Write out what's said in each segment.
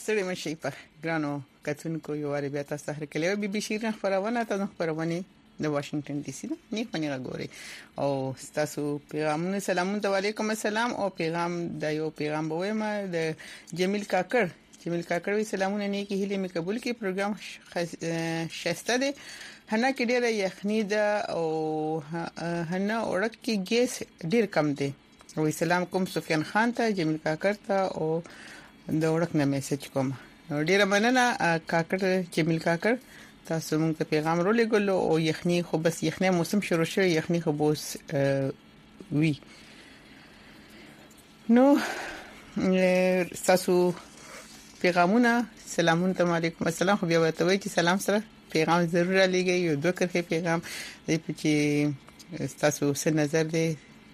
ستړي مشي په ګرانو کتونکو یو واری بیا تاسو سره کلیو بي بي شيرین خبرونه تاسو خبرونه د واشنگټن ډي سي نه پنیغه ګوري او تاسو پیغامونه سلام علیکم السلام او پیغام د یو پیغام بوېما د جمیل کاکړ وی سلامونه نه کی هلي مې قبول کی پروګرام شسته ده هنه کې ډیره یخنی ده او هنه اورک کې ګیس ډیر کم ده وی سلام کوم سفیان خان ته جمیل کاکړ ته او د اورک نه میسج کوم ډیره مننه کاکړ جمیل کاکړ تاسو موږ ته پیغام رو لګولو او یخنی خو بس یخنی موسم شروع شوی یخنی خو بوس وی نو تاسو پیغامونه سلامونه علیکم السلام خو بیا وته وی چې سلام سره پیغام ضرور لګي یو دوه کرخه پیغام دې چې تاسو څه نظر دی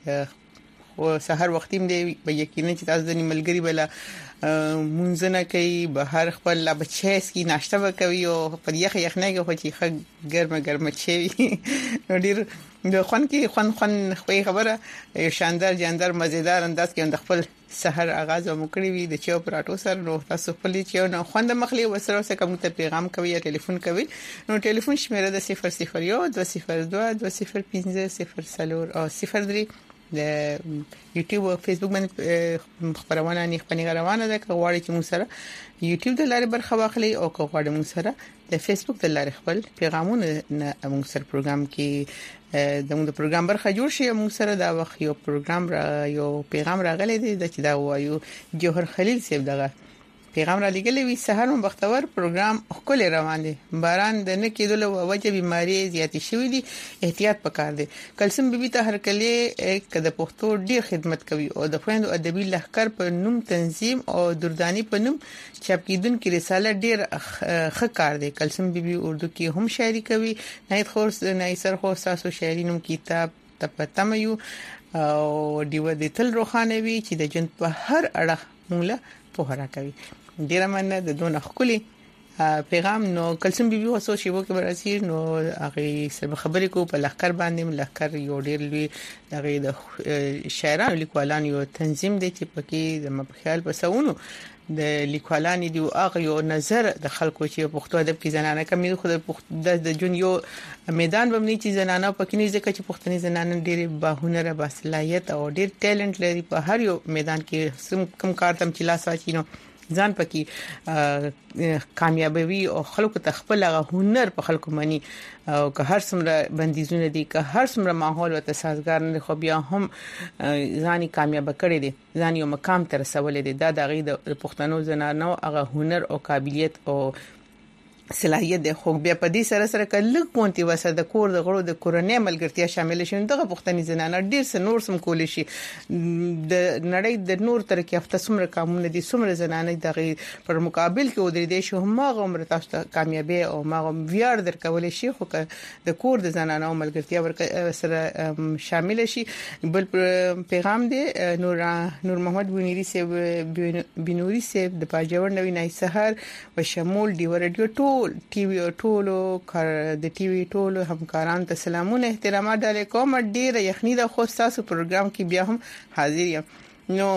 او سحر وختیم دی به یقینا چې تاسو د ملګری بلا مونږ نه کوي به هر خپل بچیس کی ناشته وکوي او په یخنه کې خو چې ګرمه چي نو ډیر د خون خو خبره شاندار مزیدار انداز کې د خپل سحر آغاز وکړي وي د چاو پراټو سره نو تاسو خپل چې نو خوند مخلي وسره سره کوم ته پیغام کوي یا ټلیفون کوي نو ټلیفون شمیره د 001 202 205 0 03 د یوټیوب او فیسبوک باندې خبرونه نه خپل غروانه ده کوړی چې موږ سره یوټیوب د لارې برخه واخلي او کوړی موږ سره د فیسبوک د لارې خپل پیغامونه موږ سره پروګرام کې د پروګرام برخه جوړ شي موږ سره دا وخت یو پروګرام یو پیغام راغلی دی چې دا وایو جوهر خلیل صاحب دغه پیغام را لګلې وی سحر مو بختور پروګرام خپل روان دي باران د نه کېدلو وجه بيماري زیاتې شوې دي احتیاط پکار دي کلسم بیبي ته هر کله کده پښتو ډیر خدمت کوي او د خويندو ادبي لخر په نوم تنظیم او دردانی په نوم چاپ کیدونکو رساله ډیر ښه دي کلسم بیبي اردو کې هم شاعري کوي نه خورس نه سر خو تاسو شاعري نوم کتاب تپتميو او دیو د تل روخانوي چې د جن په هر اړه مولا په هرا کوي ډیره مننه د دون خولي پیغام نو کلسم بیبي وسو شیوو کې براسي نو هغه سره خبرې کو په لخر باندې لخر یو ډیر لوی دغه د شاعرانو لیکوالانو یو تنظیم دی چې پکې د مخیال پسونو د لیکوالانو دی هغه یو نظر د خلکو چې پښتو ادب کې زنانه کمی خو د جون یو میدان باندې چې زنانه پکې نه ځکه چې پښتني زنانه ډیر باهنره باصلاحیت او ډیر ټیلنټ لري په هر یو میدان کې کم کار تم چې لاس واچینو ځان پکې کامیابی او خلکو ته خپل هنر په خلکو مني او که هر څومره بندیزونه دي که هر څومره ماحول او تسازګار نه خو بیا هم ځاني کامیاب کړي دي ځان یو مقام تر رسولې دي دا د پښتنو زنانو هغه هنر او قابلیت او صلاحیت د خو بیا په دې سره کله کوونتی وسه د کور د غړو د کورنۍ ملګرتیا شامل شي دغه پښتني زنانه ډیر سنور سم کول شي د نړۍ د نور تر کې هفته سمره قانون دي سمره زنانه دغه پر مقابل کې ودرې دي شو ما عمر تاسو کامیابی او ما ویار در کول شي خو د کور د زنانه ملګرتیا سره شامل شي بل پیغام دی نور محمد بنوري سیب د پاجور نوې نای سحر و شمول دی ورډیو ټي وي ټولو د ټي وي ټولو همکاران ته سلامونه احترامات علیکم ډیره یخنی د خو تاسو پروګرام کې بیا هم حاضر یم نو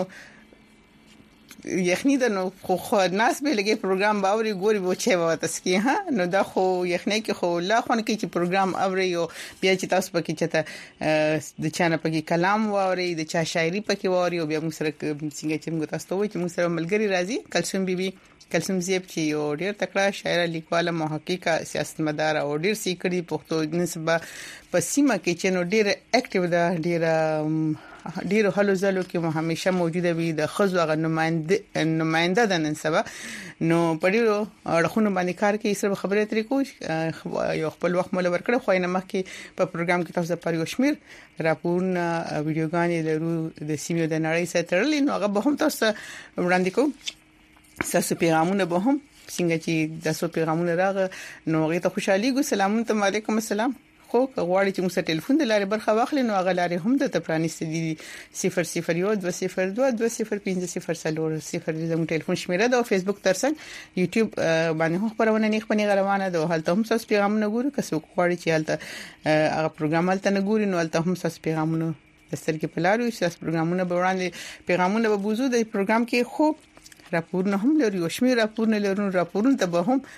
یخنی د نو خو ناس به لګي پروګرام باوري ګوري بوچي وته سکي ها نو دا خو یخنی کې خو لا خون کې چې پروګرام اوري او بیا چې تاسو پکې چته د چانه پکې کلام ووري د چا شاعري پکې ووري او بیا موږ سره څنګه چې موږ تاسو ته وایي چې موږ سره ملګری راځي کلسم زیب چې یو ډیر تکړه شاعر لیکواله محقق سیاستمدار او ډیر سیکړي پښتو نسبه په سیمه کې چې نو ډیر اکټیو ده ډیر هلو زلو کې همیشه موجوده وي د خزو غ نماینده د ننسبه نو په ډیرو اړخونو باندې کار کوي سره خبرې اترې کوي یو خپل وخت مول ورکړ خو نه مخکې په پروګرام کې تاسو پر یو شمیر راپورونه ویډیوګانې لرو د سیمې د نړۍ سره تړلې نو هغه به هم تاسو وړاندې کوم تاسو پیغامونه به هم څنګه چې تاسو پیغامونه راغ نو غي ته خوشحالي ګو سلام علیکم السلام خو غواړي چې موږ ټلیفون د لارې برخه واخلې نو هغه لارې هم د پرانیستي دي 001 202 205 0 زموږ ټلیفون شمیره ده او فیسبوک ترڅنګ یوټیوب باندې هم خبرونه نه خپنی غروانه ده هلته هم تاسو پیغامونه ګورئ که څوک غواړي چې هلته هغه پروګرام هلته نه ګوري نو هلته هم تاسو پیغامونه د سترګې په لارو چې تاسو پروګرامونه به وړاندې پیغامونه به بوزو د پروګرام کې خو راپورونه هم لري او شمیر راپورونه ته به هم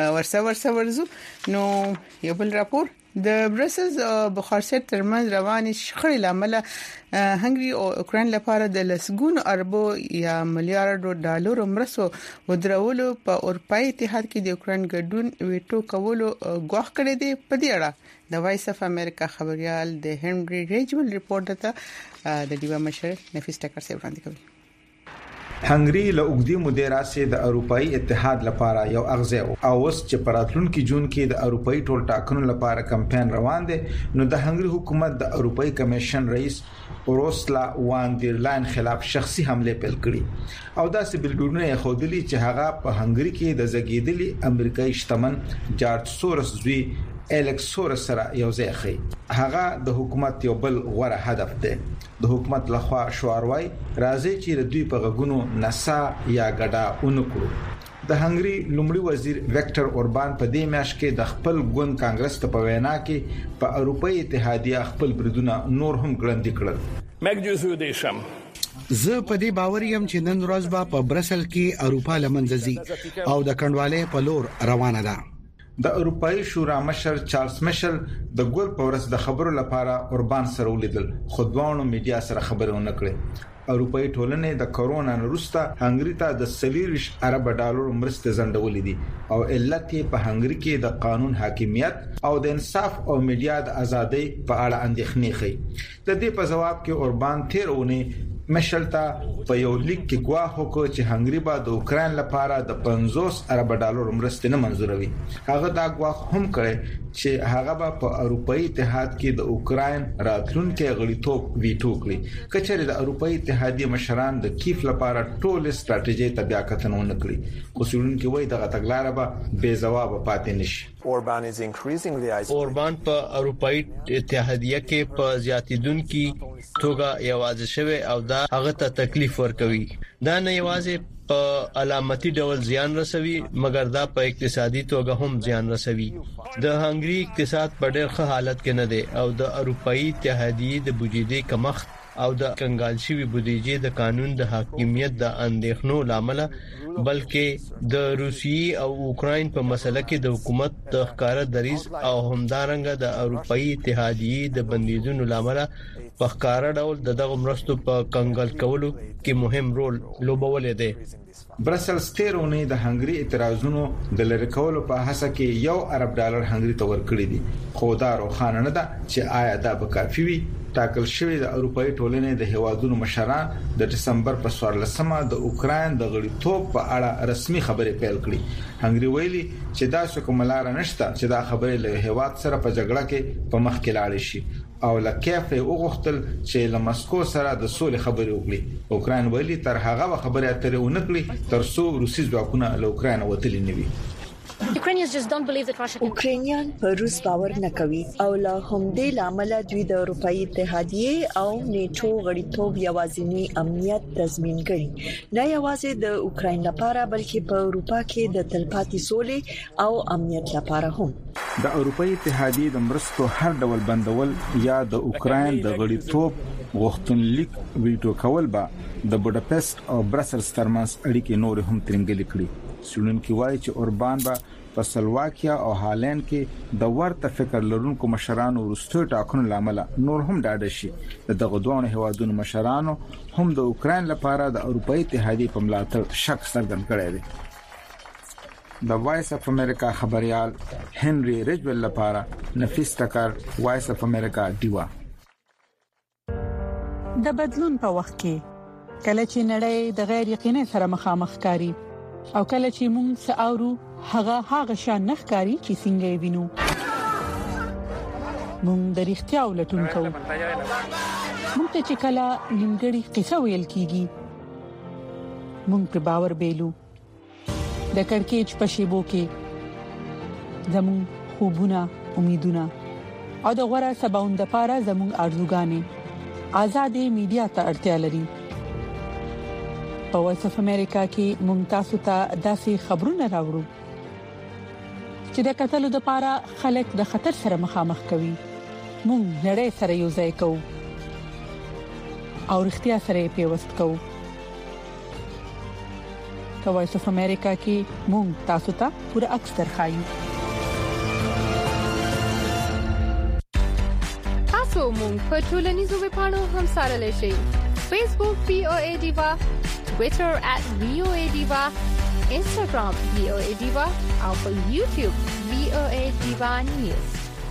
ورسو نو یو بل راپور د برسلز بخارسیت ترمنځ رواني شخړې لامل هنګري او اوکرين لپاره د لسګون اربو یا ملیارډ ډالر مرستو ودرولو په اروپאי اتحاد کې د اوکرين ګډون ویټو کولو غوښ کړی دی. په دې اړه د وایس اف امریکا خبريال د هنري ریجول ریپورټ ته د دیوا مشر نفیس ټکر سره وړاندې کوي. هنګري له اوګدي مودې راځي د اروپאי اتحاد لپاره یو اغزه او اوس چې پراتلونکو جون کې د اروپאי ټول ټاکنو لپاره کمپاین روان دي نو د هنګري حکومت د اروپאי کمیشن رئیس اورسلا وان دیر لاین خلاف شخصي حمله پیل کړي او دا سبلډونه خودلی چې هغه په هنګري کې د زګیدلی امریکایي شتمن جارج سورس دوی الکس سورس سره یو ځای خي. هغه د حکومت یو بل غوړه هدف دی. د حکومت لخوا شواروي راځي چې دوی په غونو نسا یا ګډا اونکړو. د هنګري لومړي وزیر وکټر اوربان په دې میاشت کې د خپل ګوند کانګرس ته په وینا کې په اروپאי اتحادیه خپل بریدونه نور هم ګړندې کړل. مګجوزودیشم زه په دې باور یم چې نن ورځ په برسل کې اروپا لمنځي او د کډوالۍ په لور روانه ده. د اروپאי شورا مشر چارلز میشل د ګول پورس د خبرو لپاره اوربان سره ولیدل خو دوانو میډیا سره خبرونه کړې. اروپאי ټولنې د کرونا وروسته هنګري ته د 40 ارب ډالر مرسته زندولې دي او علت په هنګري کې د قانون حاکمیت او د انصاف او میډیا د ازادۍ په اړه اندېښنې ښيي. د دې په جواب کې اوربان تیرونه مشل ته په یو لیک کې ګواه وکړ چې هنګري به د اوکرين لپاره د 50 ارب ډالر مرسته نه منزوروي. هغه دا ګواه هم کړی چې هغه به په اروپאי اتحاد کې د اوکرين راتلونکي غړیتوب ویټو کړي. کچېره د اروپאי اتحادیه مشران د کیف لپاره ټول ستراتیژي تبع کتنه ونکړي. اوسولون کې وایي دغه تګلارې به بے جواب پاتې نشي. اوربان په اروپאי اتحادیه کې په زیاتیدونکو توګه یوازې شوی او دا هغه ته تکلیف ورکوي. دا نه یوازې په علامتي ډول زیان رسوي مګر دا په اقتصادي توګه هم زیان رسوي. د هنګري اقتصاد په ډېر ښه حالت کې نه دی او د اروپאי اتحادیه د بودیجې کمښت او د کنګال شوی بودیجې د قانون د حاکمیت د اندېښنو لامل بلکې د روسیې او اوکرين په مسله کې د حکومت د ښکارا دریز او همدارنګه د اروپאי اتحادیه د بندیزونو لامل په ښکارا ډول دغه مرستو په کنګال کولو کې مهم رول لوبولې دی. برسلز تیرونه د هنګري اعتراضونو د لری کولو په هڅه کې یو ارب ډالر هنګري ته ورکړي دي خو دا روښانه نه ده چې آیا دا به کافي وي. ټاکل شوی د اروپאי ټولنې د هوادونو مشران د دسمبر په 14مه د اوکرين د غړیتوب په اړه رسمي خبرې پیل کړې. هنګري ویلي چې دا څه کوملار نشته چې دا خبرې له هواد سره په جګړه کې په مخ کې لاړ شي او لکه یې وغوښتل چې له مسکو سره د سولې خبرې وکړي. اوکرين ویلي تر هغه خبرې اترې ونکړي تر څو روسي ځواکونه له اوکرين وتلی نه وي. اوکرانیان په روس باور نه کوي او له همدې لامل دوی د اروپאי اتحادیه او نیټو غړیتوب یوازینی امنیت تضمین کړي نه یوازې د اوکرين لپاره بلکې په اروپا کې د تلپاتې سولې او امنیت لپاره هم. د اروپאי اتحادیه د مرستو هر ډول بندول یا د اوکرين د غړیتوب غوښتنلیک ویټو کول به د بوداپست او برسلز ترمنځ اړیکې نور هم ترنګلې کړې. سولون کې وایي چې اوربان به په سلواکیا او هالند کې د ورته فکر لرونکو مشرانو وروستي ټاکنو لامل نور هم ډاډه شي. دغه دوه هیوادونو مشرانو هم د اوکرين لپاره د اروپאי اتحادیه په ملاتړ شک څرګند کړی دی. د وایس اف امریکا خبريال هنري ریجول لپاره نفیس ټکر وایس اف امریکا دیوا. د بدلون په وخت کې کله چې نړۍ د غیر یقیني سره مخامخ کاری او کله چې موږ ساورو هغه شان نخکاری چې څنګه وینو موږ د اړتیا ولټون کوو. موږ ته چې کله نیمګړی قصه ویل کیږي موږ په باور بیلو. د کڑکېچ په شیبو کې زموږ خوبونه امیدونه او د غوړه سباوند لپاره زموږ ارزوګانې آزادې میډیا ته اړتیا لري. په وایس اف امریکا کې ممتاز ته داسې خبرونه راوړو چې د قتل لپاره خلک د خطر سره مخامخ کوي. موږ نړۍ سره یو ځای کوو او اړتیا سره پیوست کوو. په وایس اف امریکا کې مونږ تاسو ته پوره عکس درخایو. تاسو مونږ په ټولنیزو ویبپاڼو هم سره لشي. Facebook VOA Diva, Twitter @VOA Diva, Instagram VOA Diva او په YouTube VOA Diva News.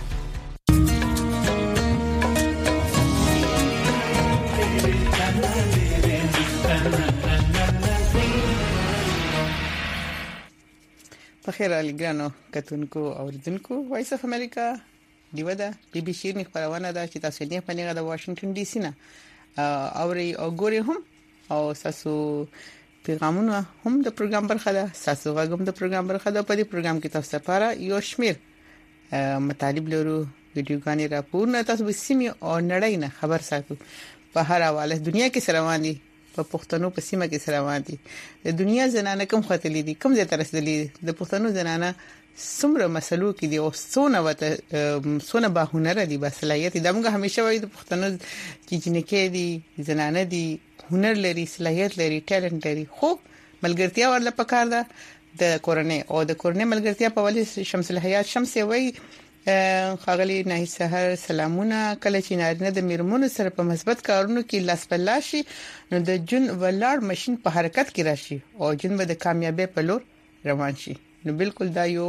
بخیر علي ګرانو کتونکو او اوریدونکو وایس اف امریکا دیو دا بي بي سي نه خبرونه ده چې تاسو نه پنیغه د واشنگټن ډي سي نه اوري او ګوري هم او تاسو پیغامونه هم د پروګرام برخه ده. تاسو غوږم د پروګرام برخه ده. په دې پروګرام کې تاسو لپاره یو شمیر مطالب لرو، ویډیوګانې راپورونه، تاسو به سیمه او نړۍ نه خبر ساتو په هر حواله دنیا کې سره باندې په پښتنو په سیمه کې سره باندې د دنیا زنانه کوم خطلې دي، کوم ځای ته رسیدلې د پښتنو زنانه څومره مسلو کې دي او څونه به هنر دي، به صلاحيت دي. موږ همیشه وایو د پښتنو چې جنکې دي، زنانه دي، هنر لري، صلاحيت لري، ټالنت لري، خو ملګرتیا ورله پکار ده د کورنۍ او د کورنۍ ملګرتیا په ولې شمس الحیات شمس وایي خاغلی نه سحر سلامونه. کله چې نارینه د میرمنو سره په مثبت کارونو کې لاس په لاس شي نو د جن ولار ماشين په حرکت کې راشي او جن به د کامیابی په لور روان شي. نو بالکل دا یو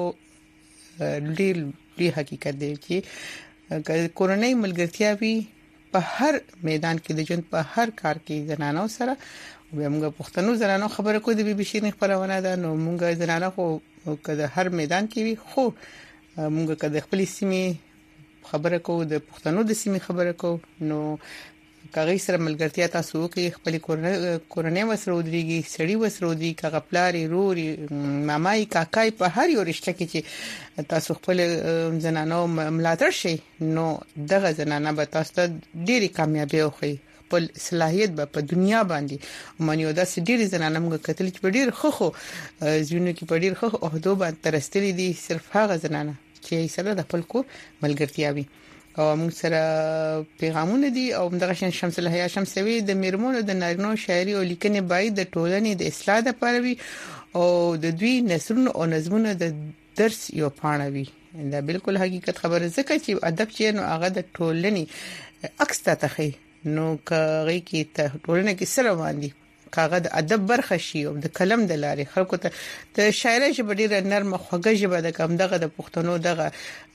ډیر حقیقت دی چې کورنۍ ملګرتیا وي په هر میدان کې د جن په هر کار کې زنانو سره. موږ پښتنو زنانو خبره کو د بي بي سي نه خبرونه ده. نو موږ زنانو خو کله هر میدان کې وي، خو موږ کله خپل سیمه خبره کو د پښتنو د سیمه خبره کو نو کاغی سره ملګرتیا تاسو کې خپل کورنۍ وسره ودرېږي، سړی وسره ودرېږي، کغپلاري روري مامای کاکای په هر یو رشته کې چې تاسو خپل زنانو ملاتړ شي نو دغه زنانه به تاسو ته ډېری کامیابی وخی، خپل صلاحيت به په دنیا باندې ومنيو. دا ډېری زنانه موږ کتل چې ډېر خو ځینو کې په ډېر خو عہدو باندې ترستلې دي، صرف هغه زنانه چې سره د خپل کور ملګرتیا وي. او موږ سره پیغامونه دي او دغه شمس الحیا شمسوي د میرمنو د نارینو شاعري او لیکنې باید د ټولنې د اصلاح لپاره وي او د دوی نثرونو او نظمونو د درس یو پاڼه وي. دا بالکل حقیقت خبره ځکه چې ادب چې نو هغه د ټولنې عکس ته تخي نو کغې کې ته ټولنه کې سره باندې کاغه د ادب برخه شي او د کلم د لارې خلکو ته د شاعرۍ ژبه ډیره نرمه خوږه ژبه د کم دغه د پښتنو دغه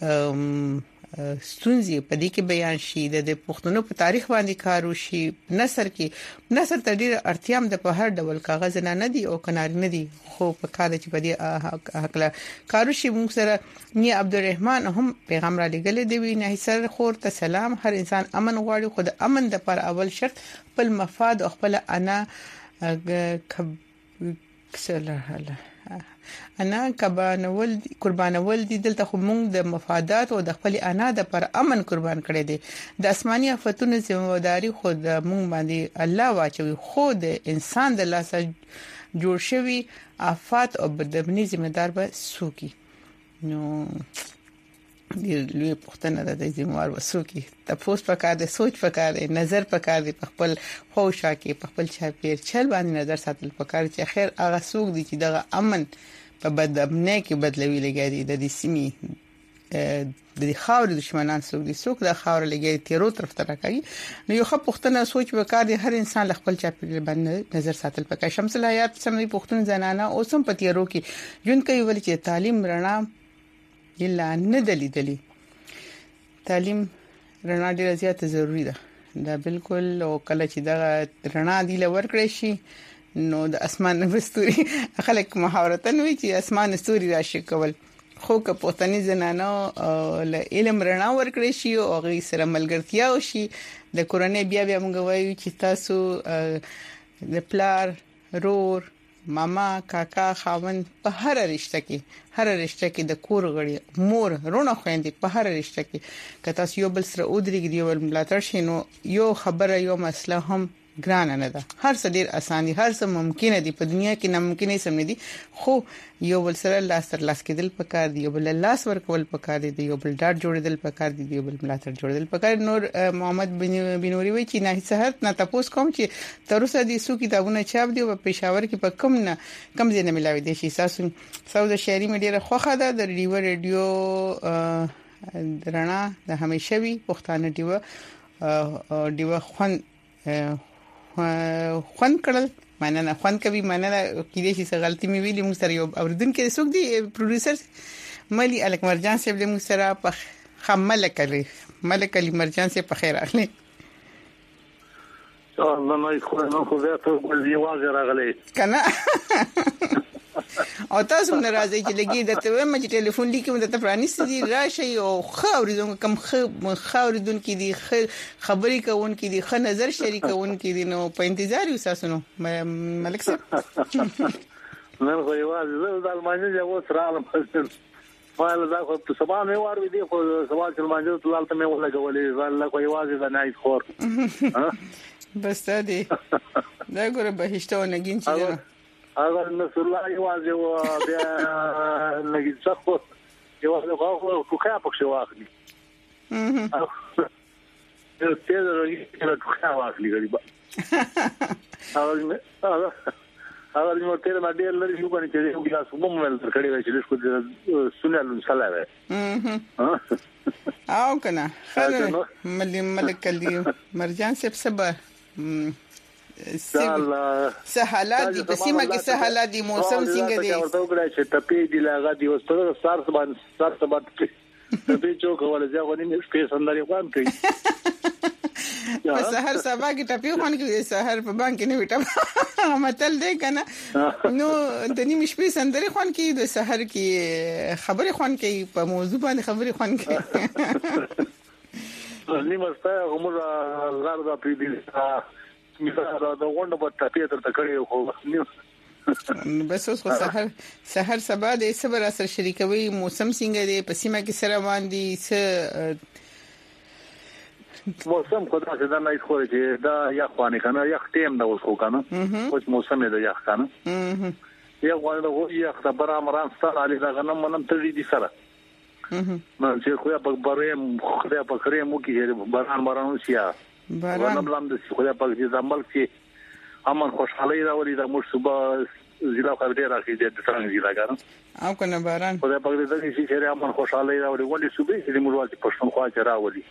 ستونزې په دې کې بیان شي، د پښتنو په تاریخ باندې کار وشي. نثر ته ډیره اړتیا هم د په هر ډول کاغذ نه دي او کنار نه دي، خو په کار چې په دې حقله کار وشي. موږ سره ني عبدالرحمن هم پیغام را لګل دی، نه سر خور ته سلام. هر انسان امن غواړي، خو د امن د پر اول شرط خپل مفاد او خپل انا قربانول دي. دلته خو موږ د مفادات او د خپل انا د پر امن قربان کړي دي. د آسماني آفتونو ذمہواری خو د موږ باندې الله واچوي، خو د انسان د لاسه جوړ شوی آفات او بدبني ذمہدار به سوکي. نو لوی پښتنه د ذمہوار وسوکي تاسو پکار دي، سوچ پکار دي، نظر پکار دي، خپل خوشا کې خپل چاپیر چل باندې نظر ساتل پکار چې خیر هغه سوق دي چې دغه امن په بدبنه کې بدلوي لګي د دې سیمې د خاور دشمنان سوق دي، سوق د خاور لګي تیرو طرف ته راکړي. نو یو خپ پښتنه سوچ وکړ دي، هر انسان خپل چاپیر باندې نظر ساتل پکار. شمس الحیات سمې پښتون زنانه اوسم په تیرو کې جون کوي ول چې تعلیم رڼا الا نه دلی تعلیم رڼا ډیره زیاته ضروری ده. دا بالکل او کله چې دا رڼا دی لور کړی شي نو د اسمان نبستوري خلک محاورتن وی چې اسمان استوري راشي کول، خو که پښتني زنانو له علم رڼا ورکړی شي او غي سره ملګرتیا وشي د کورنۍ بیا موږ وایو چې تاسو د پلار رور ماما کاکا خاون په هر رشته کې د کور غړي مور رونه خويندې په هر رشته کې کته یو بل سره ودرېږي یو بل ملاتړ شي نو یو خبره یو مسله هم ګران نه ده هر څه ډیر اسان دي هر څه ممکن دي په دنیا کې ناممکن سم نه دي خو یو بل سره لاس تر لاس کېدل پکار دي یو بل لاس ورکول پکار دي یو بل ډاټ جوړېدل پکار دي یو بل ملاتړ جوړېدل پکار نور محمد بنوري وی چې نه صحت نه تاسو کوم چې تر اوسه دي سو کتابونه چاپ دي په پېښور کې په کم ځای نه ملاوي دي شي تاسو د شهري میډیا خوخه ده د ریډیو درنا د همیشوي پښتانه دیو خوان کړل مننه خوان کوي مننه کېدې شي غلطي مې ویلې موږ سره یو اوردونکو څوک دی پروډوسر ملي الک مرجان صاحب له موږ سره په ملک علي مرجان صاحب په خیر اخلي الله نه خو زه ته ولې واځه راغلې کنه او تاسو نه راځي چې لګي د ته مې ټلیفون لیکم د پرانیست دي راشي او خاورې کم خاورې کې دي خبرې کوون کې دي خ نظر شریکون کې دي نو په انتظار یو تاسو نو ملک صاحب نن خو یوازې د المانیا یو سره فایل دا خو په سبا مې وار وی دي خو سبا چې المانیا تلالته مې ولګولې والله خو یوازې د نایت خور بس دې دا ګوره به هیڅ نه گین چې اگر نصر الله یوازې و بیا لګي څخه یوازې خو خو پکښه واخلي ته درې کله خو واخلي غریب اگر نو تیر باندې لري یو باندې چې یو ګلاس ومو مل تر کړي وای چې لږ سنل سلاوه او کنه خله ملک علي مرجان صاحب صبر سهالات دي په سیمه کې سهالات دي موسم څنګه دي ورته وګړي چې ټپي دی لاغه دی وستره سار سبا ټپي چوک ولا ځای غونې سپیس اندري وان کوي په سحر سبا کې ټپي خوان کې سحر په بانک نه وټه متل دی کنه نو د نیمه شپې سندري خوان کې د سحر کې خبري خوان کې په موضوع باندې خبري خوان کې نیمه ستا عمر غار دا پی دي مثلا دا غونډه په ټاپې تر تکړه خو بس اوس سحر سبا د صبر اثر شریکوي موسم څنګه دی په سیمه کې سره باندې موسم خدای ته دا نه خو چې دا یا خوانه کنه یا ټیم دا اوس خو کنه اوس موسم دی یا کنه یا غواړم دا یا خبر امران ستاره علي دا غنم منم تړي دي سره نو چې خو په بریم خدای په کریم مو کې باران باران شیا باران بلم د خدای په دې زمل کې امن خوشحالي راولي د مو صبح زیلا خبره راځي د څنګه زیلا ګان او کنه باران خدای په دې چې امن خوشحالي راولي ولې صبح چې موږ واځي پښتونخوا چې راولي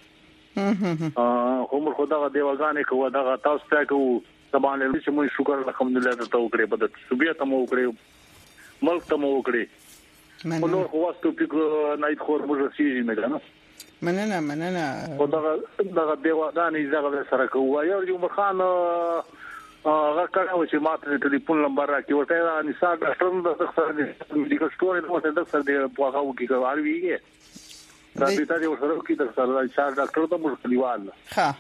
هم خدای دیوګانې کوه دا تاسو ته کو سبحان الله چې موږ شکر الحمدلله ته وکړې بد صبح ته مو وکړې ملک ته مو وکړې نو خو واسطو پک نایت خور موږ سیږي نه کنه مننه خدای دیوګانې زغه سره کوه یو عمر خان هغه کړه چې ماته ټلیفون نمبر راکې ورته نثار ډاکټر د سره میډیکل سٹور نو ته د سره دی په هغه کې کوي دا دې ته یو سره کې د سره چار ډاکټر ته مو کلیوال ها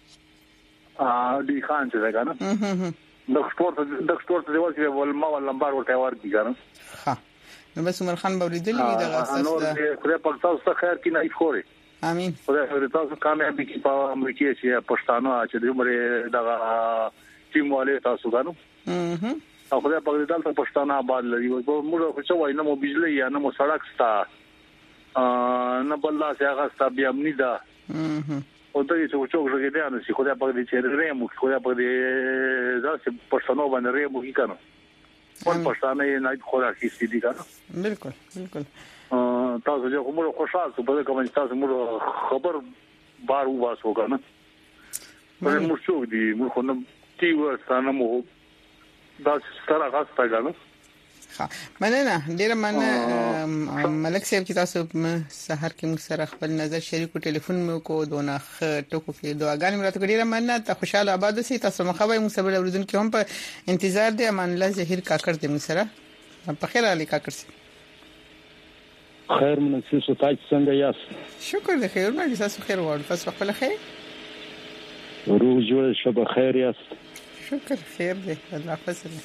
دی خان چې دا کنه ډاکټر ته دی ورته ول ما ول نمبر ورته ورکی کنه ها نو بس عمر خان باورېدل دي دا اساس نو خدای په تاسو خیر کې نه خوري امين خدای تاسو کامیابی کې په امریکا چې پښتانه چې د عمر دا ټیم والے تاسو غانو او خدای په دې دلته پښتانه آباد لري موږ خو څه وای نه مو بجلی یا نه مو سړک ستا نه بل لا څنګه ستا بیا امنی دا او ته چې څوک ژغې دی نو چې خدای په دې چې رېمو خدای په دې ځکه پښتنو باندې رېمو کې کنه په پښتانه نه خورا کې سړي کنه بالکل تاسو چې کومه خوشاله په دې کوم چې تاسو موږ خبر بار واسو کنه موږ څو دي موږ نو تیو ستانه مو دا ستاره غاستا کنه ها مننه ډیر مننه ملک صاحب چې تاسو سحر کې موږ سره خپل نظر شریکو ټلیفون مو کو دونه ټکو کې دعاګانې مراته ډیر مننه ته خوشاله آباد اوسئ تاسو مخابه موږ سره اوریدونکو هم په انتظار دي امان الله زهیر کاکړ دې موږ سره په خیر علي کاکړ سي خیر منسي ستای څنګه یاست شکر دې خیر نه تاسو خیر وړ تاسو خپل خیر روح جوړ شبه خیر یاست شکر خیر دې الله فضل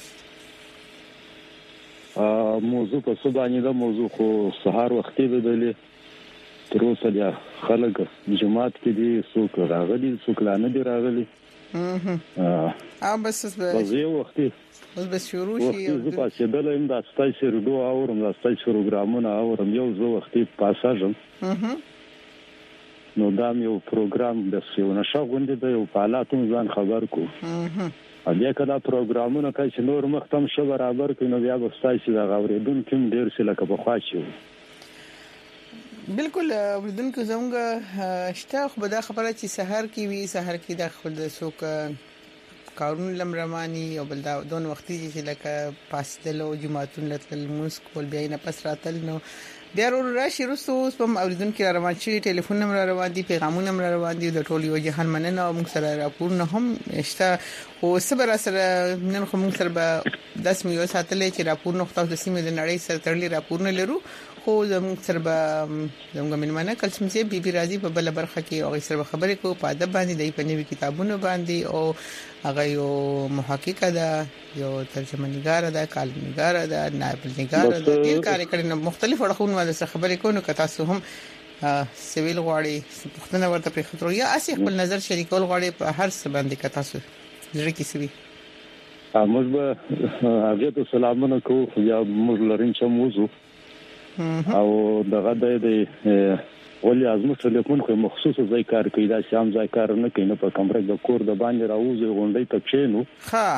موضوع په سبانه دا موضوع خو سهار وختي بدلې تر اوسه بیا خلک جماعت کې دي څوک راغلي څوک لا نه دي راغلي بس یو وخت بس شروع شي زه پاسې دلم د ستاسو رډو اورم د ستاسو پروګرامونه اورم یو زه وخت پاساژم نو دا یو پروګرام د یو نشه غونډه د یو حالاتو ځان خبر کو بیا کله پروګرامونه کوي چې نور مختم شو برابر کینو بیا به ستاسو د غوړېدون کوم ډیر څه لکه په خواچو بالکل ولدونکو زموږه شته خو به دا خبره چې سحر کې وی سحر کې د خپل سوک کارون لمرمانی او بل دا دون وختي چې لکه پاستلو جمعتون لتل موسکول بیا نه پس راتل نو بیا راشي رسو په اوریدونکو روان شي ټلیفون نمبر روان دي پیغامونه نمبر روان دي د ټولي وجه هن مننه او موږ سره راپورونه هم شته او صبر سره نن خو موږ سره 10 میو ساتلې چې راپورونه خو د سیمې د نړۍ سره تړلې راپورونه لرو خو زموږ سره زموږ مننه کلسم سي بي بي راضي په بل برخه کې او سره خبرې کو په ادب باندې د پنځوي کتابونو باندې او هغه یو محقق ده یو ترجمه نگار ده کالم نگار ده نائب نگار ده ډیر کار کړي مختلف اړخونو باندې خبرې کوو که تاسو هم سیویل غواړي پښتنه ورته په خطر یا اسی خپل نظر شریکول غواړي په هر څه باندې که تاسو زړه کې سوي موږ به هغه ته سلامونه کوو یا موږ لرین چې موضوع او دغه د ولې ازمو ټلیفون خو مخصوص ځای کار کوي دا شام ځای کار نه کوي په کمره د کور د باندې راوځي غونډې ته چینو ها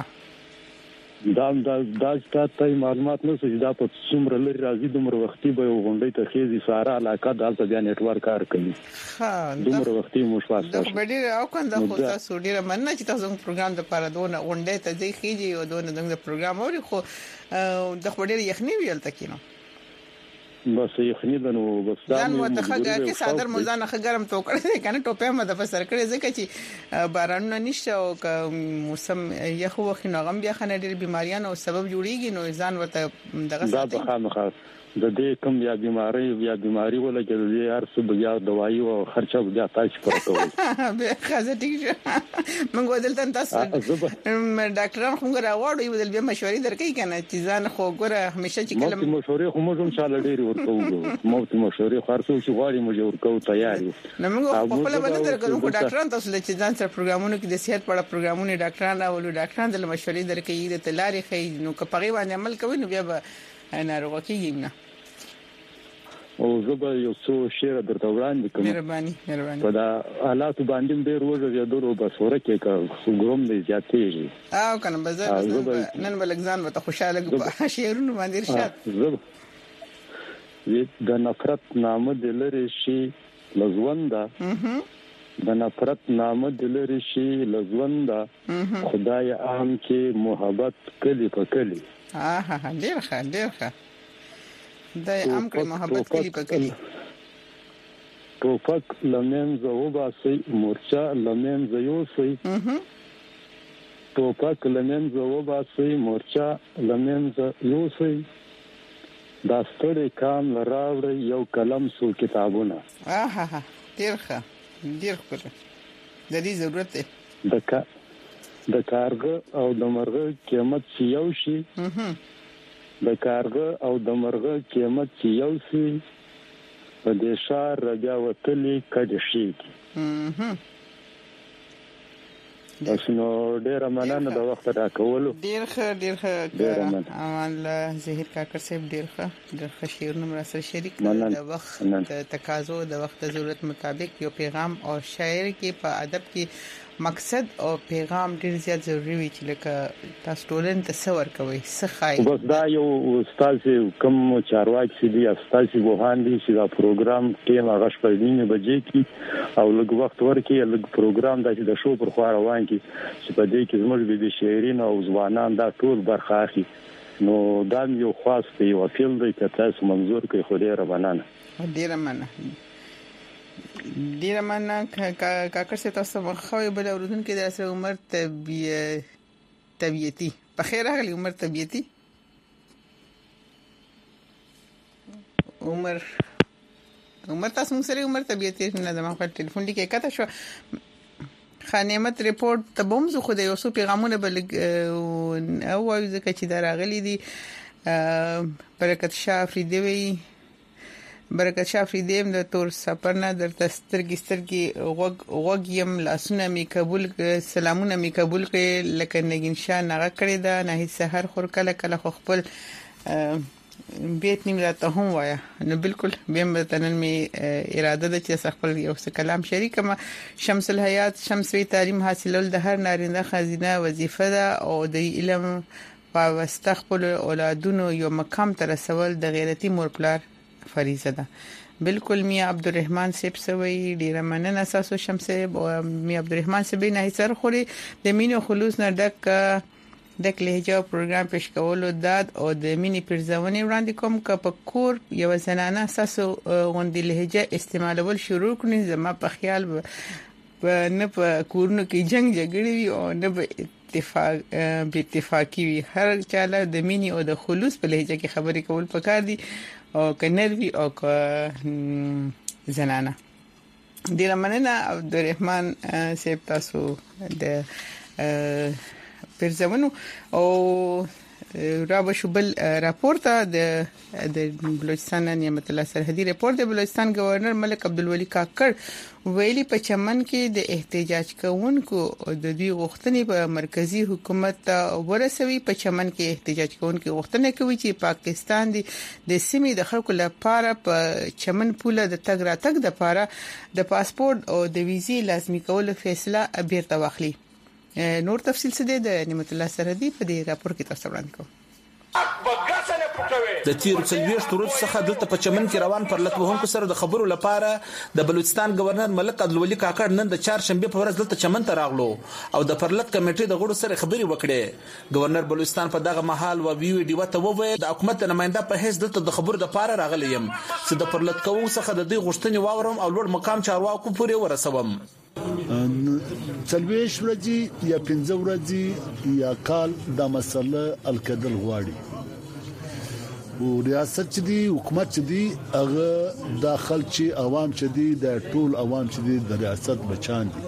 دا ستاسو معلومات نو چې دا په څومره لري راځي دومره وختي به غونډې ته خېزي ساره علاقه دالته بیا نت ورک کار کوي ها دومره وختي مو شپاسته دا به ډیر او کنده خو تاسو ډیر مننه چې تاسو پروګرام د پاره دونه غونډې ته ځي خېږي او دونه د پروګرام اوري خو د خبرې یخنی ویل تکینو بس یخنی دنو بس ځان متخګه کې صادر مزانه خګرم تو کړی کنه ټوپه مده فسر کړی ځکه چې بارانونه نشته او موسم یخو وخت نغم بیا خنه ډېر بیماریان او سبب جوړیږي نو ځان ورته دغه ساتي دا خامخا د دې کوم یا بیماری ولګي د هر څه بیا دوايي او خرچه بیا تاسو پر کوي به خازه ټیک موږ ودلته تاسو ډاکټران خو راوړو یو دل بیا مشورې درکې کنه چې ځان خو ګوره همیشه چې کلم مشورې خو موږ هم شاله ډېری ورکو مشورې خرڅو چې غواړي موږ ورکو تیار یو نو موږ په خپل باندې درکو ډاکټران تاسو چې ځان سره پروګرامونو کې د صحت په اړه پروګرامونه ډاکټران راولو ډاکټران د مشورې درکې د تلارې خې نو کپغي باندې عمل کوي نو بیا به ناروغ کېږي نه او زبا یو څو شعر درته وړاندې کوم مهرباني په دا حالات باندې ډېر وځي یا درو بس ورکه کا ګروم دې زیاتېږي او کنه بازار نن بلګزان وته خوشاله شعرونه باندې ارشاد د نفرت نامه دلری شي لزوندا د نفرت نامه دلری شي لزوندا خدای عام کې محبت کلی په کلی ډېر ښه د عام کې محبت کلی په کلی ټوپک لمن زوباسي مورچا لمن زيوسي ټوپک لمن زوباسي مورچا لمن زيوسي دا ستړي کام لراوړ یو قلم سو کتابونه ډېر ښه د دې ضرورت دی د کارګه او د مرغه قیمت یو شي د کارګه او د مرغه قیمت یو شي په دې شار راځي وتلې کډ شي نو ډېر مننه د وخت راکولو ډېر ښه امان الله زهیر کاکر صاحب ډېر ښه شعرونه مرسته شریک د وخت تقاضو د وخت ضرورت مطابق یو پیغام او شاعر کې په ادب کې مقصد او پیغام ډیر زیات ضروری وي چې لکه تاسو ټولن تصور کوئ څخه بس دا یو استاد کوم چارواکي دی استاد بوهان دی چې دا پروګرام ټیم هغه شپږنی بجې کې او لږ وخت ورکې لږ پروګرام د شو پر خو روان کې چې په دې کې زموږ به شاعرین او ځوانان دا ټول برخه اخلي نو دا یو خاص دی او فیل دی چې تاسو منظور کوي خو ډیر مننه ډیر مننه کاکر څه تاسو مخاوي بل اوردون کې د عمر طبيعتي په خیر راغلی عمر طبيعتي عمر تاسو موږ سره عمر طبيعتي نه زما په ټلیفون لیکه کته شو خانمت ریپورت ته بوم زه خو د یو څو پیغامونه بل او ځکه چې دا راغلي دي برکت شاه فریدوی برکت شاه فریدیم د تور سپرنه در سترګي وګیم لاسونه می قبول سلامونه می قبول کړي لکه نگین شاه نغه کړی دا نه سحر خور کله کله خپل بیت نیم راته هم وایا نو بالکل بیم بتنن می اراده د چې خپل یو څه کلام شریکم شمس الحیات شمسوي تعلیم حاصلول د هر نارینه خزینه وظیفه ده او د علم په واستخپل اولادونو یو مقام تر رسول د غیرتی مور پلار فریضه ده بالکل میا عبدالرحمن سیب سوی ډیر مننه تاسو شمسه میا عبدالرحمن سیب نه سر خوري د مینو خلوص نه د لهجه پروګرام پیش کولو داد او د مینی پرځونې وړاندې کوم ک په کور یو زنانه تاسو غوندې لهجه استعمالول شروع کړئ زما په خیال نه په کورونو کې جنگ جګړې وي او نه به اتفاقی وي هر چاله د مینی او د خلوص په لهجه کې خبرې کول پکار دي او کنروي او زنانه ډیر مننه عبدالرحمن سیب تاسو د پرځونو او رابه شوبل راپورټ د بلوچستان نعمت الله سرحدي راپورټ د بلوچستان گورنر ملک عبدالولي کاکړ ویلي په چمن کې د احتجاج کوونکو د دوی غوښتنې په مرکزی حکومت ورسوي په چمن کې احتجاج کوونکو غوښتنه کوي چې پاکستان د سیمې د خلکو لپاره په چمن پوله د تګ راتګ لپاره د پاسپورت او د ویزې لازمي کولو فیصله بیرته واخلي نور تفصیل څه دی د نعمت الله سرحدي په دې راپور کې تاسو وړاندې کوم د تیر څلويشت ورځې څخه دلته په چمن کې روان پر لټوونکو سره د خبرو لپاره د بلوچستان گورنر ملک عبدالولي کاکړ نن د چهارشنبه په ورځ دلته چمن ته راغلو او د پرلط کمیټې د غړو سره خبري وکړې گورنر بلوچستان په دغه محل او ویډیو ته وویل د حکومت نماینده په هیڅ دلته د خبرو لپاره راغلی يم چې د پرلط کوو څخه د دې غوښتنې واورم او لوړ مقام چارواکو پورې ورسوم څلويش ورځې یا 15 ورځې یا کال دا مسله الکدل غواړي او ریاست چې دی حکومت چې دی هغه داخل چې عوام چې دی د ټول عوام چې دی د ریاست بچان دي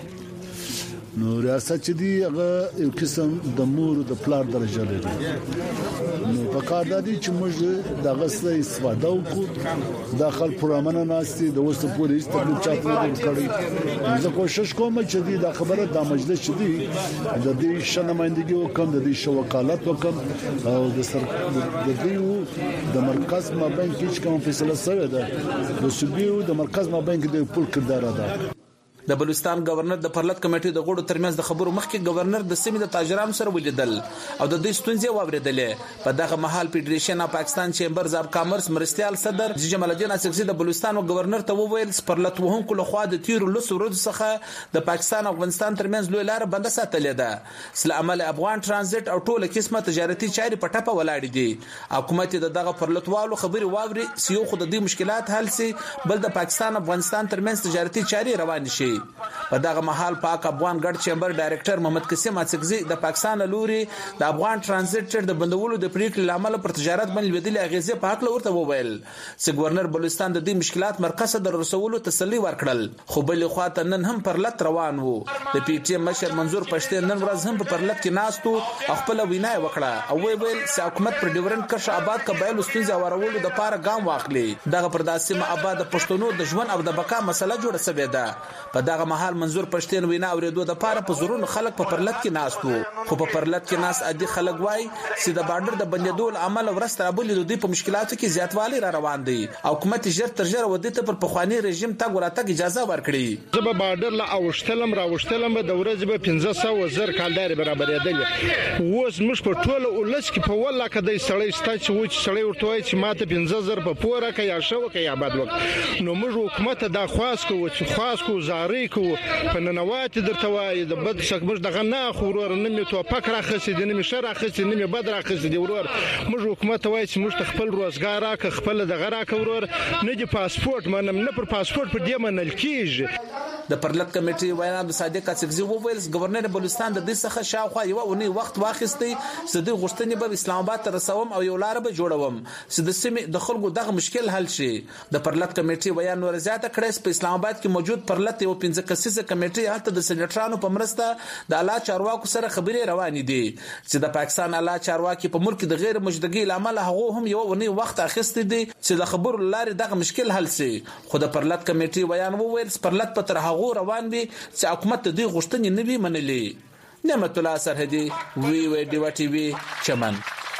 نو ریاست چې دی هغه یو قسم د مور د پلار درجه لري نو په کار دادی چې موږ دغه څه استفاده وکړو داخل پرامنه ناشتي د وسه پولیس ته چاته کړی زه کوشش کوم چې دا خبره د مجلس چې دی د دې شنمایندګي وکم د دې شو وکالت وکم او د دې د مرکز مابین کې کوم فیصله سره ده د صوبیو د مرکز مابین کې د پول کردار ادا د بلوچستان گورنر د پرلط کمیټې د غړو ترمنځ د خبرو مخکې گورنر د سیمې د تاجرانو سره ولیدل او د دې ستونزې واوریدلې په دغه محل فدریشن اف پاکستان چیمبرز اف کامرس مرستيال صدر جمال الدین اسقزي د بلوچستان گورنر ته وویل پرلط وهونکو له خوا د تیر لس ورځې څخه د پاکستان او افغانستان ترمنځ لوی لار بنده ساتلې ده سل عمل افغان ترانزیت او ټوله قسمه تجارتي چاري په ټاپه ولاړ دي حکومت دغه پرلط والو خبري واوري سيو خود د مشکلات حل سي بل د پاکستان افغانستان ترمنځ تجارتي چاري روان شي په دغه محل پاک افغان ګډ چیمبر ډایریکټر محمد قاسم اسقزي د پاکستان لوري د افغان ترانزیت د بندولو د پریکړې لامل پر تجارت باندې ودلې اغیزه په حق ورته وویل چې گورنر بلوچستان د دې مشکلات مرکز ته رسولو تسلی ورکړل خو بل خواته نن هم پرلط روان وو د پی ټی ایم مشر منظور پښتين نن ورځ هم په پرلط کې ناستو خپل وینا وکړه او ویل چې حکومت پر ډیورنت کرښه آباد قبایل ستونزې اورولو د پاره ګام واخلي دغه پر داسمه آباد پښتونو د ژوند او د بقا مسله جوړه شوې ده په دغه محل منظور پښتين وینا اوریدو د پاره په زورونو خلک په پرلط کې ناستو خو په پرلط کې ناس ادي خلک وای چې د بارډر د بندیدول عمل ورسته ابل د په مشکلاتو کې زیاتوالی را روان دي حکومت ژر تر ژره ودی ته پر پخوانی رژیم تګ وراتګ اجازه ورکړي زه به بارډر لا اوشتلم راوشتلم د ورځې به 1500 زر کالدار برابرېدل اوس موږ په ټوله ولس کې په ولا کدی سړی ستاسو و چې سړی ورته وای چې ماته 15 زر په پوره کې یا شو کې یا بد وخت نو موږ حکومت دا خاص کو چې خاص کو زاري کو په ننوات درته وای د بد شک موږ دغه نه خورور نه می تو پک راخص دي نه می شر راخص دي نه می بد راخص دي ورور موږ حکومت وای چې موږ خپل روزګار راک خپل دغه راک ورور نه دي پاسپورت منم نه پر پاسپورت پر دې منل کیږي د پرلط کمیټې وینا د صادق اڅکزي وویل گورنر بلوچستان د دې څخه شاوخوا یو اونۍ وخت واخیستي چې د غوښتنې به اسلام آباد ته رسوم او یو لار به جوړوم چې د سیمې د خلکو دغه مشکل حل شي. د پرلط کمیټې وینا نور زیاته کړې په اسلام آباد کې موجود پرلط یو 15 کسیزه کمیټې هلته د سېنیټرانو په مرسته د اعلی چارواکو سره خبرې روانې دي چې د پاکستان اعلی چارواکي په ملک د غیر مجدګي لامل هغه هم یو اونۍ وخت اخیستي دي چې د خبرو لارې دغه مشکل حل شي. خو د پرلط کمیټې ویان وویل پرلط په تر هغه روان وي چې حکومت د دې غوښتنې نه وي منلې. نعمت الله سرحدي وی ډیوا ټي وي چمن.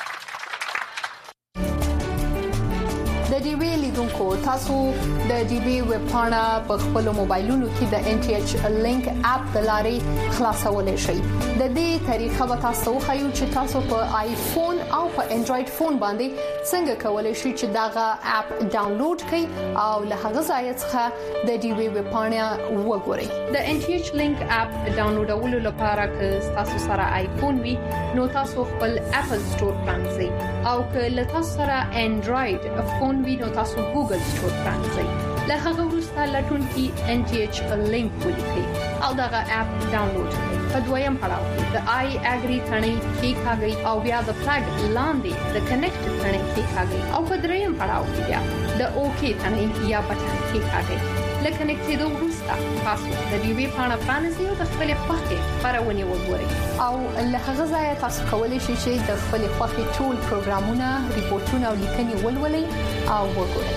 د ډي وی لیدونکو تاسو د ډي وی ویب پاڼه په خپل موبایلونو کې د ان ټي ایچ لینک اپ د لارې خلاصولای شئ. د دې طریقه به تاسو خایو چې تاسو په آیفون او په انډراید فون باندې څنګه کولای شئ چې داغه اپ ډاونلوډ کړئ او له هغه ځای څخه د ډي وی ویب پاڼه وګورئ. د ان ټي ایچ لینک اپ ډاونلوډولو لپاره که تاسو سره آیفون وي نو تاسو خپل اپل سٹور پرانځئ او که له تاسو سره انډراید فون وي نو تاسو ګوګل سٹور پرانځئ. له هغه وروسته لټون کې ان ټي ایچ لینک ولیکئ او دغه اپ ډاونلوډ کړئ. په دویم پړاو کې د آی اګری ثنې کې کاږئ او بیا د فلګ لاندې د کنیکټ ثنې کې کاږئ او په دریم پړاو کې بیا د اوکی ثنې یا بټن کې کاږئ. لکه نکټېدو وروسته تاسو د دې وی پاڼه پرانیزئ او د خپل خوښې خبرونه وګورئ او له هغه ځای تاسو کولی شئ چې د خپل خوښې ټول پروګرامونه، ریپورتونه او لیکنې ولولئ او وګورئ.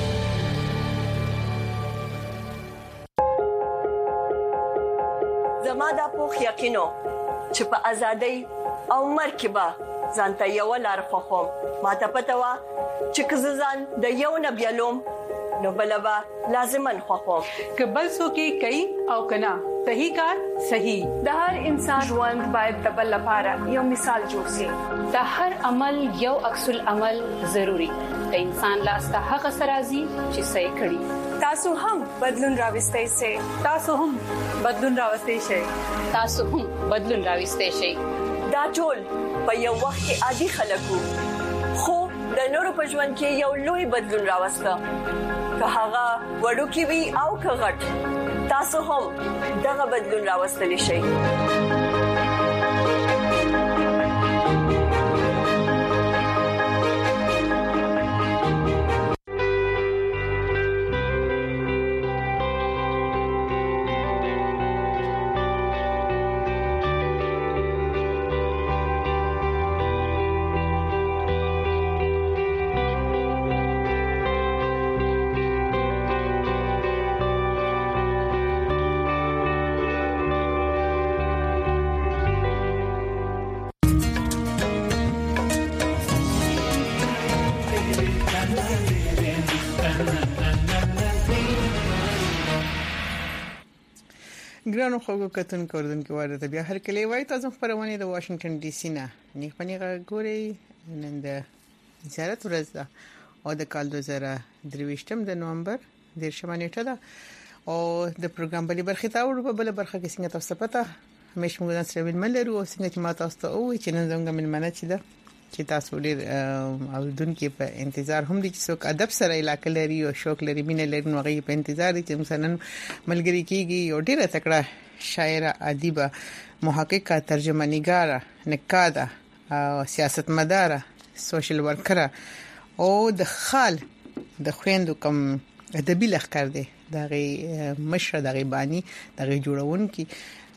زما د پوښ یقینو چې په ازادۍ او مرکبه ځانته یو لار خوخم. ماته پته و چې کززان د یو نبیلوم نو بلبا لازمن خوخم. کبل سو کې کوي او کنا صحیح کار صحیح. د هر انسان ژوند باید د بل لپاره یو مثال جوړ شي. د هر عمل یو عکس العمل ضروری. د انسان لاس ته هغه سرازي چې صحیح کړي. تاسو هم بدلون راوستئ شئ. تاسو هم بدلون راوستئ شئ. تاسو هم بدلون راوستئ شئ. دا ټول په یو وخت کې عادي خلکو خو د نورو په ژوند کې یو لوی بدلون راوسته. که هغه وړوکی وي او که غټ، تاسو هم دغه بدلون راوستلی شئ. ګرانو خلکو کتون کوردن کې واره ته بیا هر کله وای تاسو خبرونه د واشنگټن ډي سي نه نه پنیغه ګوري نن د زیارت ورځ ده او د کال 2023 د نومبر د شمانیټه ده او د پروګرام بلې برخه ته ورو په بل برخه کې څنګه تاسو پته همیش موږ سره ملګرو او څنګه چې ما تاسو ته وایي چې نن زموږ ملمنه چې ده چې تاسو ډیر او دونکو په انتظار هم دي چې څوک ادب سره علاقه لري او شوق لري مینه لري نو غي په انتظار دي چې مثلا ملګری کیږي او ډیره تکړه شاعره ادیبه محققه ترجمانیګاره نقاده او سیاستمداره سوشل ورکره او د خال د خويندو کم ادبي لخر دي دغه مشر دغه بانی دغه جوړون کی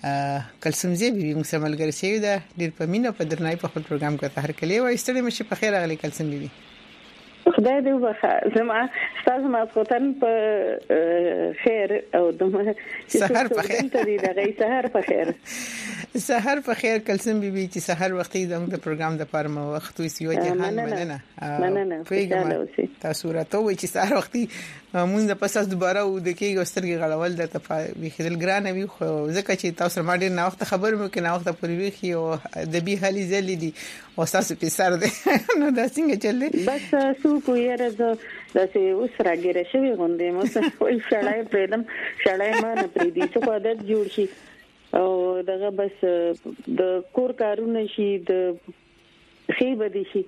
کلسم زی بي موږ سره ملګری شوی دا ډیر په مینه په درنای په خپل پروګرام کې ته هر کله وای ستړي مشه په خیر غلي کلسم بي خدای دې وبخښه زما استاد ما کوتن په خیر او دمه سحر په خیر ته دې دغه سحر په خیر سحر په خیر کلسم بي چې سحر وختي زموږ د پروګرام د پاره وخت وي سیو جهان مننه پیغام تاسو راته وي چې سحر وختي مونږ د پساس دوباره و د کېږي سترګې غړول د تفاوی خدل ګران وي خو ځکه چې تاسو ما ډیر نه وخت خبر مو کې نه وخت پورې وي خو د بي حالي زلي دي او تاسو په سر ده نو دا څنګه چلې بس سو کو یره د سه اوس راګره شوی غونډې مو څه وای شړای پردم شړای ما نه پری دي څه عادت جوړ شي او دغه بس د کور کارونه شي د خیبه دي شي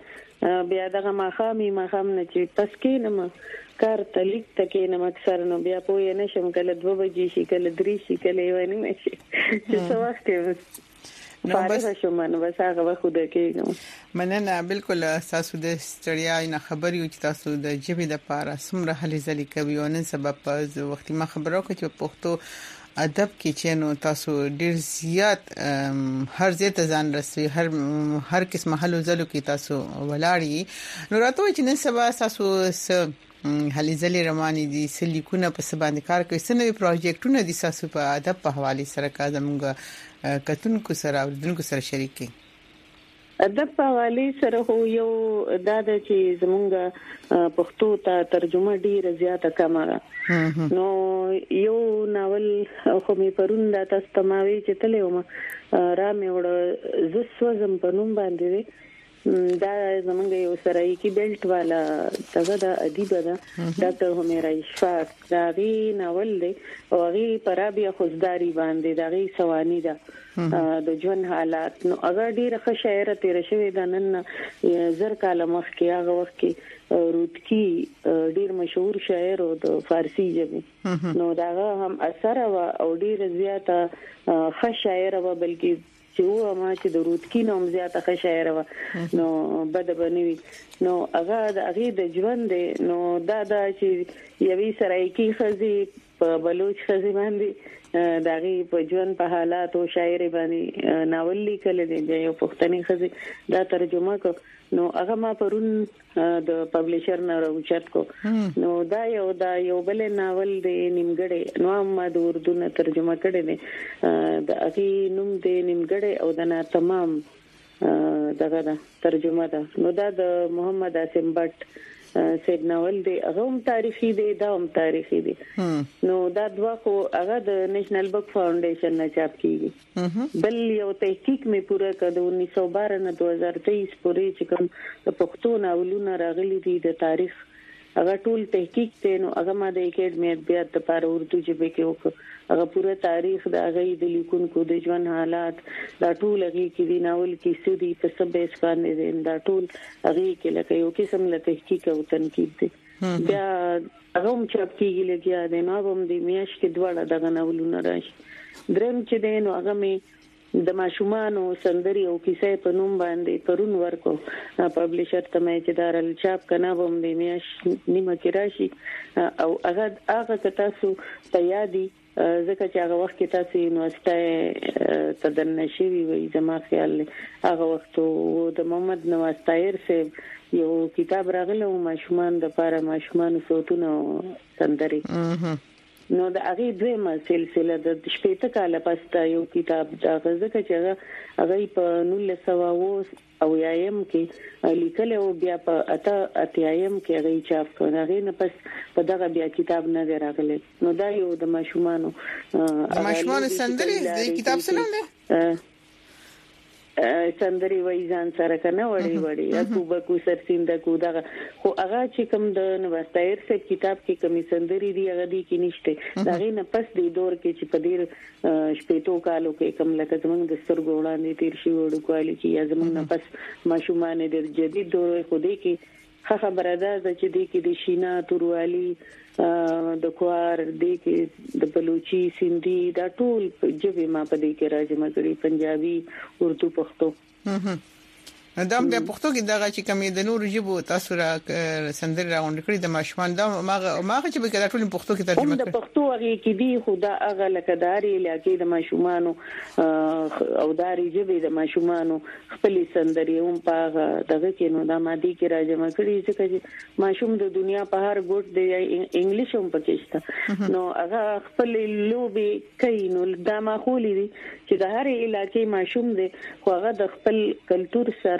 بیا دغه ماخام نه چې پس کې نه کار تلیک تکې نه اکثر نو بیا پوه نه شم کله 2 بجې شي کله 3 شي کله 1 نیمه شي چې څو وخت نو بس شومان بس هغه وخت د کېږم مننه بالکل تاسو د ستړیا نه خبر یو چې تاسو د جبې د پاره سمره هلي ځلې کوي او نن سبب په وخت ما خبرو کې چې پښتو ادب کې چې نو تاسو ډیر زیات هر ځای ته ځان رسوي هر قسم حلو ځلو کې تاسو ولاړی نو راته چې نن سبا تاسو هلي ځلې روانې دي سلیکونه په سباند کار کوي سنوي پروجیکټونه دي تاسو په ادب په حواله سره کازمږه کتونکو سره او دونکو سره شریک کړي ادب په حواله سره هو یو د چې زمونږ پښتو ته ترجمه ډیره زیاته کمه نو یو ناول خو می پرون د تاسو تماوي چې تلوم را مې وړ زسوزم په نوم باندې دا زمونږ یو سرایکی بیلټ والا دغه د ادیب ده ډاکټر همیرا اشفاق دا غي ناول دی او غي پرابیا خوشداري باندې دا غي سوانی ده د ژوند حالات نو هغه ډیره ښه شاعر تیر شوی د نن زر کاله مخکې هغه وخت کې رودکی ډیر مشهور شاعر او د فارسی ژبه نو دا هم اثر او ډیره زیاته ښه شاعر او بلکې چې ما چې د رودکی نوم زیاته ښه شاعر و نو بد بنوي نو هغه د ژوند نو دا چې یوي سرایکی خزي په بلوچ خزي باندې داغي په ژوند په حالات او شاعري باندې ناول لیکل دي یو پښتني خزي دا ترجمه کو نو هغه ما پرون د پبلشر نه راوچت کو نو دا یو بل ناول د نیمګړې نو ما د اردو نه ترجمه کړی دی د اغي نوم د نیمګړې او د نا تمام دغه ترجمه ده نو دا د محمد اسم بټ سید ناول دی هغه هم تاریخي دی دا هم تاریخي دی نو دا دوا خو هغه د نېشنل بک فاونډیشن نه چاپ کیږي بل یو تحقیق می پوره کړ د 1912 نه 2023 پورې چې کوم د پښتو ناولونه راغلي دي د تاریخ هغه ټول تحقیق ته نو هغه ما د اکیډمي ادبیات لپاره اردو ژبه کې وکړ هغه پوره تاریخ د هغه د لیکونکو د ژوند حالات دا ټول هغه کې دی ناول کې سودي په سبې ځکانې دي دا ټول هغه کې لکه یو قسم له تحقیق او تنقید دي بیا هغه هم چاپ کیږي لګیا دی نو هم د میاش کې دواړه دغه ناولونه راشي درم چې دی نو هغه می د ماشومانو سندري او کیسه په نوم باندې پرون ورکو پبلشر ته مې چې دارل چاپ کنه بم د میاش نیمه کې راشي او هغه تاسو تیادی ځکه چې هغه وخت کې تاسو یونیورسيټي تدن شوی وي زما خیال هغه وخت د محمد نواز طاهر صاحب یو کتاب راغله ماشومان د پاره ماشومان صوتونه سندري نو د هغه دویمه سلسله د شپږ کاله پسته یو کتاب دا ځکه چې هغه په 1900 او یایم کې لیکل او بیا په اتیایم کې هغه چاپ کړ هغه نه پس په دغه بیا کتاب نه راغلی نو دا یو د ماشومانو سندري د کتاب سره نه سندري وای ځان سره کنه وړي اكو بکو سرسینده کو دا خو هغه چې کوم د نوستایر څخه کتاب کې کمی سندري دی هغه دی کې نشته دا غي نه پس دی دور کې چې په ډیر شپېتو کالو کې کوم لکه زمونږ د سترګو وړاندې تیر شي وړو کوالي کې یا زمونږ نه پس ماشومان د جدید دور خو دی کې خبره ده چې دی کې د شینا توروالی د کوار دی کې د بلوچي سندي دا ټول ژبه ما په دې کې راځم کړي پنجابي اردو پښتو دام د پښتو کې دغه چې کمی د نور ژبو تاسو را سندر راوند کړی د ماشومان دا ماغه چې به کله ټول پښتو کې ترجمه کړي د پښتو هغه کې دی خدا هغه لکداري لکه د ماشومان او داري ژبه د ماشومان خپل سندري هم په دغه کې نو د مادي کې راځم کړي چې ماشوم د دنیا په هر ګوټ د انګلیش هم پکېشته نو هغه خپل لوبي کوي نو دا معقول دي چې د هر علاقې ماشوم دی خو هغه د خپل کلچر سره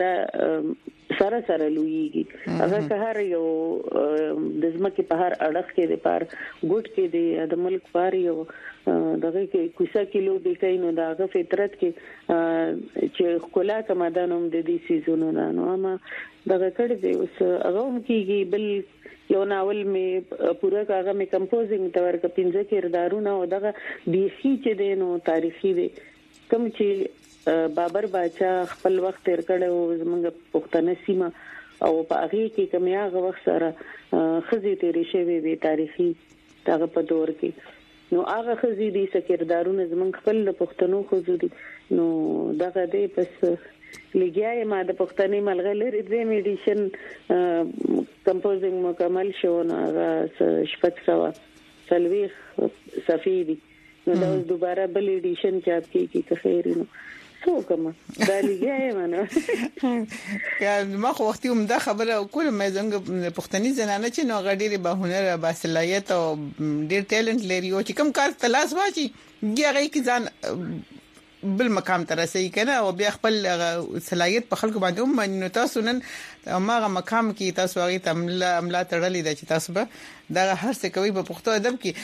لویږي هغه که هر یو د ځمکې په هر اړخ کې د پار ګوټ کې د ملک پار یو دغه کې کوڅه کیلو به کینو دغه فطرت کې چې خلا کمدانوم د دې سيزونو نو ما دغه کړي دی اوس هغه هم کېږي بل یو ناول می پوره هغه می کمپوزینګ تور ک 15 کردارونه او دغه دیسی چې دینو تاریخي دی کوم چې بابر باچا خپل وخت تیر کړو زمونږ پښتنه سیمه او په هغه کې کمیاغه وخت سره خزي تیرې شوی وي تاریخي دغه په دور کې نو هغه خزي دي سکردارونه زمون خپل پښتنو خزو دي نو دغه دې پس لګیاي ما د پښتني ملغلري د میډیشن کمپوزینګ مکمل شو نو هغه شپږ سلويخ صفيدي نو دا دوباره بل ایډیشن چاپ کی خیر نو څو کوم دا لګیاي منو یا ما خو وختي هم دا خبره کول مې څنګه پښتني زنانه چې نو غډيري به هنر با صلاحيت او ډیر ټیلنت لري او چې کوم کار تلاش واچي هغه کې ځان بل مقام ته رسي کنه او بیا خپل صلاحيت په خلکو باندې هم نو تاسو نن ماغه مقام کې تاسو هغه عمله تړلې ده چې تاسو به دا هر څه کوي په پښتو ادب کې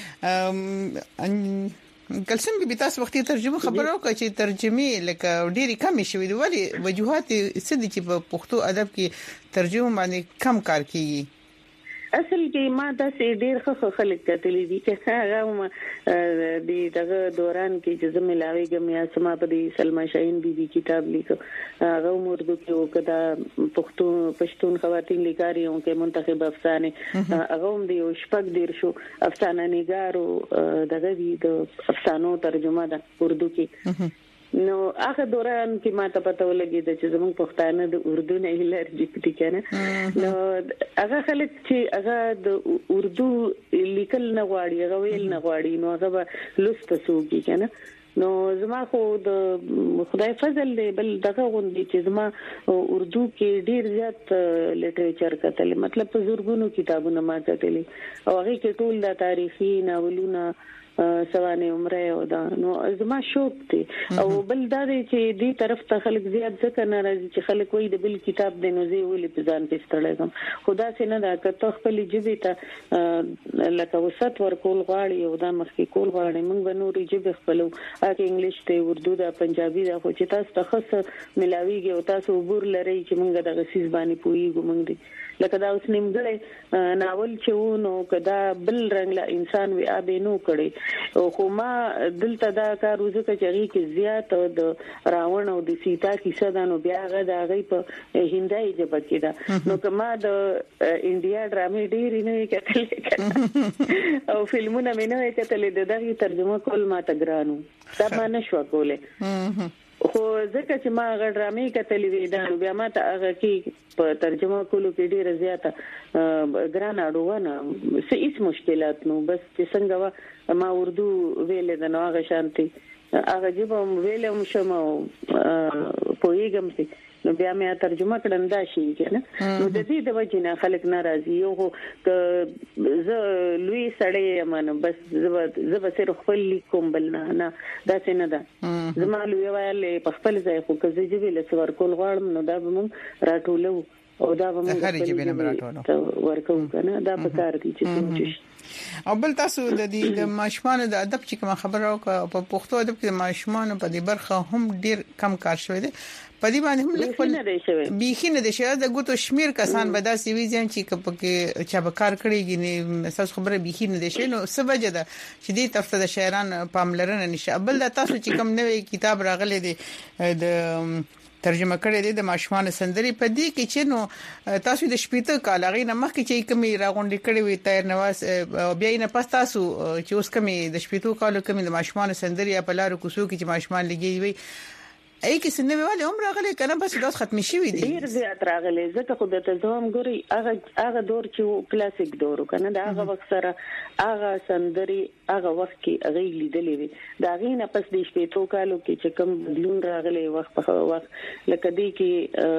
کلسم به تاسو وختي ترجمه خبرو کوي چې ترجمه لکه ډيري کم شي وي ولی وجوهات سدي چې په پښتو ادب کې ترجمه باندې کم کار کوي اصل کې ما دا سې ډېر ښه خلک کتلې دي چې هغه د دغه دوران کې چې زملاوي ګم یا سما په دې سلمہ شاهین بيبي کتاب لیکو هغه اردو کې وکړه پښتون خواتین لیکاریوں کې منتخب افسانه هغه هم دی شپږ ډیر شو افسانه نگارو دغه د افسانو ترجمه ده اردو کې نو هغه دوران کې ما ته پته ولګی چې زموږ پښتانه د اردو نه الرجی دي کنه نو هغه خلک چې هغه د اردو لیکل نه غواړي هغه ویل نه غواړي نو هغه لست سوګي کنه نو زما خو د خدای فضل دی بل دغه غوندي چې زما اردو کې ډیر زیات لټریچر کتل مطلب په زورګونو کتابونه ما کتلې او هغه کې ټول د تاریخي ناولونه سوانه عمره او دا نو زما شوق دي او بل دا چې دې طرف ته خلک زیات ځکه ناراضي چې خلک وایي د بل کتاب د نوځي ولې په ځان پېستړم خدا سي نه دا کته خپل جبه ته لکه وسط ورکول غواړي او دا مخکې کول غواړي موږ به نورې جبه خپلو اګه انګلیش ته اردو دا پنجابي دا خو چې تاسو تخص ملاويږي او تاسو عبور لري چې موږ د غسیز باندې پويګو موږ دي لکه دا اوس نیمګړی ناول چې ونو کدا بل رنگ لا انسان وی ابې نو کړي خو ما دلته دا کار وزکه چې غي کې زیات د راوڼ او د سیتا کیسه دا نو بیا غا دا غي په هندای جبه کې دا نو کما د انډیا ډرامې ډېر نه کتل او فلمونه مې نه کتل د دغه ترجمه کول ما ته ګرانو دا ما نشو کوله خو ځکه چې ما غړرامې کتلې وې دا بیا ما ته هغه کې په ترجمه کولو کې ډیره زیاته ګران اړونه هیڅ مشکلات نو بس چې څنګه ما اردو ویلې د نو هغه شانتي هغه جبم ویلم شم پوېګم سي نو بیا مې ترجمه کړم دا شي کنه نو د دې د وجنه خلک ناراضي یو ک ز لوی سړی یم بس زب سره خپل کوم بل نه دا څنګه ده زما لوی وایي په خپل ځای خو که زه جوړ لسور کول غواړم نو دا به مون راټولو او دا به مون ورکو کنه دا په کار دي چې او بل تاسو د دې د ماشومان د ادب چې کوم خبره او په پښتو ادب کې د ماشومان په دې برخه هم ډیر کم کار شوی دی په دې باندې هم لیکل بيخي نه دي شوی د ګوتو شمیر کسان به دا سی ویزن چې چا به کار کړیږي نه اساس خبره بيخي نه دي شوی نو سبجه ده چې دې طرف ته د شاعران پاملرنه نشه بل د تاسو چې کوم نوې کتاب راغلی دی د ترجمه کړی دی د ماشومان سندري په دې کې چې نو تاسو د شپېته کالغې نه مخکې چې کومې راغونډې کړې وي تیر نواز بیا نه پس تاسو چې اوس کومې د شپېته کالو کومې د ماشومان سندري په لارو کوڅو کې چې ماشومان لګي وي اې کې سنوي والے عمر غلې کنه بس دا ختم شي وي ډیر زیات راغلي ځکه خو د تزوم ګوري هغه دور چې کلاسیک دور کنه دا هغه وخت سره هغه سندري هغه وخت کې هغه لیدلې وي دا غینه پس د شپېتو کالو کې چې کوم بدلون راغلي وخت په وخت لکه دې کې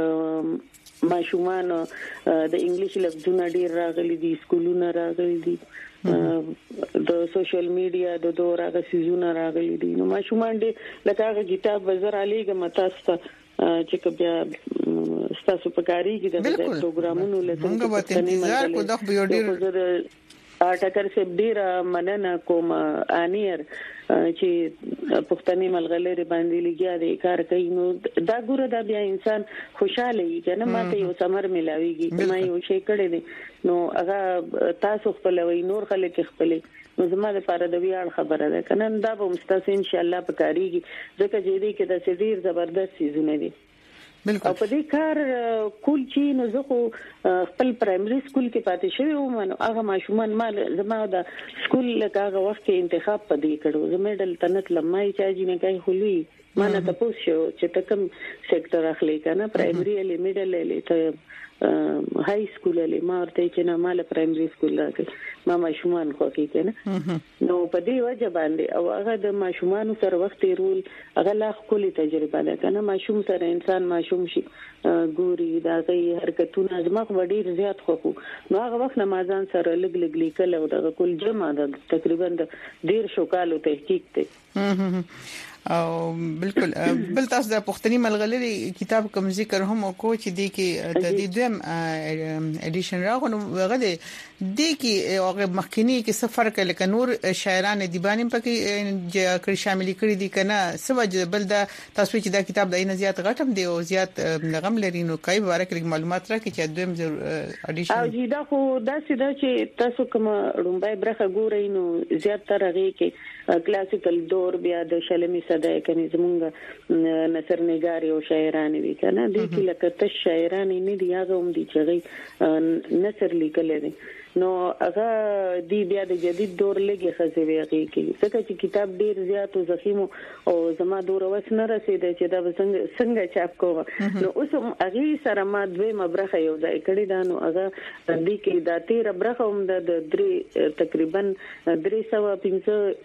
ماشومان د انګلیش لفظونه ډیر راغلي دي سکولونه راغلي دي د سوشل میډیا د دور هغه سيزونه راغلي دي نو ماشومان دې لکه هغه کتاب وزر علیګه متاسته چې بیا ستاسو په کاری کې د پروګرامونو لته انتظار کو د یو ډیر ټاکر سپ ډیر مننه کوم انیر چې پښتني ملغلره باندې لګیا دي کار کوي نو دا ګوره دا بیا انسان خوشاله وي کنه ماته یو سمر ملاويږي ما یو شي کړی دي نو هغه تاسو خپل وي نور خلک خپل نو زما لپاره د ویاړ خبره ده کنه دا به مستاسین ان شاء الله په کاریږي ځکه چې دې کې د ډیر زبردست سيزونه دي او په دې کار کول چې نو زه خو خپل پرایمري سکول کې پاتې شوی وم نو هغه ماشومان مال زما د سکول لکه هغه وخت کې انتخاب پدې کړو زه میډل تنت لمای چاجي نه کوي خلوي ما نه تاسو چې تکم سېکټر اخلي کنه پرایمري له میډل له ته های سکول له ما ورته چې نه مال پرایمري سکول راکې ما ماشومان خو کې کنه نو په دې وجه باندې او هغه د ماشومان سره وخت رول هغه لا خولي تجربه ده کنه ماشوم سره انسان ماشوم شي ګوري دا غي حرکتونه زمخ وړي زیات خو نو هغه وخت نمازان سره لګ لګ لیکل او د کل جمع ده تقریبا د 1.5 کالو تحقیق ته او بالکل بل تاسو د پښتني ملغلري کتاب کوم ذکر هم کو چې دی کې د دې دویم اډیشن راغونو غده دی کې هغه مخکینی کې سفر کله ک نور شاعران دیبانی پکې کړي شامل کړي دي کنه سوج بل دا تاسو چې دا کتاب د نه زیات غټم دی او زیات غم لري نو کای بارک معلومات راکړي چې دویم اډیشن او جی دا خو دا سیده چې تاسو کوم رومبای برخه ګورئ نو زیات تر هغه کې کلاسیکل دور بیا د شلمی صدای کني زمونږ نثر نگاری او شاعران وی کنه د کې لکه ته شاعران نه دی هغه هم دي چې نثر لیکل دي نو هغه دی بیا د جدید دور لګي خزوي هغه کې څنګه چې کتاب ډیر زیات او زخیم او زما دور وس نه رسید چې دا څنګه چاپ کوم نو اوس هغه سره ما دوی مبرخه یو ځای کړی دا نو هغه د کې د 13 برخه هم د 3 تقریبا 315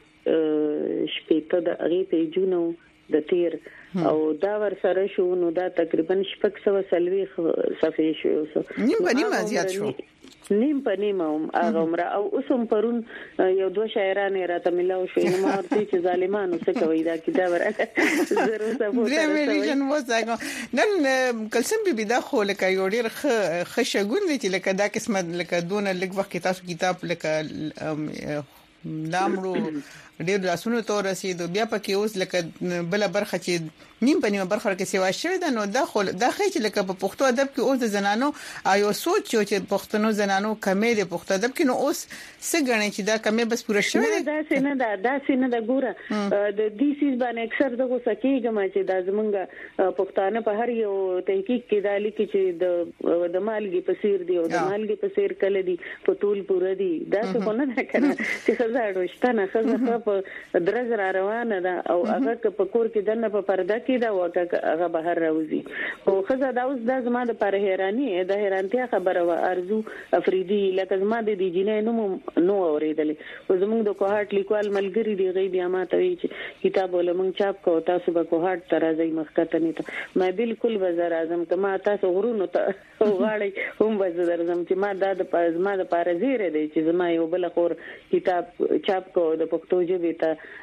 شپږ د هغه پیجونو د تیر او دا ور سره شو نو دا تقریبا 640 صفحې شو نیم زیات شو نیم په نیمه هغه عمره او اوسم پرون یو دوه شاعران راته ملاو شو نو ما ورته چې ظالمانو څه کوي دا کتاب راځي ضرور سبوت نن کلسم بي دا خو لکه یو ډیر خشګون دي چې لکه دا قسمه لکه دون لګ وخت تاسو کتاب لکه لامرو ډېر لاسونو ته رسیدو بیا پکې اوس لکه بل برخه چې نیم په نیمه برخه کې سیوا شوی دا نو دا خې چې لکه په پښتو ادب کې اوس د زنانو آیو سوچ چې پښتنو زنانو کمې د پښتو ادب کې نو اوس څه غني چې دا کمې بس پوره شوی دا څنګه دا ګوره د دې سیس باندې اکثر دغه سکیګم چې دا زمونږ پښتانه په هر یو تحقیق کې دا لیکي چې د مالګي په سیر دی او د مالګي په سیر کله دی په ټول پوره دی دا څه نه ده کنه چې خزاړو شتنه خزه په درز را روانه ده او هغه په کور کې دنه په پرده کې دا وکه هغه بهر راوځي او خزه دا اوس د زما د پر حیرانی د حیرانتیا خبره و ارزو افریدي لکه زما د دې جنې نو اوریدلې او زموږ د کوهات لیکوال ملګری دی غي بیا ما ته وی چې کتاب ولمن چاپ کو تاسو به کوهات ترازی مخکته نه ته ما بالکل وزر اعظم کما تاسو غرونو ته غاړي هم وزر اعظم چې ما د پازما د پارزیره دی چې زما یو بل خور کتاب چاپ کو د پښتو ژبې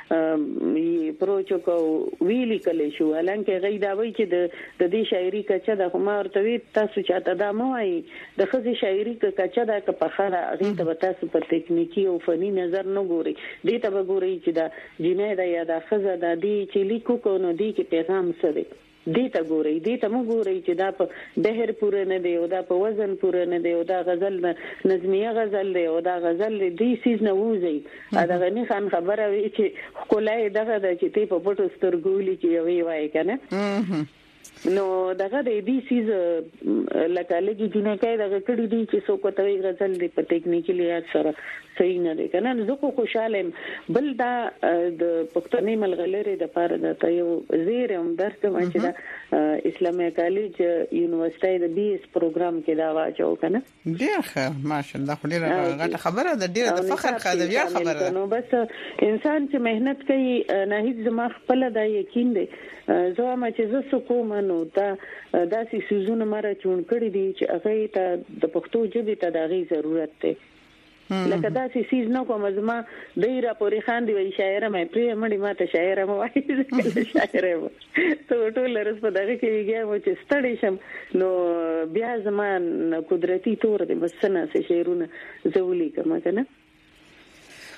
ته پروچو کو ویلي کله شو لکه غي دا وی چې د دې شاعري کچا د ما ورته تاسو چاته دا مو وای د خزي شاعري کچا د په خره غي ته تاسو په ټکنیکی او فني نظر نه ګوري دې ته وګوري چې دا جنې دا یا د خزه د دې چې لیکو کو نو دې کې پیغام څه دی دې ته ګوري دې ته مو ګوري چې دا په بهر پوره نه دی او دا په وزن پوره نه دی او دا غزل نظمیه غزل دی او دا غزل دې سیز نه وځي دا غني خان خبره وی چې کولای دغه د چې ته په پټو سترګولي کې وی وای کنه نو دغه دې سیز لکه لګي جنکای دغه کړي دي چې څوک ته غزل دی په ټکنیکی لیاز سره صحیح نه دی کنه زه خو خوشاله بل دا د پښتني ملغلره د پاره د یو زیر هم درته ما چې دا اسلامي کالج یونیورسيټي د بي اس پروګرام کې دا واچو کنه ډیر ښه ماشاءالله خو ډیر غټه خبره ده ډیر د فخر خبره خبره ده نو بس انسان چې مهنت کوي نه هیڅ زما خپل دا یقین دی زه ما چې زه سکوم نو دا داسې سيزونه مره چون کړی دي چې هغه ته د پښتو ژبې ته د غي ضرورت دی لکه دا سیز نه کوم زما دایره پورې خان دی وی شاعر مې پرې مړی ماته شاعر مې وایي شاعر مې ته ټول رس په دغه کې ویګم چې ستړی شم نو بیا زما قدرتي تور دی بس نه شعرونه زولي کوم کنه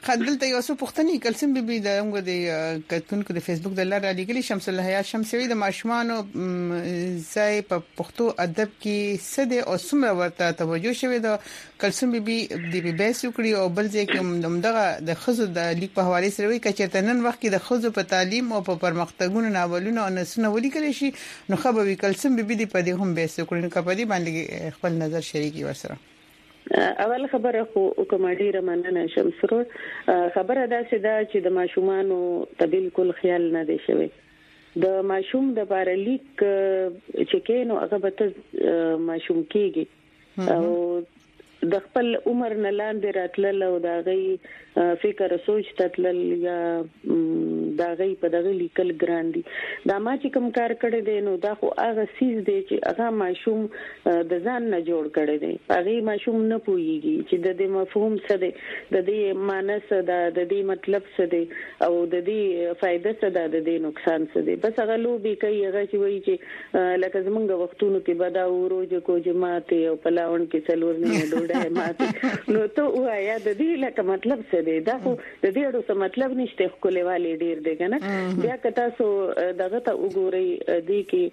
خدلته یو څه پښتني کلسم بيبي د موږ د کتونکو د فیسبوک د لاره لګلی شمس الله حیا شمسوي د ماشومانو ځای په پښتو ادب کې سده او سمره ورته توجه شوی د کلسم بيبي د بیس وکړي او بل ځکه دغه د خزو د لیک په حواله سره وی کچته نن وخت کې د خزو په تعلیم او په پرمختګونو ناولونو او نسونه ولیکل شي نو خبري کلسم بيبي د پدې هم بیس وکړي نو کپدي باندې خپل نظر شریکي ورسره. اول خبره خو کومه ډیره مننه شمسرو خبره دا چې د ماشومانو ته بالکل خیال نه دی شوی د ماشوم د بارلیک چې کینو هغه به ماشوم کېږي او د خپل عمر نه لاندې راتلل او دا غي فکر سوچ تتلل یا دا غي په دغه لیکل ګران دي دا ما چې کوم کار کړی دی نو دا خو هغه سیز دی چې هغه ماشوم د ځان نه جوړ کړی دی هغه ماشوم نه پوهیږي چې د دې مفهوم څه دی د دې معنی څه ده د دې مطلب څه دی او د دې فائدہ څه ده د دې نقصان څه دی بس هغه لوبي کوي هغه چې وایي چې لکه زمونږ وختونو کې بدا وروج کو جماعت او پلاون کې څلور نه ډوډۍ ماته نو ته وایا د دې لکه مطلب څه دی دا خو د دې اړو څه مطلب نشته خو کولېوالي ډیر دی کنه بیا کته سو دغه ته وګورئ دې کې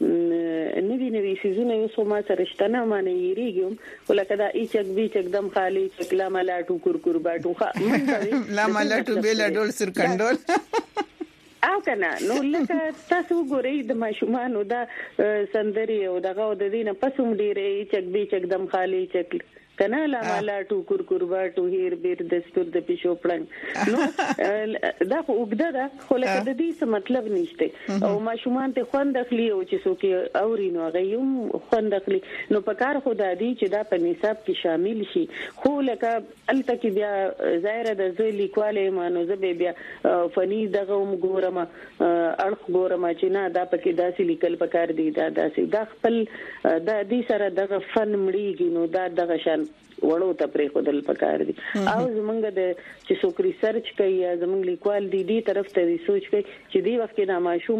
نوی سيزونه یو سم سره شتنه معنی یریږم ولکه دا ایچک بیچک دم خالی چکلا ملا ټو کور باټو لا ملا ټو بیل ډول سر کندول او کنه نو لکه تاسو ګورئ د ماشومان دا سندري او دغه د دینه پسوم ډیره ایچک بیچک دم خالی چکل کنه لا مالا ټو کور باټو هیر بیر دستور د پښو پړنګ نو دا خو وګدا دا خو لکه د دې څه مطلب نشته او ماشومان ته خوند اخلي او چې څوک اورینو غيوم خوند اخلي نو په کار خدا دی چې دا په نصاب کې شامل شي خو لکه الته کې بیا ظاهر د ځې لیکواله مانو زه بیا فني دغه وګورم اړخ ګورم چې نه دا پکې داسې لیکل پکار دی دا داسې دا خپل د دې سره دغه فن مړیږي نو دا دغه شان وړو ته پرې خودل پکار دي او زمونږ د چې څوک ریسرچ کوي زمونږ لیکوال دي طرف ته سوچ کوي چې دی وخت کې د ماشوم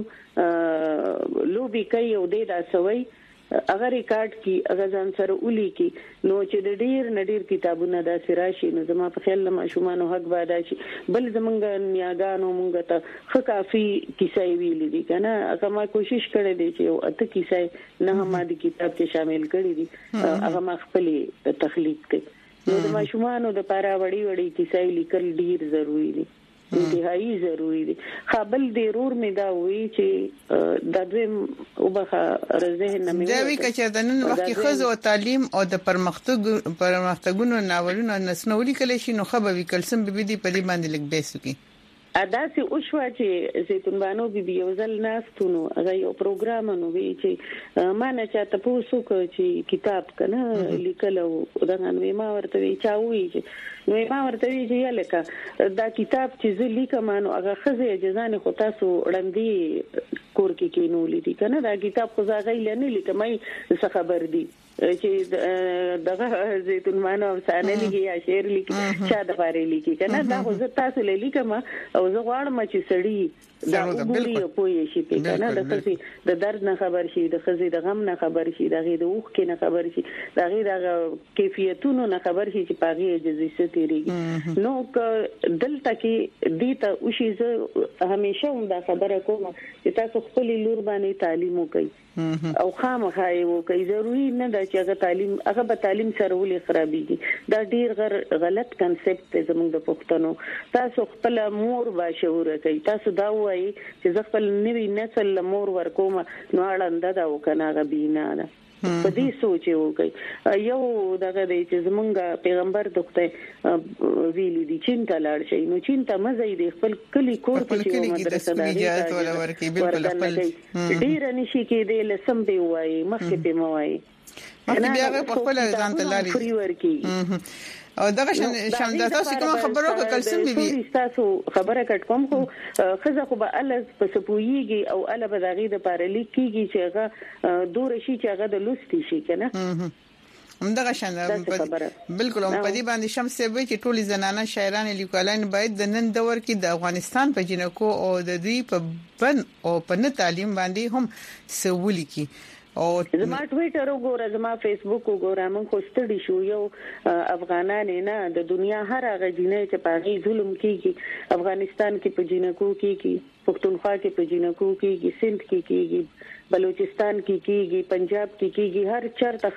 لوبي کوي او د اسوي اگر ریکارډ کی اگر ځان سره ولي کی نو چې د ډیر نډیر کتابونه د سراشي نو زما په خیال ماشومان حق بادا شي بل زمونږ نیاګانو مونږ ته خو کافي کیسې ویلې دي کنه هغه ما کوشش کړې دي چې او اته کیسې نه هم د کتاب کې شامل کړې دي هغه ما خپل تخلیق کړ نو د ماشومان د پاره وړي کیسې لیکل ډیر ضروری دي انتهایی ضروری دي خپل د رور می دا وی چې د دوی وبخه رزه نه مې دا وی چې د نن وخت خزو تعلیم او د پرمختګونو ناولونو نسنولي کله شي نو خبر وی کلسم به دي په دې باندې لیک بیسو کې اداسي او شو چې زيتون بانو بي یو ځل ناستونو هغه یو پروګرام نو وی چې ما نه چاته پوسو چې کتاب کنه لیکل او دغه نو ما ورته وی چاوي نو ما ورته وی چې لکه دا کتاب چې زه لیکم نو هغه خزه اجازه خو تاسو وړاندې کور کې کینو لیدي کنه دا کتاب خو زه غیله نه لیکم څه خبر دي چې دغه زيتون بانو افسانه لیکي یا شعر لیکي چا د فارې لیکي کنه دا خو زه تاسو لیکم او زه غواړم چې سړی دا وګوري او پوي شي په کنه د خزي د درد نه خبر شي د خزي د غم نه خبر شي د غي د اوخ کې نه خبر شي د غي د کیفیتونو نه خبر شي چې پاغي اجازه ستېریږي نو دلته کې دیته او شي زه همیشه هم دا خبره کوم چې تاسو خپل لور باندې تعلیم وکړئ او خامخا یو کوي ضروری نه دا چې هغه به تعلیم سره ولې خرابېږي دا ډیر غلط کنسپټ دی زموږ د پښتنو تاسو خپل مور باشعور کوي تاسو دا وایي چې خپل نوی نسل مور ورکوم نو اړنده دا وکنه غبینا ده په دې سوچ وکي یو دغه د زمونږ پیغمبر دغه ویلي دي چې ته لاړ شي نو چې ته مزه دې خپل کلی کور کې مدرسه ده ډیر نشي کې دې لسم به وایي مخکې په موایي انا بیا په خپل ځان ته لاري او دغه شان تاسو کوم خبرو کلسم بي تاسو خبره کټ کوم خو خزه خو به ال په سپويږي او ال به دغه د پارلیک کیږي چې هغه دور شي چې هغه د لوستي شي کنه همدغه شان بالکل هم په دې باندې شمس به چې ټولي زنانه شاعران لیکوالان باید د نن دور کې د افغانستان په جنکو او د دوی په بن او په تعلیم باندې هم سوولي کی او زما ټویټر وګوره زما فیسبوک وګوره من خو ستړي شو یو افغانان نه د دنیا هر هغه جنې چې پاغي ظلم کیږي افغانستان کې په جنکو کیږي پښتونخوا کې په جنکو کیږي سند کې کیږي بلوچستان کې کیږي پنجاب کې کیږي هر چرته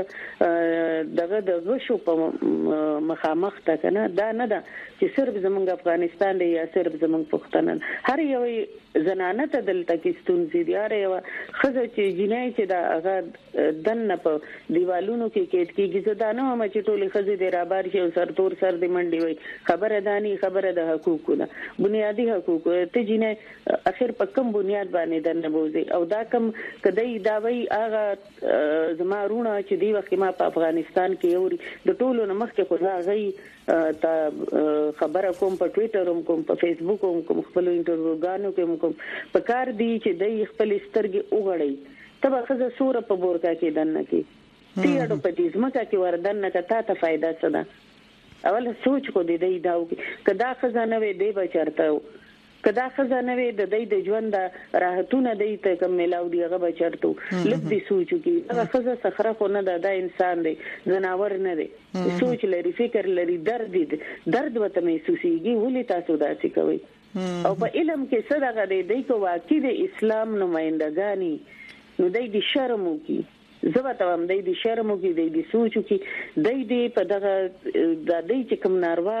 خزه دغه غشو په مخامخ تا کنه دا نه ده چې صرف زمونږ افغانستان دی یا صرف زمونږ پښتانه هر یو زنانه ته دلته کې ستونزې دي هر یو خزه چې جنای چې دا هغه دنه په دیوالونو کې کېد کېږي زدانه هم چې ټولې خزه د رابار شي او سرتور سر د منډي وي خبره دانی خبره د حقوقو بنیادی حقوق ته جنای اخر په کوم بنیاد باندې دنه بوزي او دا کوم کدی دا وی هغه زمارونه چې دی وخت ما په افغانستان کې یوري د ټولو نمخ کې خو هغه تا خبره کوم په ټویټر کوم په فیسبوک کوم خپل انټروګانو کې کوم په کار دی چې د خپل سترګې وګړي تبه خزه سوره په بورکا کې دنه کې تیړو په دې ځمکه کې وردن نه ته فائدہ څه ده اول سوچ کو دی داو کدا خزانه وې دی بچرته کدا خزانه وې د دې د ژوند راحتونه دی ته کوم ملاو دی هغه بچرته لږ دی سوچو کې هغه خزه صخره خو نه د انسان دی زناور نه دی سوچ لري فکر لري درد وته محسوسيږي ولې تاسو داسې کوي او په علم کې صدقه دی کو واقعي د اسلام نمائندګانی نو د شرم کی زبته هم د شرم کی د سوچو کی د په دغه د دې چې کوم ناروا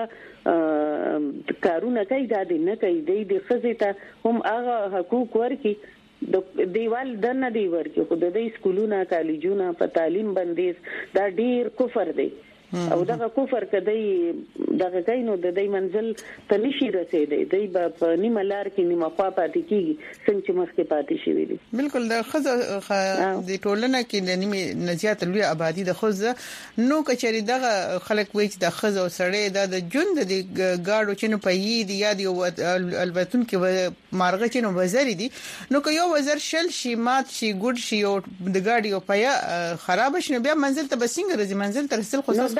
کارونه کوي دا نه کوي د خزته هم هغه حقوق ورکي د دیوال دنه دی ورکي خو د سکولونو کالجونو په تعلیم باندې دا ډیر کفر دی او دغه کفر کدی دغه کینو د دې منزل ته نشي رسیدي په نیمه لار کې نیمه خوا پاتې کیږي څنګه مخکې پاتې شي دي بالکل د خزه د ټولنه کې د نیمه نزيات لوی آبادی د خزه نو کچري دغه خلک وایي چې د خزه او سړی د ژوند د گاډو چنو په یی دی یاد یو البتون کې مارغه چنو وزري دي نو که یو وزر شل شي مات شي ګډ شي او د گاډي او پیا خراب شي بیا منزل ته بسنګ رزي منزل تر رسل خصوص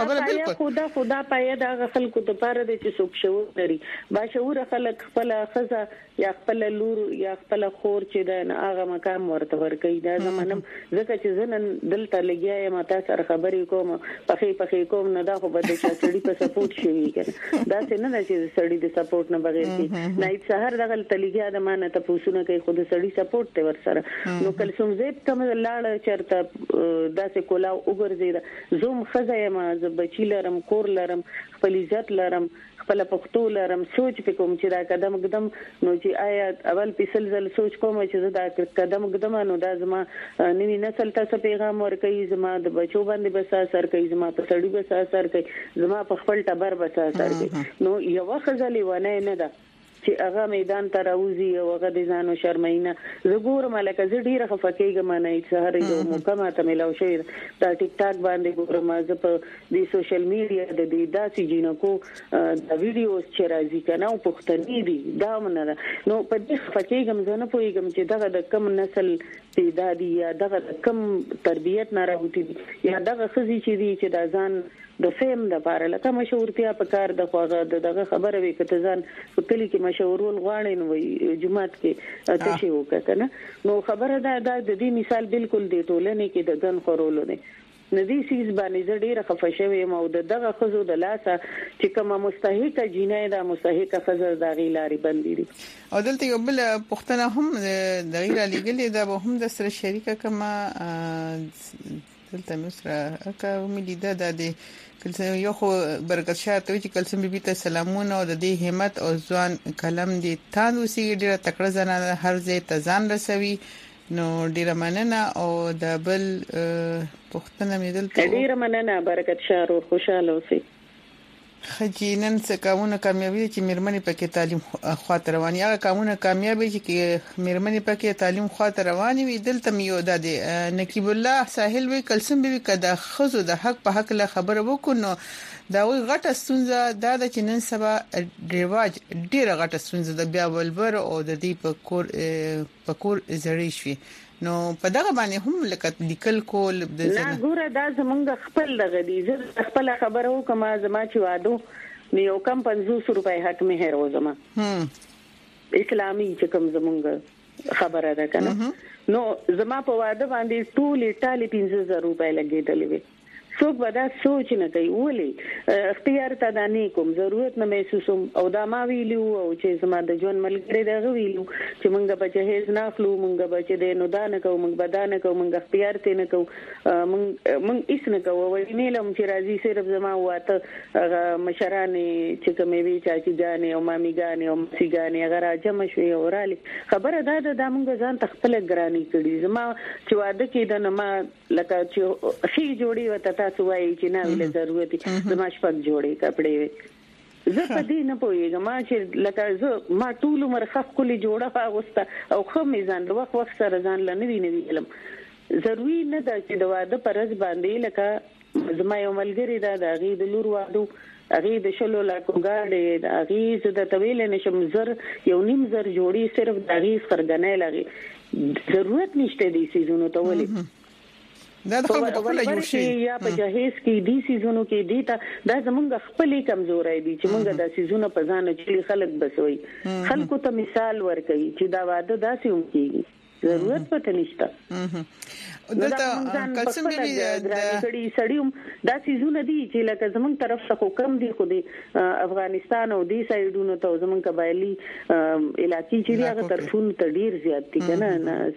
خدا پایا دا خلکو ته پاره دي چې څوک شعور لري با شعور خلک خپل خزه یا خپل لور یا خپل خور چې دا هغه مقام ورته ورکړي دا زمونږ ځکه چې زنن دلته لګیا ما تاسو سره خبرې کوم پخې کوم نه دا خو به د سړي په سپورټ شي کنه دا څنګه نه چې سړي د سپورټ نه بغیر کې نه هیڅ سحر دغه تلګیا د مانه ته پوښتنه کوي خو د سړي سپورټ ته ورسره نو کلسوم زیب کوم لاړ چرته داسې کولاو وګرځي زوم خزه ما بچی لرم کور لرم خپل عزت لرم خپل پښتو لرم سوچ کوم چې دا قدم نو چې آیا اول پیسل زل سوچ کوم چې دا قدم نو دا زما نوی نسل ته پیغام ورکړي زما د بچو باندې بس اثر کوي زما په سړی بس اثر کوي زما په خپل ټبر بس اثر کوي نو یو خزلی ونه نه ده چې هغه میدان ته راوځي او هغه د ځانو شرمینه زګور ملکه زه ډیره خفقېږم نه سهار یو مکمه ته ملاو شي دا ټیک ټاک باندې ګورم زه په دې سوشل میډیا د دې داسې جنکو د ویډیوز چې راځي کنه او پښتني دي دا منه نو په دې خفقېږم زه نه پوهیږم چې دغه د کم نسل پیدا دي یا دغه کم تربيت نه راوتی یا دغه خزي چې دي چې دا ځان د فهم د لپاره لکه مشورتیا په کار د خوغه دغه خبره وي کته ځان په کلی کې مشورول غواړي نو جمعات کې تشي وکړه نو خبره دا د دې مثال بالکل دی ټولنه کې د ځن خورولو نه ندي سیس باندې ډیره خفشوي مو دغه خزو د لاسه چې کومه مستحقه جنای د مستحقه خزر د غیلاري بندي او دلته یو بل پښتنه هم د غیر لګلې د هم د سره شریکه کما دلته مصر کا امیده د کله یو خو برکت شاته چې کلسم بیبي ته سلامونه او د دې همت او ځوان کلم دي تاسو سي ډیره تکړه زنه هر ځای ته ځان رسوي نو ډیره مننه او د بل پښتنه مې دلته ډیره مننه برکت شاه او خوشاله اوسئ خجینن څه کارونه کامیابی چې مرمنې پکې تعلیم خاطر رواني هغه کارونه کامیابی چې مرمنې پکې تعلیم خاطر رواني وي دلته میو د نقیب الله ساحل وی کلسم به کده خزو د حق په حق له خبره وکونو دا وی غټه ستونزه دا د چنن سبا ریواج ډیره غټه ستونزه د بیا ولبر او د دې په کور زړی شي نو په دغه باندې هم لکه لیکل کول د نه ګوره دا زمونږ خپل دغه دي زه خپل خبره وکم زما چې وادو نو کم 500 روپۍ حق مهر وزما اسلامي چې کوم زمونږ خبره ده کنه نو زما په واده باندې ټول ټاله 15000 روپۍ لګیدلې وي څوک به دا سوچ نه کوي ولې اختیار ته د نه کوم ضرورت نه محسوسوم او دا ما ویلو او چې زما د ژوند ملګری دا ویلو چې مونږ به جهیز نه خلو مونږ به چې د نو دا نه کوو مونږ به دا نه کوو مونږ اختیار ته نه کوو مونږ هیڅ نه کوو وای نیلم چې راځي صرف زما واته مشرانه چې کومې وی چاچی ګانې او مامي ګانې او مسی ګانې هغه راځم شوی اورالي خبره دا د مونږ ځان تخپل ګرانی کړي زما چې واده کې د ما لکه چې شي جوړي وته تاسو وایي چې نه ویل ضرورت زما شپږ جوړي کپڑے زه په دې نه پوهیږم چې لکه زه ما ټول عمر خف کلی جوړه واغسته او خو میزان د وخت سره ځان لنوي علم ضروری نه ده چې د واده پرز باندې لکه زما یو ملګری دا د غي د لور واده اغه د شلو لا کوګاړې د اغه ز د طویل نشم زر یو نیم زر جوړي صرف د اغه خرګنې لګي ضرورت نشته دي سيزونو ته ولي دا د خپل خپل جوړ شي یا په جهیز کې دي سيزونو کې دي ته دا زمونږ خپلې کمزوري دي چې مونږ د سيزونو په ځان چې خلک بسوي خلکو ته مثال ورکړي چې دا واده داسې هم کیږي ضرورت پته نشته دلته کلسم دی د سړیوم دا سيزونه دي چې لکه زمونږ طرف څخه کم دي خو د افغانستان او د سایډونو ته زمونږ قبایلی علاقې چې هغه طرفون ته ډیر زیات دي کنه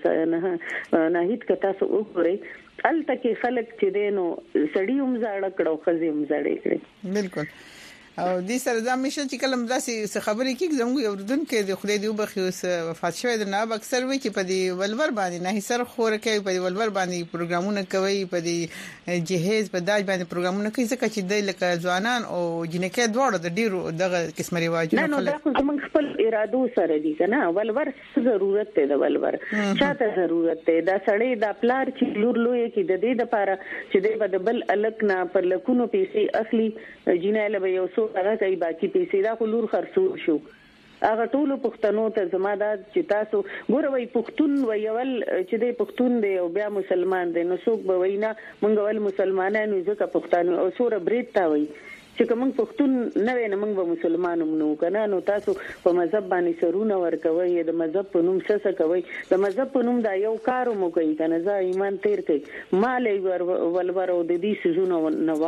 نه هیڅ کتا سو وګوري الته کې خلک چې دینو سړیوم زاړه کړو خزیم زړې کړې بالکل او دې سره دا مشه چې کلم داسې خبرې کې زموږ یو ردون کې د خدای دی وبخي اوس وفات شوی د ناب اکثر وی چې په دې ولور باندې نه سر خور کوي په دې ولور باندې پروګرامونه کوي په دې جهیز په داج باندې پروګرامونه کوي ځکه چې د لکه ځوانان او جنکې دواړو د ډیرو دغه قسم رواجونه نه دا خو زموږ خپل ارادو سره دي کنه ولور ضرورت دی د ولور چاته ضرورت دی دا سړی د پلار چې لور لوی کې د دې لپاره چې د بل الک نه پر لکونو پیسې اخلي جناله به یو هغه کوي باقي پیسې دا خلور خرڅول شو هغه ټول پښتنو ته زماده چې تاسو ګوروي پښتون ویول چې د پښتون دی او بیا مسلمان دی نو څوک به وینا مونږ ول مسلمانانو ځکه پښتانه او سوره بریټ تا وي چې کوم پښتون نه وینم موږ به مسلمانوم نو کنه نو تاسو په مذهب باندې سرونه ورکوي د مذهب په نوم څه کوي د مذهب په نوم دا یو کار مو کوي کنه ځا ایمان تیر کوي مال ولور او د دې سيزونه نه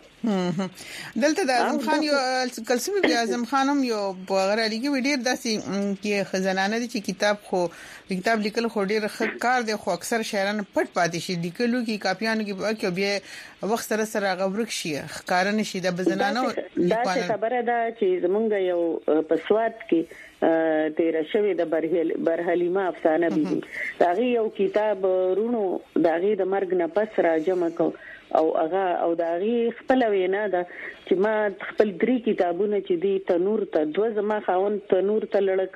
واوړي دلته د اعظم خان یو کلسم بیا اعظم خانم یو بغیر لګي ویډیو داسې کې خزانانه دي چې کتاب لیکل خو ډیر کار دی خو اکثر شاعران پټ پاتې شي لیکلو کې کاپیانو کې بیا وخت سره غوړک شي ښکارن شي د بزنانو دا خبره ده چې زمونږ یو پسوات کې تیر شوی د برحلیمه افسانه بي داغي یو کتاب رونو داغي د مرګ نه پس را جمع کو او هغه او داغي خپل وینا ده چې ما خپل 3 کتابونه چې دي تنور ته دوه زما خاون تنور ته لړ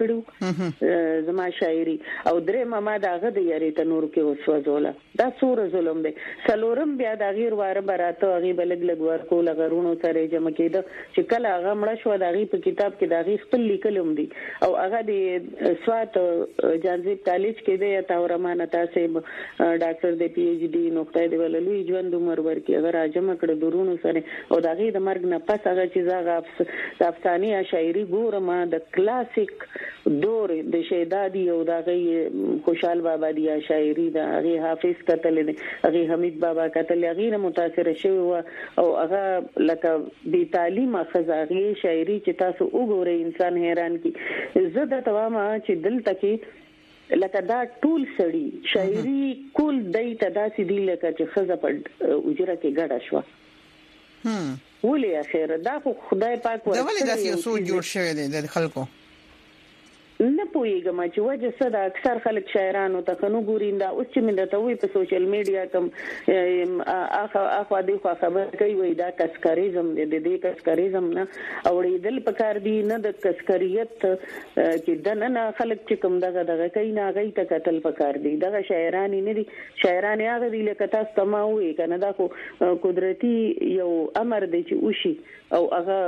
کړو زما شاعري او درې ما داغه د یاري تنور کې وسوځوله دا سور ظلم دی سلورم بیا د غیر واره براته هغه بلګ لګور کول غرونو سره جمع کېده چې کله هغه مړ شو داغي په کتاب کې داغي خپل لیکلم دي او هغه د سوات جانزیب کالج کې دی تاورمان تاسو ډاکټر د پی ایچ ډي نقطه دی ولوي ژوند عمر ورکی هغه راجمه کړ درونو سره او داغي د مرګ نه پس هغه چې زغه د افساني شاعري ګورم د کلاسیک دور د شهدادي او داغي خوشحال بابا دی شاعري د هغه حافظ کتل دي هغه حمید بابا کتل هغه متاثر شوی او هغه لکه بي تعلیم خزاغي شاعري چې تاسو وګورئ انسان حیران کی زده توامه چې دل تکي لکه دا ټول سړی شاعري کول دای ته داسې دی لکه چې خزه په اجره کې ګډه شو ولې اخر دا خو خدای پاک ورته دا ولې داسې یو څو جوړ شوی دی د خلکو نه پوهیږم چې وجه څه ده اکثر خلک شاعرانو ته خنو ګوریندا اوس چې من ته وی په سوشل میډیا کوم اخوا دی خو خبر کوي وای دا کسکریزم دې کسکریزم نه اوریدل پکار دی نه د کسکریت کې د نه خلک چې کوم دغه کوي نه غي ته قتل پکار دی دغه شاعرانی نه دي شاعرانی هغه دی لکه تاسو تماوي کنه دا خو قدرتي یو امر دی چې وشي او هغه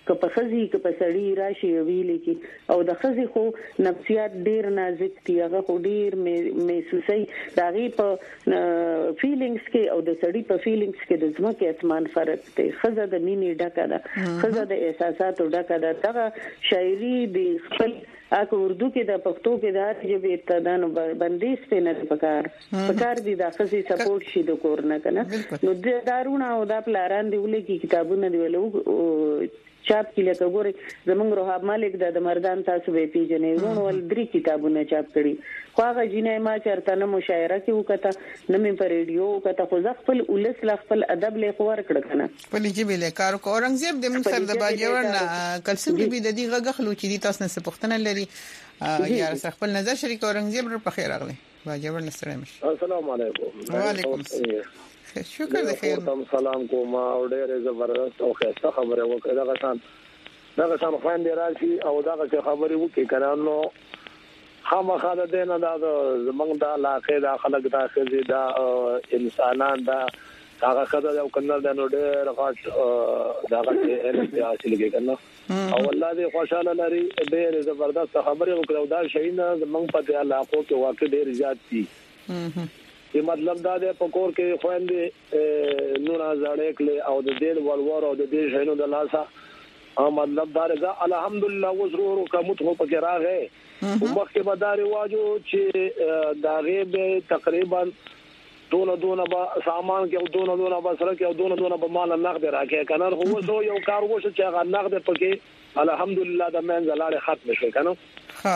که په خزي که په سړی راشي ویلې کې او د خزي خو نفسیات ډیر نازک دي هغه خو ډیر محسوسي داغي په فیلینګز کې او د سړی په فیلینګز کې د ځمکې اسمان فرق دی خزه د مینې ډکه ده خزه د احساساتو ډکه ده دغه شاعري د خپل اګه اردو کې د پښتو کې د هر ژبې ابتدانو بندیز په نه پکار دي د خصي سپورټ شي د کور نه کنه نو د دارونه او د پلاران دی ولې کې کتابونه دی ولو چاپ کې لکه ګوري زمونږ روحاب مالک د مردان تاسو به پیژنې ورونو ول درې کتابونه چاپ کړي خو هغه جنې ما چرته نه مشاعره کې وکړه نه مې په ریډیو وکړه خو ځ خپل ولس ل خپل ادب له خور کړ کنه په لږه به کار کو اورنګزیب د مصر د باجوړ نه کلسم کې د دې غغخلو چې دي تاسو نه پښتنه لري یا خپل نظر شریک اورنګزیب په خیر اغلی باجوړ نستره مش السلام علیکم وعلیکم السلام شکر د خیر سلام کوم او ډېر زبردست او ښه خبره وکړه دا شان خويندې راشي او دا خبرې وکړي کنه نو خامخا د دینه دا زمنګ دا علاقه دا خلک دا خزي دا انسانان دا هغه خدای او کنه دا نو ډېر غاټ دا غاټ علم حاصل کړي او الله دې خوشاله لري ډېر زبردست خبره وکړه دا شي نه زمنګ په علاقو کې واقع ډېر زیات دي چې مطلب دا د پکور کې خويندې نور ازاړې کله او د دې ولور او د دې شینو د لاسه مطلب دا رضا الحمدلله وزرور کومت هو پکې راغې او مخکې به دا رواجو چې دا غیب تقریبا دونه با سامان کې او دونه با سره کې او دونه با مال نقد راکې کنه خو وسو یو کار وشو چې هغه نقد پکې الحمدلله د منځلاله ختم شو کنه ها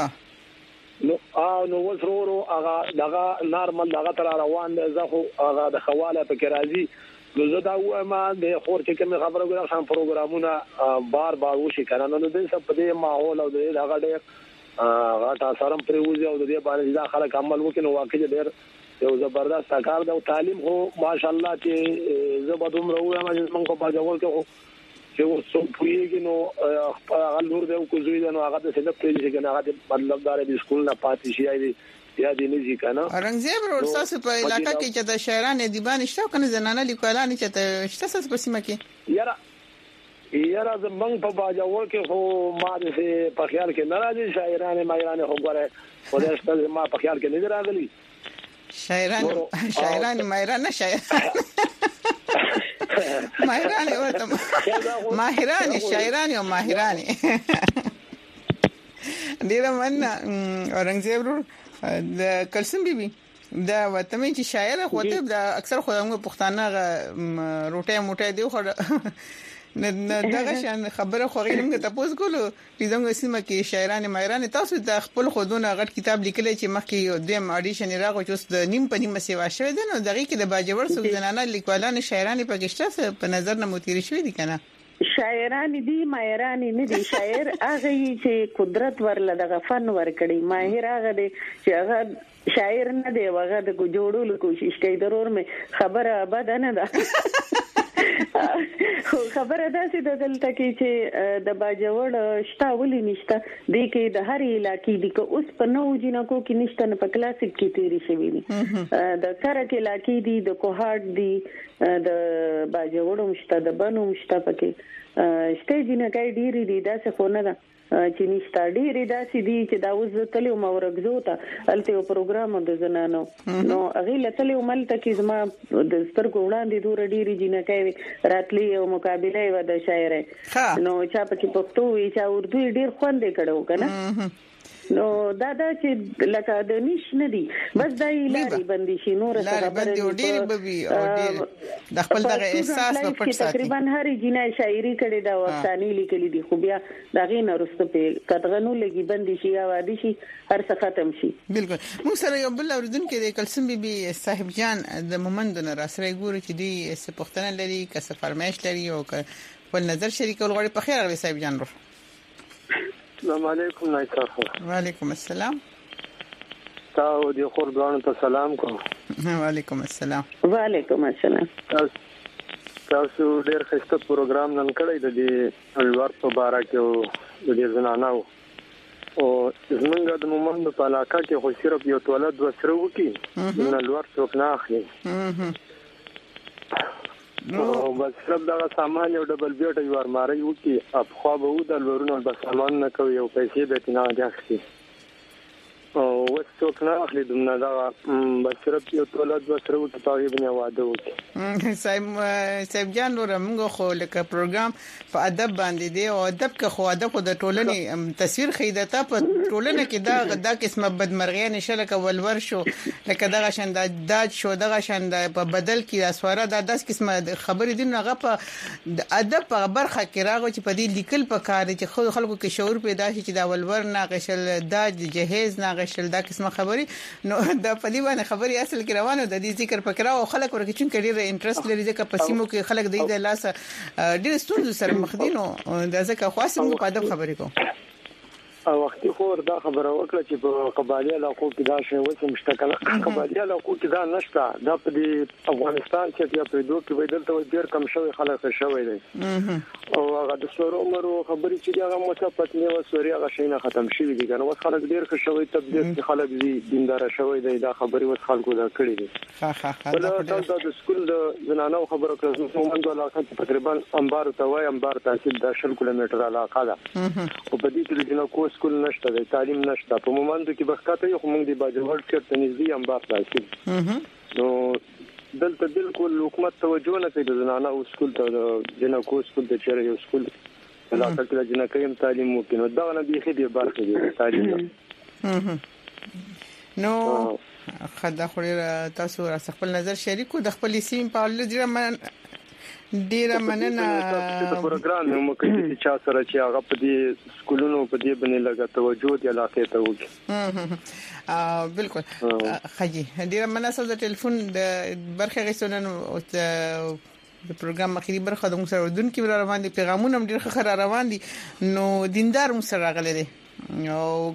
نو وسرورو هغه دغه نارمل دغه تر روان دي زخو هغه د خواله په کرازي نو زه دا وایم د خور چې کوم خبره غواړم خام پروګرامونه بار وشي کنه نو د دې په دې ماحول او د هغه ډېر غاټه سرم پریوزي او د دې باندې دا خلک عمل وکړي نو واقعي ډېر یو زبردست کار دی او تعلیم خو ماشاءالله چې زبردوم راوړم چې موږ په باجوړ کې چې وسو پویږي نو هغه لور دی او کوزوی دی نو هغه د سند پریږي کنه هغه مطلب دار د سکول نه پاتې شي یا د نږدې کنه اورنګزیب ورساسه په علاقې کې چې د شاعرانو دیبان شته کنه زنانه لیکوالان چې شته په سیمه کې یاره زمنګ په باجوړ کې خو ما دې په خیال کې ناراضي شاعرانه مایرانه خو غره خو دې ما په خیال کې نه راغلي شاعرانه مایرانه ماهران ورته ماهران شاعران او ماهران ډیر من اورنګزیب د کلسم بیبي دا وته مې چې شاعر خو ته د اکثر خدامو پښتانه روټه موټه دی خو نه دغه شان خبره خو غوښنه تاسو کولو زموږ سیمه کې شاعران ماهران تاسو د خپل خودونه غټ کتاب لیکلی چې مخکې یو دیم اډیشن راغو چې د نیم په نیمه سیوا شوی دی نو دغه کې د باجوړ سو زنانه لیکوالان شاعران په کېشته په نظر نه متیر شوی دي کنه شاعران دي ماهران نه دي شاعر هغه چې قدرت ورل دغه فن ور کړی ماهر هغه دی چې هغه شاعر نه دی هغه د جوړولو کوشش کوي ضرور مې خبره بد نه ده خو خبره ده چې د دلته کې چې د باجوړ شتا ولې نشته د کې د هر علاقې د اوس په نو جنکو کې نشته نه په کلاسیک کې تیری شوی دي د سره کې علاقې دي د کوهاټ دي د باجوړ مشته د بنو مشته پکې شته جنکای ډیری دي دا څه خو نه ده چې نشته ډیری داسې دي چې دا اوس تلو مورګزو ته الته یو پروګرام د زنانو نو هغه لته ملته کې زما د سترګو وړاندې دور ډیری جنکای راتلی او مقابله و د شاعر نو چا پکې پښتو وی چا اردو ډیر خوندې کړو کنه نو دا چې لکه د نش نه دي بس دای لاري بندي شي نور څه خبره ډیر بوي او ډیر د خپل دغه احساس په پټ ساتي تقریبا هر جنای شاعري کړي دا وختاني لیکلي دي خو بیا دغه نه رسته په کټغنو لګي بندي شي یا وادي شي هر څه ختم شي بالکل موږ سره یو بل اوردونکو د کلسم بیبي صاحب جان د مومند نه راسره ګوري چې دی څه پښتنه لري که څه فرمایش لري او خپل نظر شریکول غواړي په خیر غوي صاحب جان رو السلام علیکم نایتاخو وعلیکم السلام تاسو د خور دوانو ته سلام کوم وعلیکم السلام وعلیکم السلام تاسو ډېر ښه پروګرام نن کړی د دې الوار په باره کې او د دې زنانو او زمونږ د مومند په علاقه کې خو صرف یو ولادت وسره وکي نن الوار څوک نه اخلي نو بس رب دا سامان یو ډبل بیوټ یو ارماري وکي خو به و د لورونو د سامان نه کوي او پیسې به تنه راځي او وڅوک نه اخلي دمنه دا بس رب یو تولد بس رب تقریبا واده وکي صاحب جان نور موږ خو لکه پروګرام په ادب باندې دی او ادب که خو ادب د ټولنې تصویر خیدته په ټولنه کې دا قسمه بدمرغي نشه لکه ولور شو لکه دغه شند داج شو دغه شند په بدل کې اسواره د 10 قسمه خبرې دي هغه په ادب په برخه کې راغو چې په دې لیکل په کار چې خلکو کې شعور پیدا شي چې دا ولور ناقشل داج جهیز ناقشل دا قسمه خبرې نو د په دې باندې خبرې اصل کې روانه د دې ذکر پکراو خلک ورکه چې ډېر انټرست لري ځکه په سیمو کې خلک د لاس ډېر ستونزې سره مخ دي نو دا ځکه خاصه په ادب خبرې کوم او وختي خور دا خبره وکړه چې په قبایلی علاقو کې دا شی وسه مشتکل قبایلی علاقو کې دا نشته دا په افغانستان کې بیا په دوه کې بدل ته ډیر کم شوی خلک شوی دی او هغه د سورو عمر خبرې چې هغه مصافت نه و سوري هغه شي نه ختم شي دي کنه وس خلک ډیر ښه شوی تبدیل خلک دي دیندار شوی دی دا خبرې وس خلکو دا کړی دي دا د سکول د زنانو خبرو کړو موږ علاقه تقریبا انبار ته وای انبار تحصیل د 10 کیلومتر علاقه ده او په دې کې د کو سکول نشته د تعلیم نشته په مومند کې بخښته یو موږ د باجوړ چرته نږدې انبار تحصیل نو دلته بالکل حکومت توجه نه کوي د زنانه او سکول ته د جنکو سکول د چیرې یو سکول علاقه کې د جنکو تعلیم ممکن دا نه بيخي به برخه دي تعلیم نو خدای خو تاسو را خپل نظر شریکو د خپل سیم په اړه ډیره مننه د پروګرام نو مکه چې چا سره چې هغه په دې سکولونو په دې باندې لګا توجه دی علاقې ته وکړي بالکل خجی ډیره مننه د ټلیفون د برخه غوښتنه او د پروګرام مخې برخه د موږ سره دن کې روان دي پیغامونه ډیر ښه روان دي نو دیندار موږ سره راغلي دي او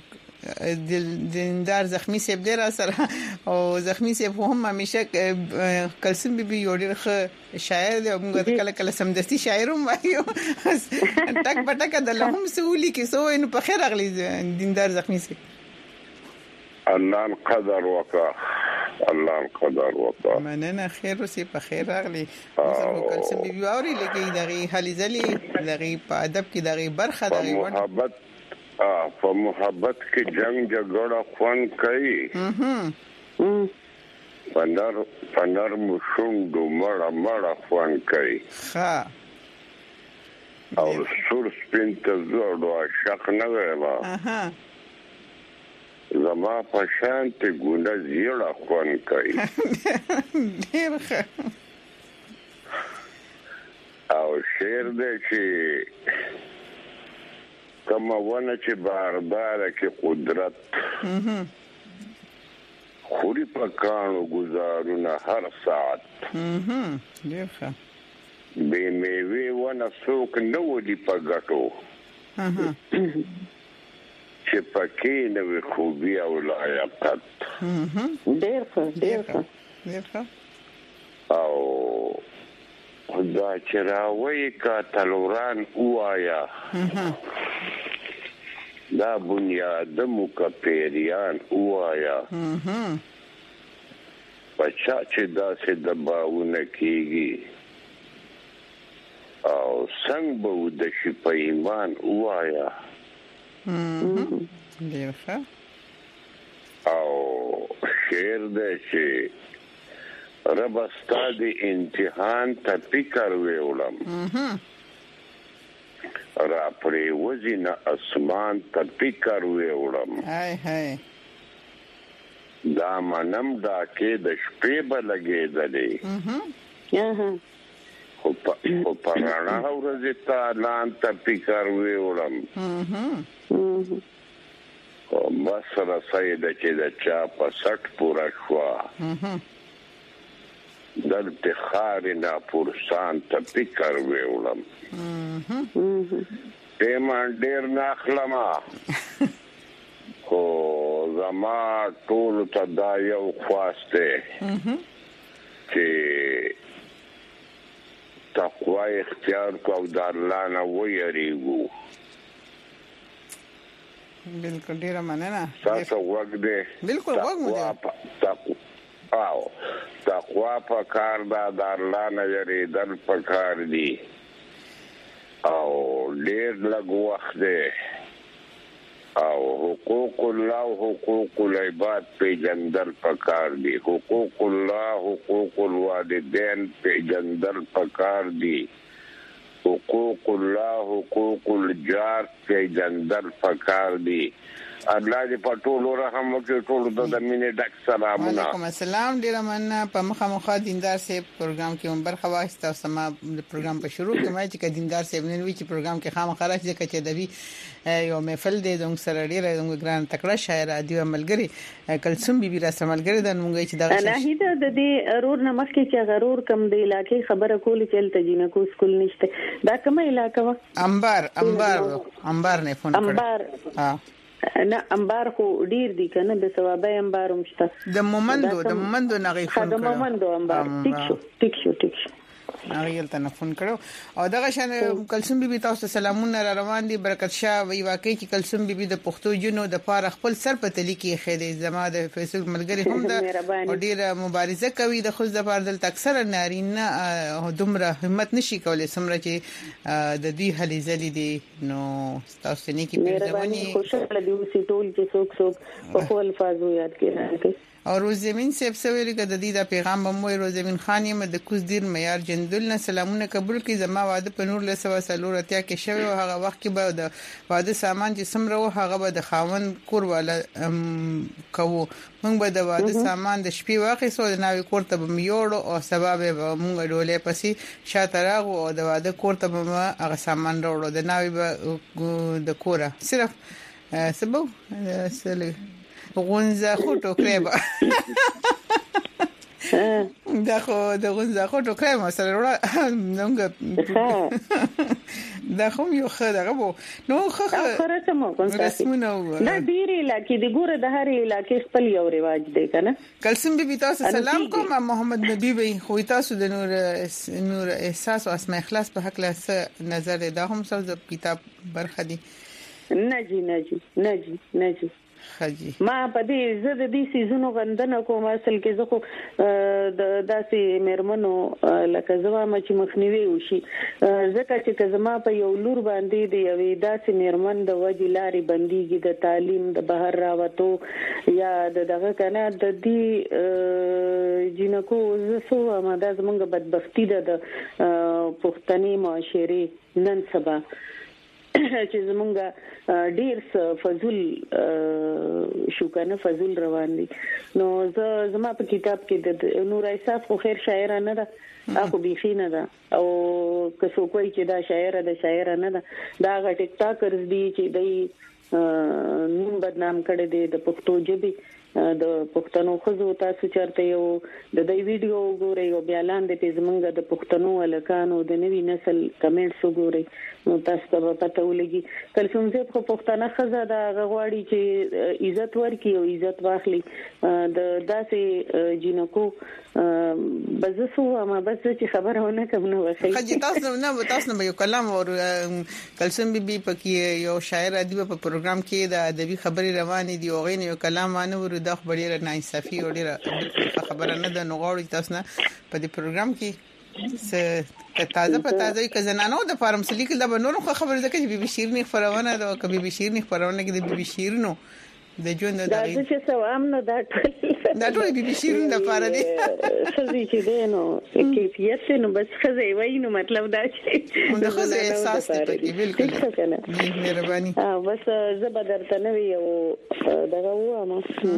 دیندار زخمی سیب ډیر سره او زخمی سیب هم همیشه کلسم بي یو ډیر ښه شاعر دی موږ کله کله سمدستي شاعر هم وایو ټک پټک د لهم سولي کې سو نو په خیر اغلی دیندار زخمی سیب الله قدر وکا مننه خیر اوسې په خیر اغلی کلسم بي اوري لګي دغه حالي زلي دغه په ادب کې دغه برخه دغه محبت په محبت کې جنگ جګړه خوان کوي پندر مشوندو مړه خوان کوي او سور سپین ته زړه عاشق نه ویلا زما په شانته ګونه زیړه خوان کوي ډیر ښه او شعر دې چې کما ونه چې باردار کې قدرت خوري پکانو گزارونه هر ساعت ډیر ښه به میوي ونه څوک نو دی پګټو چې پکې نو خوبي او لایقت ډیر ښه او خدا چراوي کا تلوران وایا دا بنیاد مکپیریان وایا بچا چې دا سه دباونه کیږي او څنګه به د شي په ایمان وایا ډیر ښه او شعر دې چې رب استاد امتحان ته فکر ویولم را پرې وزنه اسمان ته فکر ویولم هاي دا منم دا کې د شپې به لګېدلې خو په رانا ورځې ته لان ته فکر ویولم بس رسید چې د چا په 60 پورا شوا دلته خارنا پورسان ته فکر ویولم پیمان ډیر ناخلما خو زما ټول ته دا یو خواسته چې تقوا اختیار کو او د الله نه ویریږو بالکل ډیر مننه تاسو وګ دې بالکل وګ مو او تقوا په کار دا د الله نه یریدل په کار دي او ډېر لږ وخت دی او حقوق الله او حقوق العباد په جندل په کار دي حقوق الله حقوق الوالدین په جندل په کار دي حقوق الله حقوق الجار په جندل په کار دي الله دې په ټولو رحم وکړي ټول د مینې ډک سلامونه وعلیکم السلام ډیر مننه په مخه دیندار صاحب پروګرام کې هم برخه واخیسته او سما د پروګرام په شروع کې ما چې دیندار صاحب نن وی چې پروګرام کې خامخا راځي چې د وی یو محفل دی د سره ډیر د ګران تکړه شاعر ادي ملګری کلثوم بیبي را سملګری د مونږ چې دا نه د دې ارور نمخ کې چې غرور کم دی علاقې خبره کول چې تل جنکو سکول نشته دا کومه علاقه و انبار نه فون کړ نه انبار خو ډیر دي کنه د ثوابه انبار مشته د مومندو نغې فون کړو د مومندو انبار ټیک شو هغه ته فون کړو او دغه شان کلثوم بیبي تاسو سلامونه را روان دي برکت شاه وی واقعي چې کلثوم بیبي د پښتو جنو د پاره خپل سر په تلی کې خېده زما د فیسبوک ملګری هم ده ډیره مبارزه کوي د خود د پاره د اکثر نارینه دومره همت نشي کولای سمره چې د دې هلي زلي دي نو تاسو نه کې پیژنونی خوشاله دي اوسې ټول چې څوک په خپل الفاظو یاد کړي او روزمین صاحب سویل کې د دې د پیغام بموي روزمین خان یم د کوز دیر معیار جندل نه سلامونه قبول کی زما واده په نور له سوا سلورتیا کې شوی او هغه وخت کې به د واده سامان چې سمره و هغه به د خاون کور والا کوو موږ به د واده سامان د شپې واخیسو د ناوی کور ته به میوړو او سبب به موږ ډولې پسې شاته راغو او د واده کور ته به هغه سامان راوړو د ناوی به د کوره صرف سبو سله غونځه خو ټوکرې به دا خو د غونځه خو ټوکرې ما سره نوګه دا خو یو خدای غو نو خو خرته مو رسمونه دا ډیره علاقې د ګوره د هر علاقې خپل یو رواج دی کنه کلثوم بیبي تاسو سلام کوم محمد نبی بي خو تاسو د نور احساس او اسماء اخلاص په حق له نظر دا هم څه د کتاب برخه دي نجي ما په دې زه د دې سيزونو غندنه کوم اصل کې زه خو د داسې مرمنو لکه زما چې مخنیوي وشي ځکه چې زما په یو لور باندې دی یوې داسې مرمن د وجې لارې بنديږي د تعلیم د بهر راوتو یا دغه کنه د دې جنکو زسو ما د زمونږ بدبختی د پښتني معاشري نن سبا چې زمونږ ډیر فضول شو کنه فضول روان دي نو زما په کتاب کې د نور احساس خو خیر شاعر نه ده اخو بيخي نه ده او که څوک وایي چې دا شاعر نه ده دا غ ټیک ټاکرز دي چې دای نوم بدنام کړي دي د پښتو ژبې د پښتنو خزو تاسو چرته یو د دې ویډیو وګورئ او بیا لاندې زمونږ د پښتنو الکانو د نوي نسل کمنټس وګورئ نو تاسو ته پته ولګي کلثوم زه په پښتنه خزه د غواړي چې عزت ورکړي او عزت واخلي د داسې جنکو بزسو ما بس چې خبرونه کوم نو وخی خجی تاسو نه یو کلام او کلثوم بیبي پکې یو شاعر ادیب په پروګرام کې د ادبي خبري روانې دی او غین یو کلام وانه د خبري نه انصافي او ډیره خبره نه ده نو غواړي تاسو نه په دې پروګرام کې تازه کې زنانو د فارم سلی کې د نورو خبره ده چې بیبي شیرنی خبرونه ده او که بیبي شیرنی خبرونه کې د بیبي شیرنو د ژوند د دغه چې سوام نه دا ټول بیبي شیرین د پاره دي خزي چې ده نو کیفیت نو بس خزي وای نو مطلب دا چې د خزي احساس ته بالکل مهرباني بس زبردست نه وي او دغه وامه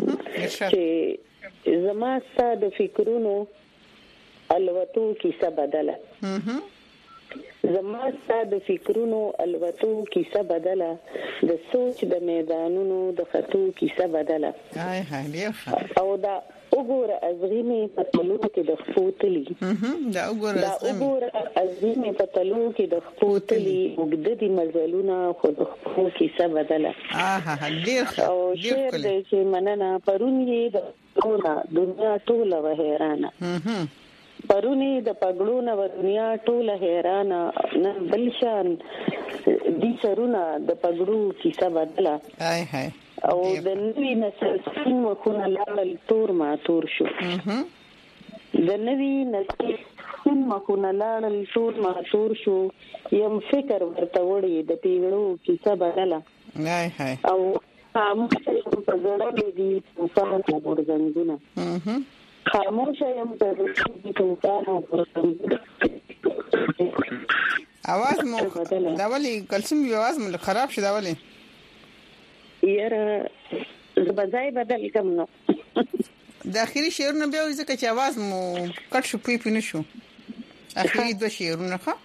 چې زما ستاسو فکرونو الوتو کیسه بدله زما ستاسو فکرونو الوتو کیسه بدله د سوچ د میدانونو د خطو کیسه بدله او دا وګوره ازغیمه په تلو کې د خپوتلی دا وګوره ازغیمه په تلو کې د خپوتلی وګد دي مزلونه خو د خپو کیسه بدله او شعر دې چې مننه پرونی د دنیا ټوله وهرانه پرونی د پګړو نه ورنیا ټوله حیرانه نن بلشان دي سرونه د پګړو کیسه بدله او د نوې نسل سپین مخونه لاړل تور ما تور شو د نوې نسل سپین مخونه لاړل تور ما تور شو یم فکر ورته وړي د پیغلو کیسه بدله او خاموش په زړه دې طوفان ورزنګونه خاموش یم په زړه دې طوفان ورزنګونه आवाज مو دا ولي کلسم یو आवाज مو خراب شو دا ولي یاره زبځای بدل کوم نو د اخیری شعرونه بیا ځکه چې आवाज مو کټ شو پی نشو اخیری دوه شعرونه ښه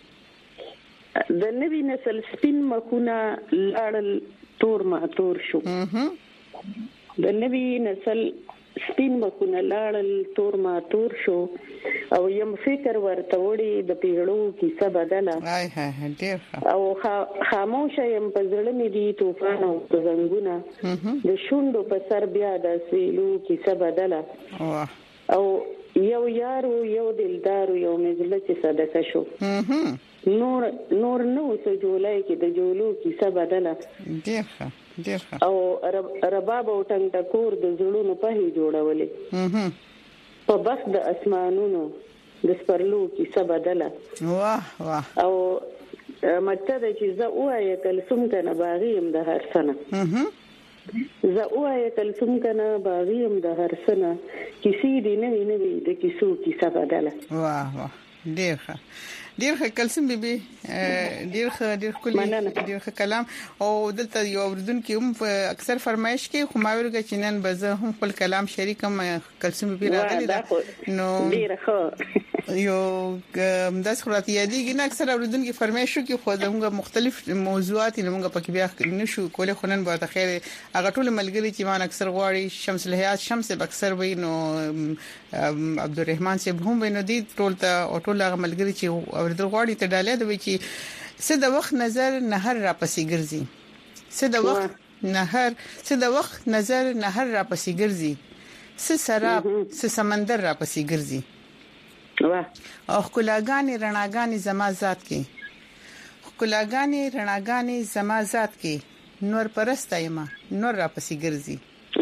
د نوې نسل سپین مخونه لاړل تور ما تور شو د نوې نسل سپین مخونه لاړل تور ما تور شو او یم فکر ورته وړي د پیغلو کیسه بدله او خاموش یم په زړه مې دي طوفان او زنګونه د شوندو په سر بیا د سیلو کیسه بدله او یو یارو یو دلدارو یو مزله چې صدقه شو نور نو څه جولای کې د جولو کیسه بدله او رباب او ټنګ ټکور د زړونو په هي جوړولې په بخت د اسمانونو د سپرلو کیسه بدله واه واه او مته د چې زه وایم کلسم کنه باغیم د هر سنه زه وایم کلسم کنه باغیم د هر سنه کیسې دی نوې د کیسو کیسه بدله واه واه ډیر کلسم بیبي ډیر کله کلام او دلته یو اوردونکو هم اکثر فرمایش کوي خو ما ورګه چې نن به زه هم خپل کلام شریکم کلسم بیبي راغلی نو ډیر ښه یو داس خراطی یادېږي نه اکثر اوردونکو فرمایش کوي خو زموږ مختلف موضوعات موږ پکې بیا نشو کولای خو نن به تخیر هغه ټول ملګری چې مان اکثر غواړي شمس الحیات شمس اکثر وي نو عبدالرحمن صاحب هم ویني دي ټول ته ټول هغه ملګری چې اوردل غواړي ته ډالې دوی چې څه د وخت نظر نهر را پسې ګرځي څه د وخت نظر نهر را پسې ګرځي څه سراب څه سمندر را پسې ګرځي او خلاګانی رڼاګانی زما ذات کې خلاګانی رڼاګانی زما ذات کې نور پرستای ما نور را پسې ګرځي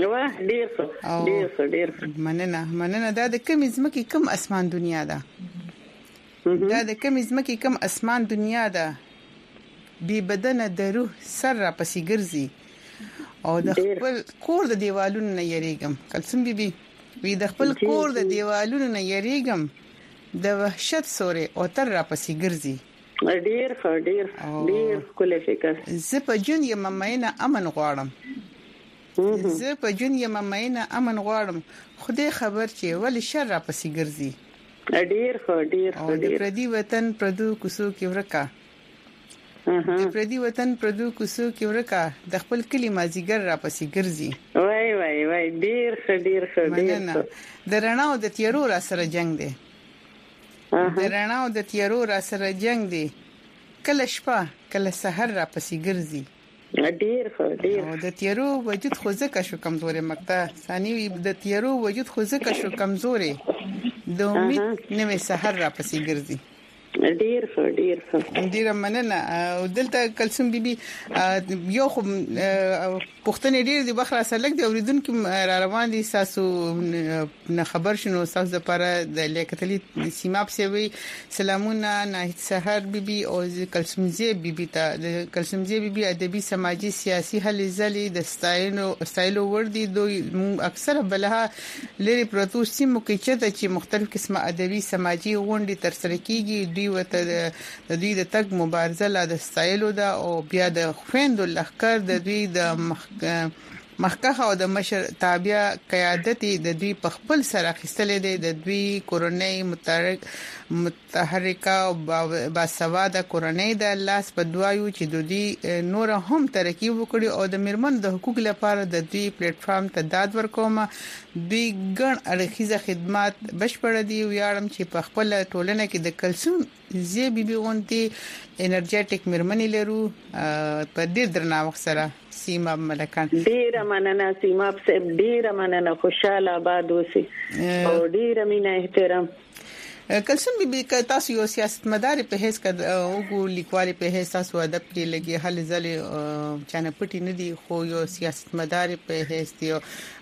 ډیر مننه دا د کوم ځمکې کوم اسمان دنیا ده دا د کوم ځمکې کوم اسمان دنیا ده بي بدن د روح سر را پسې ګرځي او د خپل کور د دیوالونو نه یریګم کلسم بیبي وی د خپل کور د دیوالونو نه یریګم د وحشت سورې او تر را پسې ګرځي ډیر کله فکر زه په جون یم مینه امن غواړم خدای خبر چې ولی شر را پسې ګرځي ډیر پردي وطن پردو کوسو کې ورکا د پردي وطن پردو کوسو کې ورکا د خپل کلی مازیګر را پسې ګرځي وای ډیر د رڼا او د تیارو را سره جنگ دی کله شپه کله سحر را پسې ګرځي ډیر د تیارو وجود خو ځکه شو کمزوري مقطع ثاني د تیارو وجود خو ځکه شو کمزوري د امید نوې سحر را پسې ګرځي ډیر مننه او دلته کلسم بیبي یو خو پښتنې ډیر د بخره سلک دی اوریدونکو را روان دي تاسو نه خبر شنو تاسو لپاره د لیکتلی سیماب سوي سلامونه ناهید سحر بیبي او کلسمزي بیبي ته د کلسمزي بیبي ادبي سماجي سیاسي هلې ځلې د ستایلو وردی دوی اکثر بلها لري پروتو سیمو کې چې مختلف قسمه ادبي سماجي غونډې تر سره کیږي دوی وته د دوی د تګ مبارزه لا د ستایلو دا او بیا د خويندو لخر د دوی د مخکخه او د مشر تابع قیادت د دوی په خپل سره خستلې د دوی کورنۍ متحرکه او باسواده کورنۍ د لاس په دوایو چې د دوی نور هم ترقی وکړي او د مرمن د حقوق لپاره د دوی پلیټ فارم ته داد ورکوم دوی ګڼ اړخیزه خدمات بشپړ دي ویاړم چې په خپل ټولنه کې د کلسوم زی بیبي غونټي انرژیټیک مرمنې لرو په ډیر درناوي سره سیما ملکان ډیر مننه سیما ډیر مننه خوشاله آباد اوسئ او ډیر مینه احترام کلسم بي تاسو یو سیاستمدار په هیڅ کده او لیکوال په هیڅ تاسو ادب کې لګي حل ځلې چانه پټی نه دی خو یو سیاستمدار په هیڅ دی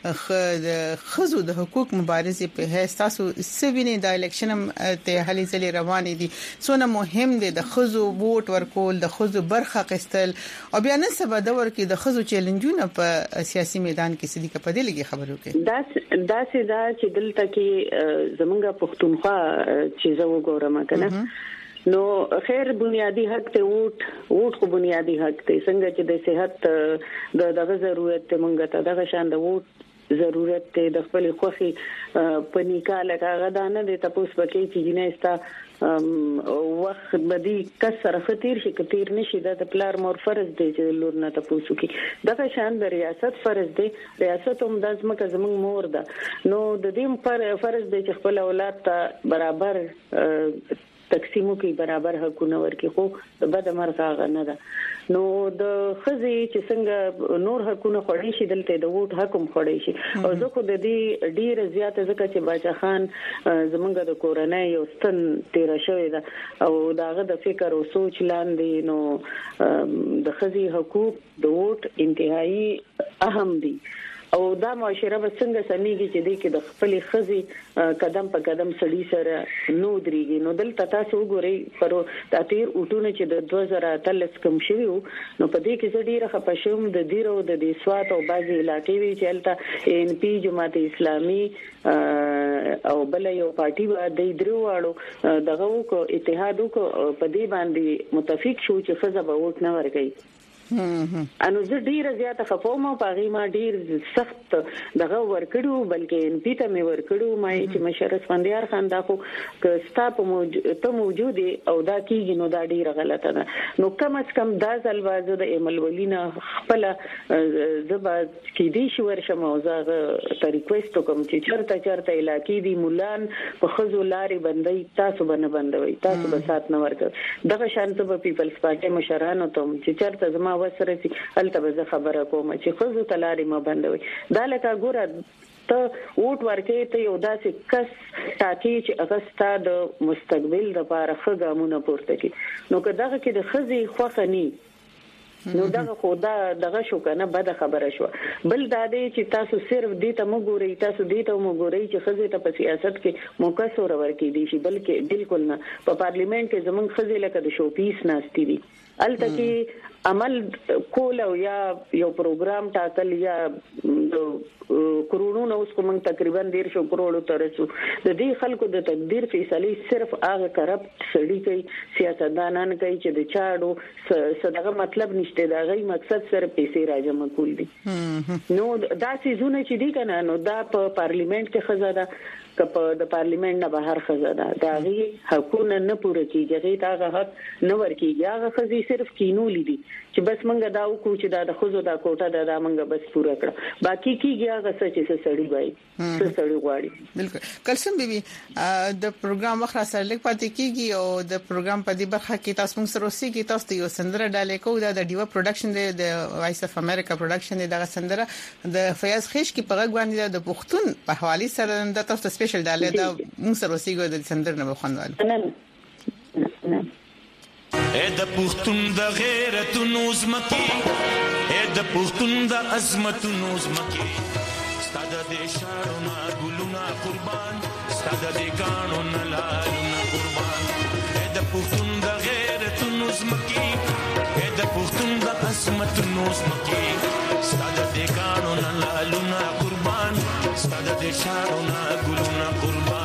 خزو د حقوق مبارزه په هیڅ تاسو سوینه د الیکشن ته حل ځلې روان دي څونه مهم دي د خزو ووټ ورکول د خزو برخه قستل او بیا نن سبا د ورکې د خزو چیلنجونه په سیاسي میدان کې سدي کپدې لګي خبرو کې دا چې دلته کې زمونږ پښتونخوا چې زه وګورم کنه نو خیر بنیادی حق ته ووټ خو بنیادی حق ته څنګه چې د صحت دغه ضرورت ته مونږ ته دغه شان د ووټ ضرورت ته د خپل خوخي په نکاله کاغه دانه د تاسو پکې چې نه استا وخت بدی کسر خطیر شي کتیر نشي د پلار مور فرض دی چې لور نه تاسو کې دغه شان د ریاست فرض دی ریاست هم د ځمکه زموږ مور ده نو د دې فرض دی چې خپل اولاد ته برابر تقسیمو کې برابر حقونه ورکړي خو د بد مرغه نه ده نو د خزي چې څنګه نور حقونه خوري شي دلته د ووټ حق هم خوري شي او زه خو د دې ډیر زیاته ځکه چې باچا خان زمونږ د کورنۍ یو ستن تیر شوی ده او داغه د فکر او سوچ لاندې نو د خزي حقوق د ووټ انتهایی اهم دي او دا معاشره به څنګه سميږي چې د کې د خپل خزي قدم په قدم سړي سره نو دريږي نو دلته تاسو وګورئ پرو تاتیر اوټونه چې د 2013 کم شوی نو په دې کې زړه خپشوم د دیرو د دیسوات او بازي علاقې وی چلته ان پی جماعت اسلامي او بل یو پارټي د دروړو دغه کو اتحادو کو په دې باندې متفق شو چې خزه به ووټ نه ورکړي انو زه ډیره زیاته خفوم او پاغي ما ډیر سخت دغه ورکړو بلکې ان پی ته مې ورکړو ما چې مشر اسفندیار خان دا خو کستا په موجود او دا کیږي نو دا ډیره غلطه ده نو کم از کم دا ځلوازه د ایمل ولینا خپل زبا کې دي شو ورشم او زه ته ریکوست کوم چې چرته علاقې دی مولان په خزو لاري بندي تاسو باندې بندوي تاسو به سات نه ورکړ دغه شانته په پیپلز پارټي مشرانو ته چې چرته زما وسره چې البته خبره کوم چې خزو تلاري ما بندوي دا لکه ګوره ته ووټ ورکې ته یو داسې کس تاکي چې اغستا د مستقبل لپاره خګامونه پورته کی نو که دغه کې د خزي خوخني نو دغه خدا دغه شو کنه بد خبره شو بل دا دی چې تاسو صرف دې ته مګورئ تاسو دې ته مګورئ چې خزه ته په سیاست کې موقع سور ورکې دي شي بلکې بالکل نه په پارلیمنت کې زمونږ خزه لکه د شو پیس ناشتي دي الته کې عمل کول او یا یو پروګرام ټاکل یا کرونو اوس کوم تقریبا 1.5 کروڑ ترسو د دې خلکو د تقدیر فیصله صرف هغه کرپټ سړي کوي سیاستدانان کوي چې د چاړو صدقه مطلب نشته دا غي مقصد سره پیسې راجمع کول دي نو دا سيزونه چې دي کنه نو دا په پارلیمنت کې خزاده کپ د پارلیمنت نه بهر خزاده دا غي حقونه نه پوره کیږي دا حق نه ورکیږي هغه خزي صرف کینولې دي چې بس منګه دا وکړو چې دا د خزو دا کوټه دا منګه بس پوره کړه باقي کیږي هغه څه سړی وای څه سړی غواړي بالکل کلسم بیبي د پروګرام وخت سره لیک پاتې کیږي او د پروګرام په دې برخه کې تاسو موږ سره اوسې کې تاسو یو سندره ډالې کوو دا د ډیوا پروډکشن د وایس اف امریکا پروډکشن دغه سندره د فیاض خیش کې په غږ باندې د پښتون په حواله سره د تاسو سپیشل ډالې دا موږ سره اوسې د سندره نه بخوندوال اے د پښتون د غیرت نوزمکی اے د پښتون د عظمت نوزمکی ستاد د شارو نا ګلونا قربان ستاد د ګانو نلالو قربان اے د پښتون د غیرت نوزمکی اے د پښتون د عظمت نوزمکی ستاد د ګانو نلالو قربان ستاد د شارو نا ګلونا قربان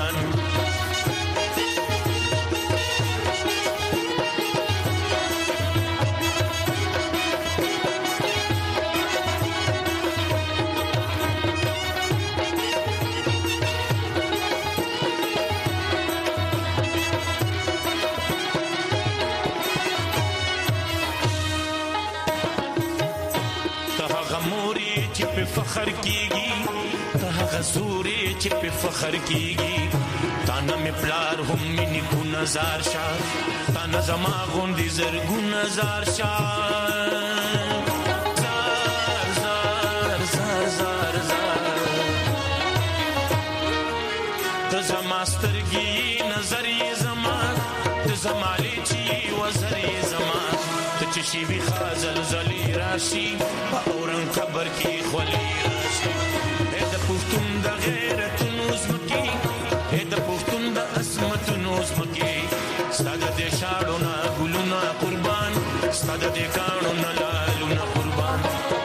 فخر کیږي ته غزوري چې په فخر کیږي تانا می پلار هم منی کو نظر شاه تانا زما غوندي زرګو نظر شاه زار زار زار زار زار ته زما سترګي نظر زلزلې راشي اورن خبر کې خولې راشي د پښتون د غیرتونو زمکي د پښتون د عظمتونو زمکي ستاده د شاړو نه ګلونه قربان ستاده د کاڼو نه لالونه قربان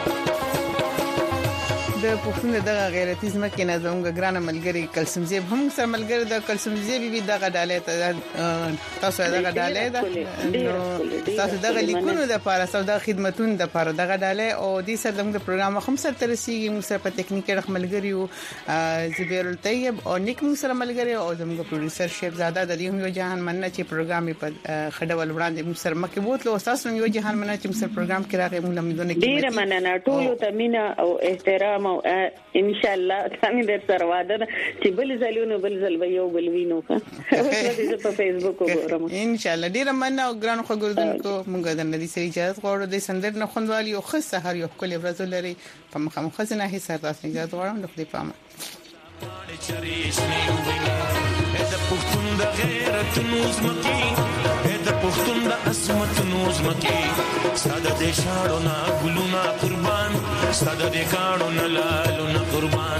د پښتون د غیرتي زمکه نه زموږ ګرانه ملګری کلسم زیب هم سره ملګری د کلسم زیب وی دغه ډالې تاسو دغه ډالې ده نو تاسو دغه لیکونو د لپاره تاسو د خدماتونو د لپاره دغه ډالې او د سره د پروګرام هم سره ترسيږي موږ سره په ټیکنیکي رخ ملګری او زبیر الطيب او نیک موږ سره ملګری او زموږ پروډوسر شیخ زاده د یو جهان مننه چې پروګرام په خډول وړاندې موږ سره مکه بوتلو تاسو یو جهان مننه چې موږ سره پروګرام کې راغی موږ لمدونه کې ډیر مننه ټول ته مینا او احترام ان شاء الله څنګه در سره واده چې بل ځلونو بل ځل به یو بل وینو کا اوس په فیسبوک وګورم ان شاء الله ډیر مننه او ګران خو ګردونکو موږ د ندي سری اجازه غواړو د سندر نه خوندوالي او خص سحر یو کلی ورځ لري په مخه خزنه هي سره تاسو اجازه غواړم د خپل پامه د پښتون د غیرتونو زمکي د پښتون د عظمتونو زمکي ستاده د شاړو نه ګلونه قربان ستاده د کاڼو نه لالونه قربان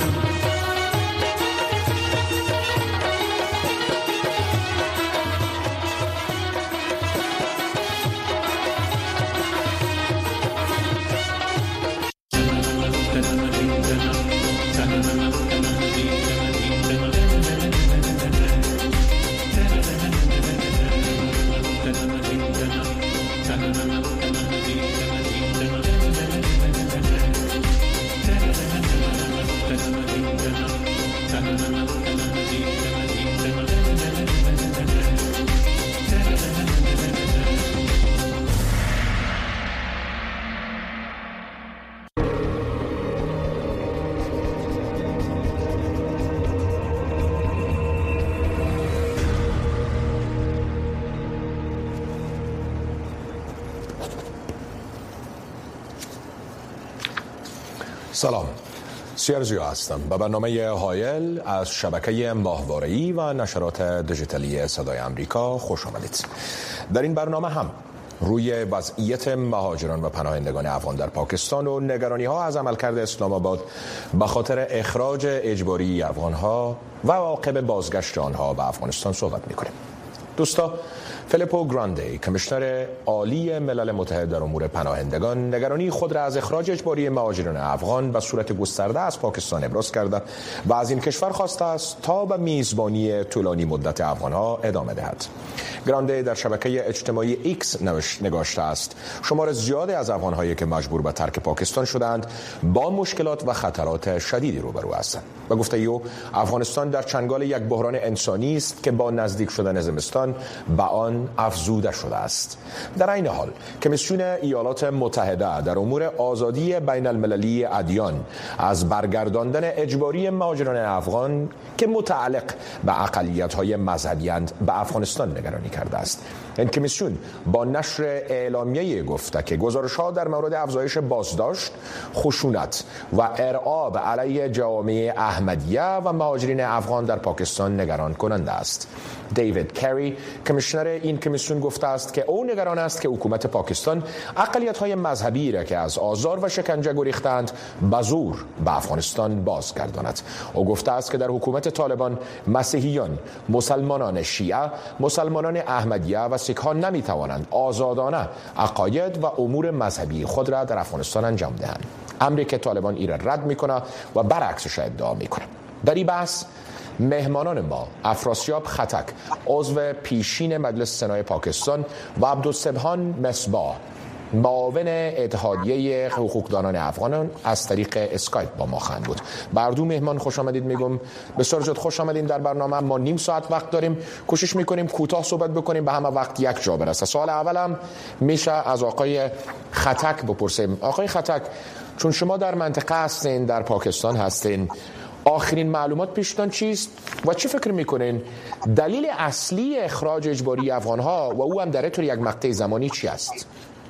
سلام، سیرزیو هستم با برنامه هایل از شبکه ماهواره‌ای و نشرات دیجیتالی صدای آمریکا خوش آمدید. در این برنامه هم روی وضعیت مهاجران و پناهندگان افغان در پاکستان و نگرانی‌ها از عملکرد اسلام آباد به خاطر اخراج اجباری افغان‌ها و عواقب بازگشت آنها به افغانستان صحبت می‌کنیم. دوستا، فیلیپو گراندی، کمیشنر عالی ملل متحد در امور پناهندگان، نگرانی خود را از اخراج اجباری مهاجران افغان به صورت گسترده از پاکستان ابراز کرده و از این کشور خواسته است تا به میزبانی طولانی مدت افغانها ادامه دهد. گراندی در شبکه اجتماعی ایکس نگاشته است شمار زیادی از افغانهایی که مجبور به ترک پاکستان شدند با مشکلات و خطرات شدیدی روبرو هستند و گفته او افغانستان در چنگال یک بحران انسانی است که با نزدیک شدن زمستان به آن افزوده شده است. در این حال کمیسیون ایالات متحده در امور آزادی بین المللی ادیان از برگرداندن اجباری مهاجران افغان که متعلق به اقلیت‌های مذهبی‌اند به افغانستان نگرانی کرده است. این کمیسیون با نشر اعلامیه گفته که گزارش‌ها در مورد افزایش بازداشت، خشونت و ارعاب علیه جوامع احمدیه و مهاجرین افغان در پاکستان نگران کننده است. دیوید کری، کمیشنر این کمیسیون گفته است که او نگران است که حکومت پاکستان اقلیت‌های مذهبی را که از آزار و شکنجه گریختند به زور به افغانستان بازگرداند. او گفته است که در حکومت طالبان مسیحیان، مسلمانان شیعه، مسلمانان احمدیه و سیک‌ها نمی‌توانند آزادانه عقاید و امور مذهبی خود را در افغانستان انجام دهند. امری که طالبان این را رد می‌کند و برعکسش ادعا می‌کند. در این بحث مهمانان ما افراسیاب خطک، عضو پیشین مجلس سنای پاکستان و عبدالسبحان مصباح، معاون اتحادیه حقوقدانان افغانان از طریق اسکایپ با ما خواهند بود. بر دو مهمان خوش آمدید میگم. بسیار زیاد خوش آمدین در برنامه. ما نیم ساعت وقت داریم. کوشش میکنیم کوتاه صحبت بکنیم به همه وقت یک جا برسه. سوال اولم میشه از آقای خطک بپرسیم. آقای خطک، چون شما در منطقه هستین، در پاکستان هستین، آخرین معلومات پیشتان چیست و چه فکر میکنین دلیل اصلی اخراج اجباری افغانها و او هم در طور یک مقطع زمانی چی است؟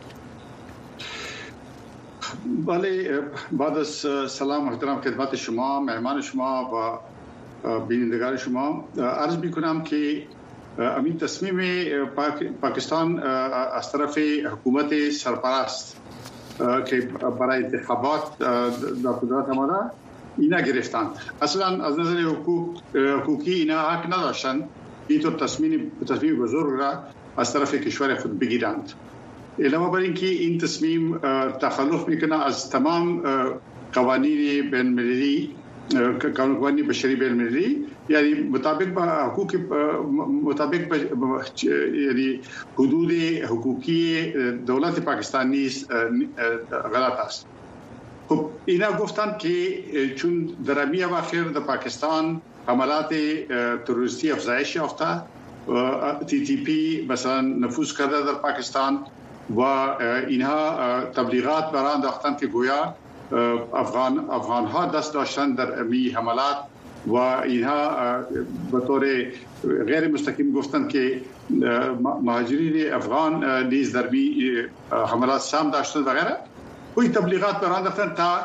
بله، بعد از سلام و احترام خدمت شما، مهمان شما و بینندگان شما، عرض میکنم که همین تصمیم پاکستان از طرف حکومت سرپرست که برای انتخابات در قدرت آمده اینا گرفتند. اصلا از نظر حقوقی اینا حق نداشتند اینطور تصمیم بزرگ را از طرف کشور خود بگیرند. علاوه بر اینکه این تصمیم تخلف میکنه از تمام قوانین بین‌المللی، قوانین بشری بین‌المللی، یعنی مطابق با حقوق یعنی حدود حقوقی دولت پاکستان نیست غلط است. خب اینا گفتند که چون در امی اواخر در پاکستان حملات تروریستی افزایش یافته، TTP مثلا نفوذ کرده در پاکستان و اینها تبلیغات برآورده انداختند که گویا افغان ها دست داشتن در امی حملات و اینها به طور غیر مستقیم گفتند که مهاجرین افغان نیز در امی حملات سهم داشتند و غیره. کوئی تبلیغات برآورده انداختند تا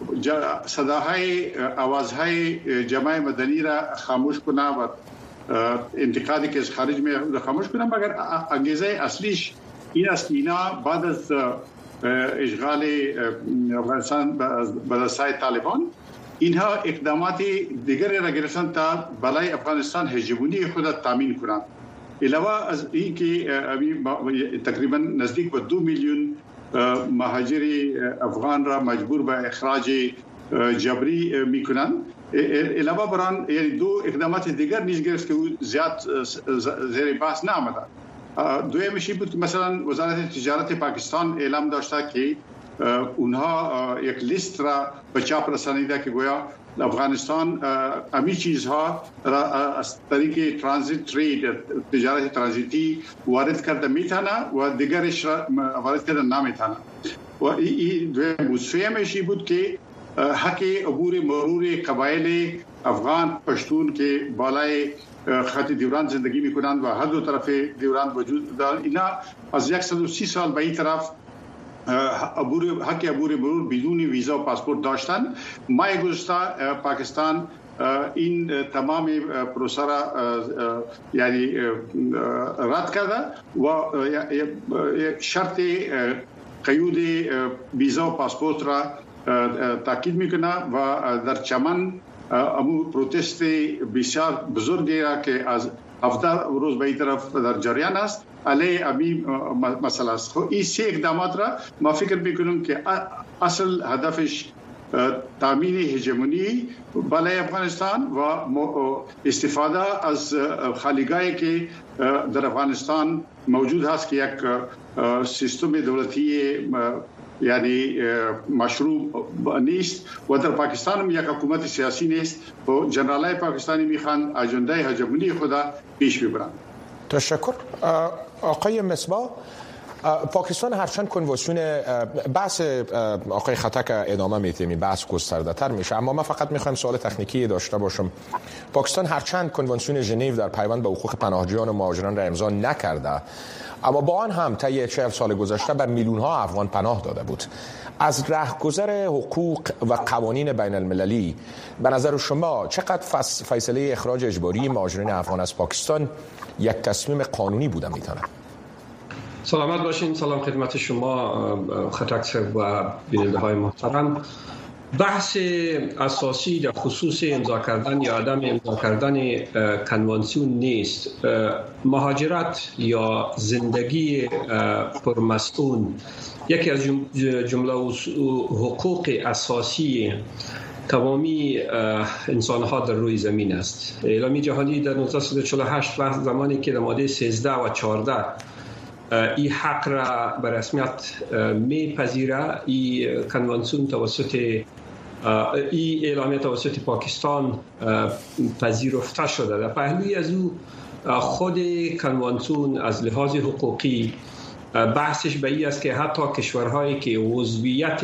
صداهای آوازهای جامعه مدنی را خاموش کنه و انتقادی که از خارج می خاموش کنه، مگر انگیزه اصلیش این است که اینا بعد از اشغال افغانستان به دستای طالبان اینها اقدامات دیگری را گرفتند تا بالای افغانستان هژمونی خود تامین کنند. علاوه از این که تقریبا نزدیک به 2 میلیون مهاجر افغان را مجبور به اخراج جبری میکنند. علاوه بر آن یعنی دو اقدامات دیگر نیز گرفت که زیاد زیر بحث نآمده. دویمش بود که مثلا وزارت تجارت پاکستان اعلام داشته که اونها یک لیست را به چاپ رسانیده که گویا افغانستان امی چیزها را از طریق ترانزیت ترید، تجارت ترانزیتی وارد کرده میتونه و دیگرش را وارد کرده نمیتونه. و این دویم بود. سومش بود که حق عبور مرور قبایل افغان پشتون که بالای خط دیوران زندگی میکنند و هر دو طرف دیوران وجود دارند، اینا از 130 سال به این طرف حق عبور مرور بدون ویزا و پاسپورت داشتند. ماه گذشته پاکستان این تمام پروسه را یعنی رد کرده و شرط قیود ویزا و پاسپورت را تاکید میکنه و در چمن امو پروتست بسیار بزرگی را که از 17 روز به این طرف در جریان است علیه ابی مسئله است. این سه اقدامات را ما فکر میکنم که اصل هدفش تامین هژمونی بالای افغانستان و استفاده از خالیگاهی که در افغانستان موجود هست که یک سیستم دولتی یعنی مشروع نیست و در پاکستان هم یک حکومت سیاسی نیست و جنرالای پاکستانی میخوان اجنده هژمونی خود پیش ببرند. تشکر. آقای مصباح، پاکستان هرچند کنوانسیون بحث آقای خطک ادامه میتیم، بحث گسترده تر میشه، اما من فقط میخوایم سوال تکنیکی داشته باشم. پاکستان هرچند کنوانسیون ژنو در پیوند به حقوق پناهجویان و مهاجران را امضا نکرده، اما با آن هم طی 40 سال گذشته به میلیون ها افغان پناه داده بود. از رهگذر حقوق و قوانین بین المللی به نظر شما چقدر فیصله اخراج اجباری مهاجرین افغان از پاکستان یک تصمیم قانونی بوده میتونه؟ سلامت باشین. سلام خدمت شما خطک صاحب و بیننده های محترم. بحث اساسی در خصوص امضا کردن یا عدم امضا کردن کنوانسیون نیست. مهاجرت یا زندگی پرمسئول یکی از جمله حقوق اساسی تمامی انسان‌ها در روی زمین است. اعلامیه جهانی در 1948 وقت زمانی که در ماده 13 و 14 این حق را به رسمیت میپذیره، این کنوانسیون توسط این اعلامیه توسط پاکستان پذیرفته شده. در پهلوی از او خود کنوانسیون از لحاظ حقوقی بحثش به این است که حتی کشورهایی که عضویت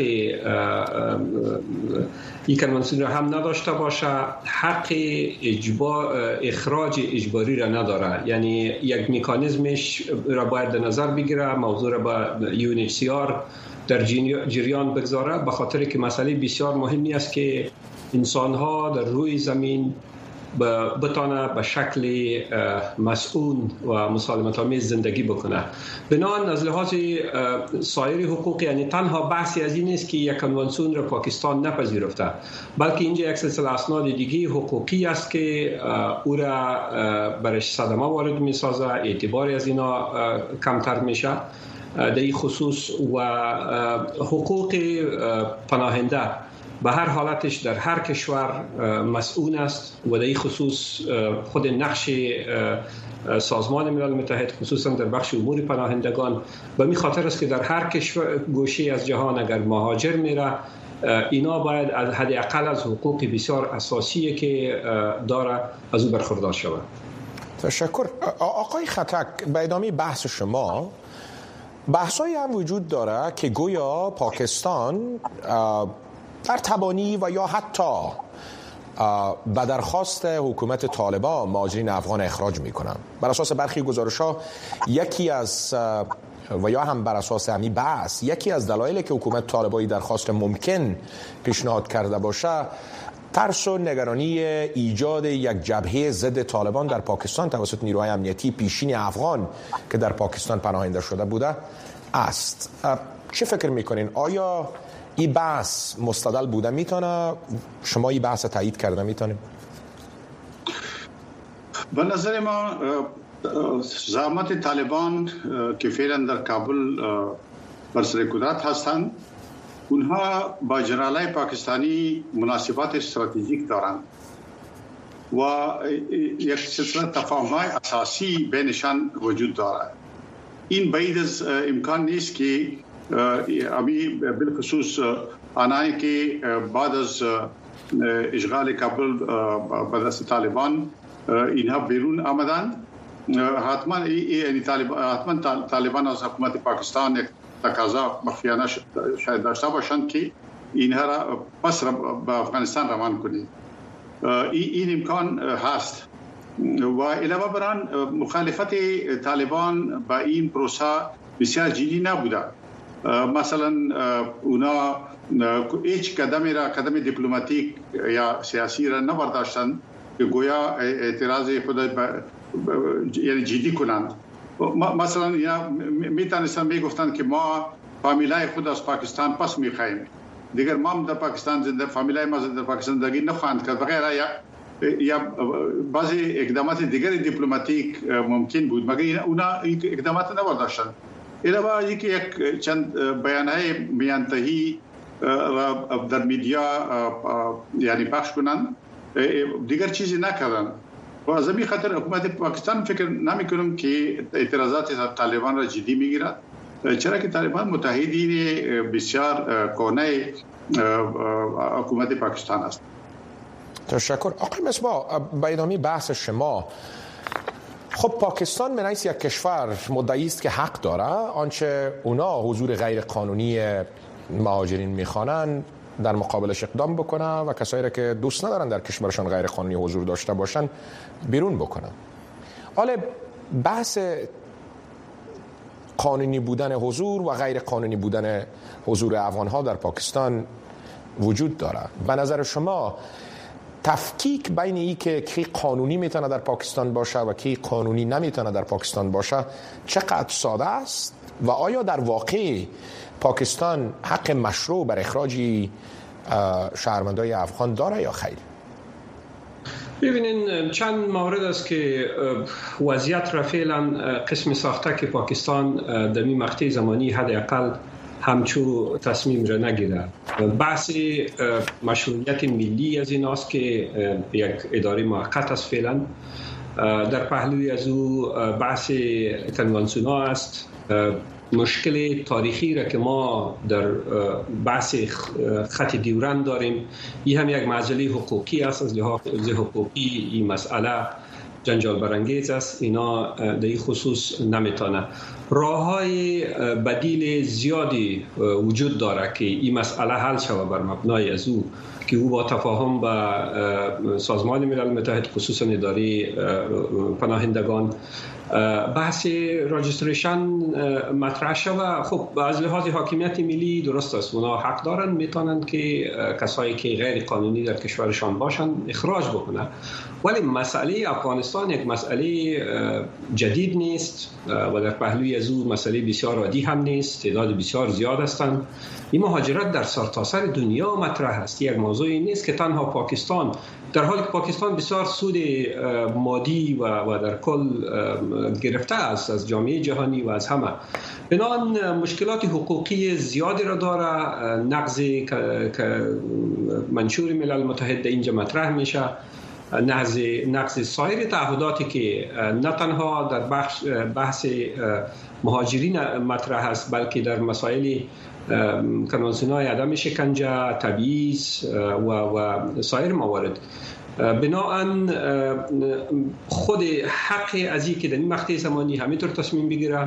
این کنوانسیون را هم نداشته باشه حق اخراج اجباری را نداره، یعنی یک مکانیزمش را باید در نظر بگیره، موضوع را با UNHCR در جریان بگذاره، به خاطر که مسئله بسیار مهمی است که انسان‌ها در روی زمین بتانه به شکل مسئول و مسالمت آمیز زندگی بکنه. بنابراین از لحاظ سایر حقوق، یعنی تنها بحثی از این نیست که یک کنوانسیون را پاکستان نپذیرفته، بلکه اینجا یک سلسله اسناد دیگه حقوقی است که او را برش صدمه وارد میسازه، اعتباری از اینا کمتر میشه در این خصوص. و حقوق پناهنده به هر حالتش در هر کشور مسئول است و در این خصوص خود نقش سازمان ملل متحد خصوصا در بخش امور پناهندگان به می خاطر است که در هر کشور گوشه از جهان اگر مهاجر میره، اینا باید از حداقل از حقوق بسیار اساسی که داره از او برخوردار شود. تشکر. آقای خطک، به ادامه بحث شما، بحثایی هم وجود داره که گویا پاکستان در تبانی و یا حتی به درخواست حکومت طالبان مهاجرین افغان اخراج میکنن. بر اساس برخی گزارش‌ها یکی از و یا هم بر اساس همین بحث یکی از دلایلی که حکومت طالبان درخواست ممکن پیشنهاد کرده باشه ترس و نگرانی ایجاد یک جبهه ضد طالبان در پاکستان توسط نیروهای امنیتی پیشین افغان که در پاکستان پناهنده شده بوده است. چه فکر میکنین؟ آیا این بحث مستدل بوده؟ میتونه شما این بحث تایید کرده میتونید؟ به نظر ما زعامت طالبان که فعلا در کابل بر سر قدرت هستند، اونها با جنرالای پاکستانی مناسبات استراتژیک دارند و یک سلسله تفاهم‌های اساسی بینشان وجود دارد. این بعید از امکان نیست که امی بالخصوص آنانی که بعد از اشغال کابل به دست طالبان اینها بیرون آمدند، حتما طالبان از حکومت پاکستان یک تقاضا مخفیانه شاید داشته باشند که اینها را پس به افغانستان روان کنید. این امکان هست و علاوه بر آن مخالفت طالبان با این پروسه بسیار جدی نبوده. مثلا اونا هیچ قدم دیپلماتیک یا سیاسی را نبرداشتند که گویا اعتراض خود یعنی جدی کنند. مثلا میتونستند میگفتند که ما فامیلای خود از پاکستان پس میخواهیم، دیگر ما در پاکستان زنده، فامیلای ما در پاکستان زندگی نخواهند کرد وغیره، یا بعضی اقدامات دیگر دیپلماتیک ممکن بود، مگر اونا اقدامات نبرداشتند. علاوه اینکه یک چند بیانهای میانتهی در میدیا یعنی پخش کنند، دیگر چیزی نکردند. و از همین خاطر حکومت پاکستان فکر نمی‌کنم که اعتراضات طالبان را جدی میگیرد، چرا که طالبان متحدین بسیار کهنه حکومت پاکستان است. تشکر. آقای مصباح، به ادامه بحث شما، خب پاکستان من حیث یک کشور مدعی است که حق داره آنچه اونا حضور غیر قانونی مهاجرین میخوانن در مقابلش اقدام بکنه و کسایی را که دوست ندارن در کشورشان غیر قانونی حضور داشته باشن بیرون بکنه. حالا بحث قانونی بودن حضور و غیر قانونی بودن حضور افغان‌ها در پاکستان وجود داره. به نظر شما تفکیک بین این که کی قانونی میتونه در پاکستان باشه و کی قانونی نمیتونه در پاکستان باشه چقدر ساده است و آیا در واقع پاکستان حق مشروع بر اخراج شهروندان افغان داره یا خیر؟ ببینین چند مورد است که وضعیت را فعلا قسم ساخته که پاکستان در این مقطع زمانی حداقل همچو تصمیم را نگیره. بحث مشروعیت ملی از این است که یک اداره موقت است فعلا. در پهلوی از او بحث کنوانسیون است. مشکل تاریخی را که ما در بحث خط دیورن داریم، این هم یک معضله حقوقی است. از لحاظ حقوقی این مسئله جنجال برانگیز است. اینا در این خصوص نمیتونه. راه‌های بدیل زیادی وجود داره که این مسئله حل شود بر مبنای از او که او با تفاهم با سازمان ملل متحد خصوصا اداره پناهندگان بحث راجستریشن مطرح شده. خب از لحاظ حاکمیت ملی درست است، اونا حق دارن، میتونن که کسایی که غیر قانونی در کشورشان باشن اخراج بکنن. ولی مسئله افغانستان یک مسئله جدید نیست و در پهلوی از او مسئله بسیار عادی هم نیست. تعداد بسیار زیاد هستند. این مهاجرت در سرتاسر دنیا مطرح است. یک موضوعی نیست که تنها پاکستان، در حالی که پاکستان بسیار سود مادی و در کل گرفته است از جامعه جهانی و از همه، بنابراین مشکلات حقوقی زیادی را داره. نقض که منشور ملل متحد اینجا مطرح میشه، نقض سایر تعهداتی که نه تنها در بحث مهاجرین مطرح است، بلکه در مسائل کنوانسیون‌های عدم شکنجه، تبعیض و سایر موارد. بنابراین خود حق از این که در این مقطع زمانی همینطور تصمیم بگیره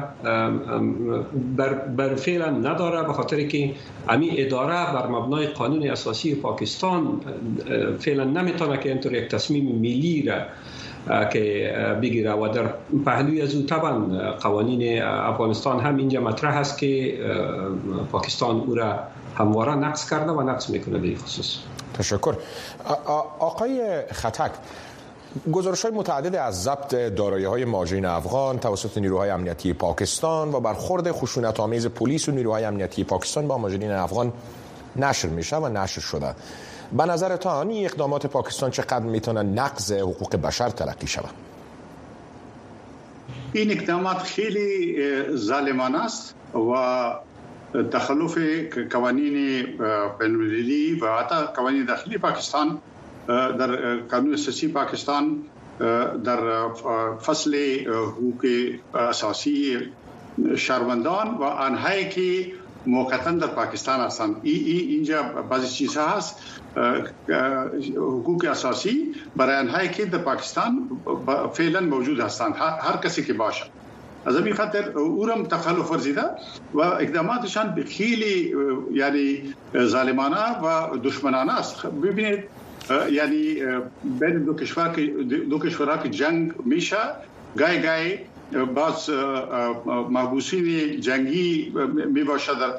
بر فعلا نداره، به خاطر که همین اداره بر مبنای قانون اساسی پاکستان فعلا نمیتونه که اینطور یک تصمیم ملی را که بگیره و در پهلوی از او طبعا قوانین افغانستان هم اینجا مطرح است که پاکستان او را همواره نقض کرده و نقض میکنه به خصوص. تشکر. آقای خطک، گزارش‌های متعدد از ضبط دارایی‌های مهاجرین افغان توسط نیروهای امنیتی پاکستان و برخورد خشونت‌آمیز پلیس و نیروهای امنیتی پاکستان با مهاجرین افغان نشر میشه و نشر شده. به نظرتان این اقدامات پاکستان چقدر میتونن نقض حقوق بشر تلقی شود؟ این اقدامات خیلی ظالمانه است و تخلف قوانین بین‌المللی و حتی قوانین داخلی پاکستان در قانون اساسی پاکستان در فصل حقوق اساسی شهروندان و آنهایی که موقتا در پاکستان هستند. اینجا بعضی چیزها هست حقوق اساسی برای آنهایی که در پاکستان فعلا موجود هستند، هر کسی که باشه. از همین خاطر اورم تخلف ورزیده و اقداماتشان خیلی یعنی ظالمانه و دشمنانه است. ببینید یعنی بین دو کشورها که جنگ میشه، گای باز محبوسین جنگی میباشه در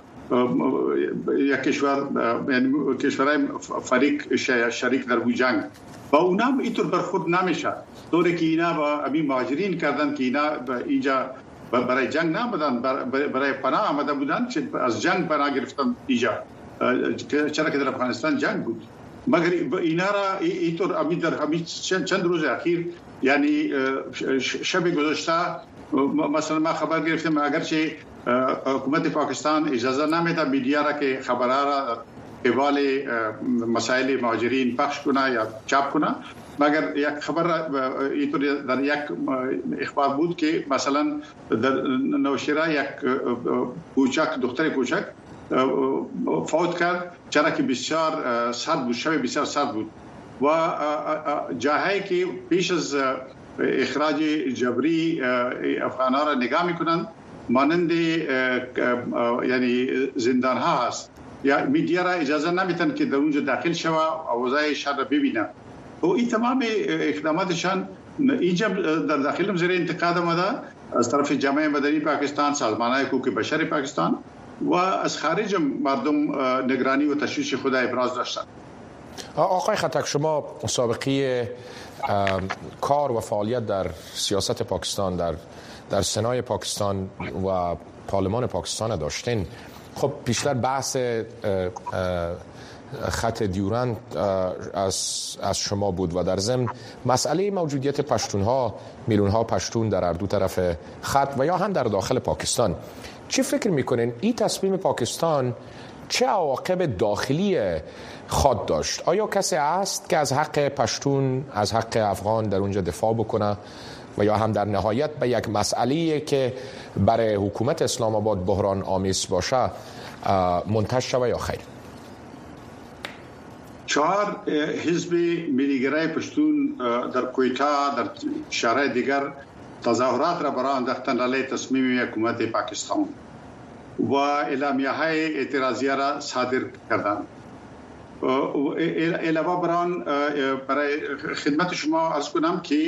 یک کشور، یعنی کشورهای فریق شریک در بو جنگ و اونم اینطور برخورد نمیشه. طوری که اینا با همین مهاجرین کردن که اینا اینجا برای جنگ نبودن، برای پناه آمده بودن، چه از جنگ پناه گرفتن اینجا، چرا که در افغانستان جنگ بود. مگر اینا را اینطور همین چند روز اخیر، یعنی شب گذشته مثلا ما خبر گرفتیم اگرچه حکومت پاکستان اجازه نمیده میدیا را که خبرها را قبال مسائل مهاجرین پخش کنه یا چاپ کنه، مگر یک خبر اینطور در یک اخبار بود که مثلا در نوشیره یک دختر کوچک فوت کرد، چرا که بسیار سرد بود، شب بسیار سرد بود و جاهایی که پیش از اخراج جبری افغان‌ها را نگاه میکنن مانند یعنی زندان ها هست، یا میدیا را اجازه نمیتن که در اونجا داخل شوه و اوضاع شهر را ببینه. و این تمام اقداماتشان اینجا در داخل زیر انتقاد آمده از طرف جامعه مدنی پاکستان، سازمان‌های حقوق بشر پاکستان و از خارج مردم نگرانی و تشویش خود ابراز داشتند. آقای خطک، شما سابقه کار و فعالیت در سیاست پاکستان، در سنای پاکستان و پارلمان پاکستان داشتین. خب بیشتر بحث خط دیورند از شما بود و در ضمن مسئله موجودیت پشتونها، میلیون‌ها پشتون در هر دو طرف خط و یا هم در داخل پاکستان. چی فکر میکنین این تصمیم پاکستان چه عواقب داخلی خواهد داشت؟ آیا کسی هست که از حق پشتون، از حق افغان در اونجا دفاع بکنه و یا هم در نهایت به یک مسئله‌ای که برای حکومت اسلام آباد بحران آمیز باشه منتشر شود یا خیر؟ 4 حزب ملیگرای پشتون در کویتا در شهرهای دیگر تظاهرات را برای انداختن علیه تصمیم حکومت پاکستان و اعلامیه‌های اعتراضیه را صادر کردند. علاوه بر آن برای خدمت شما عرض کنم که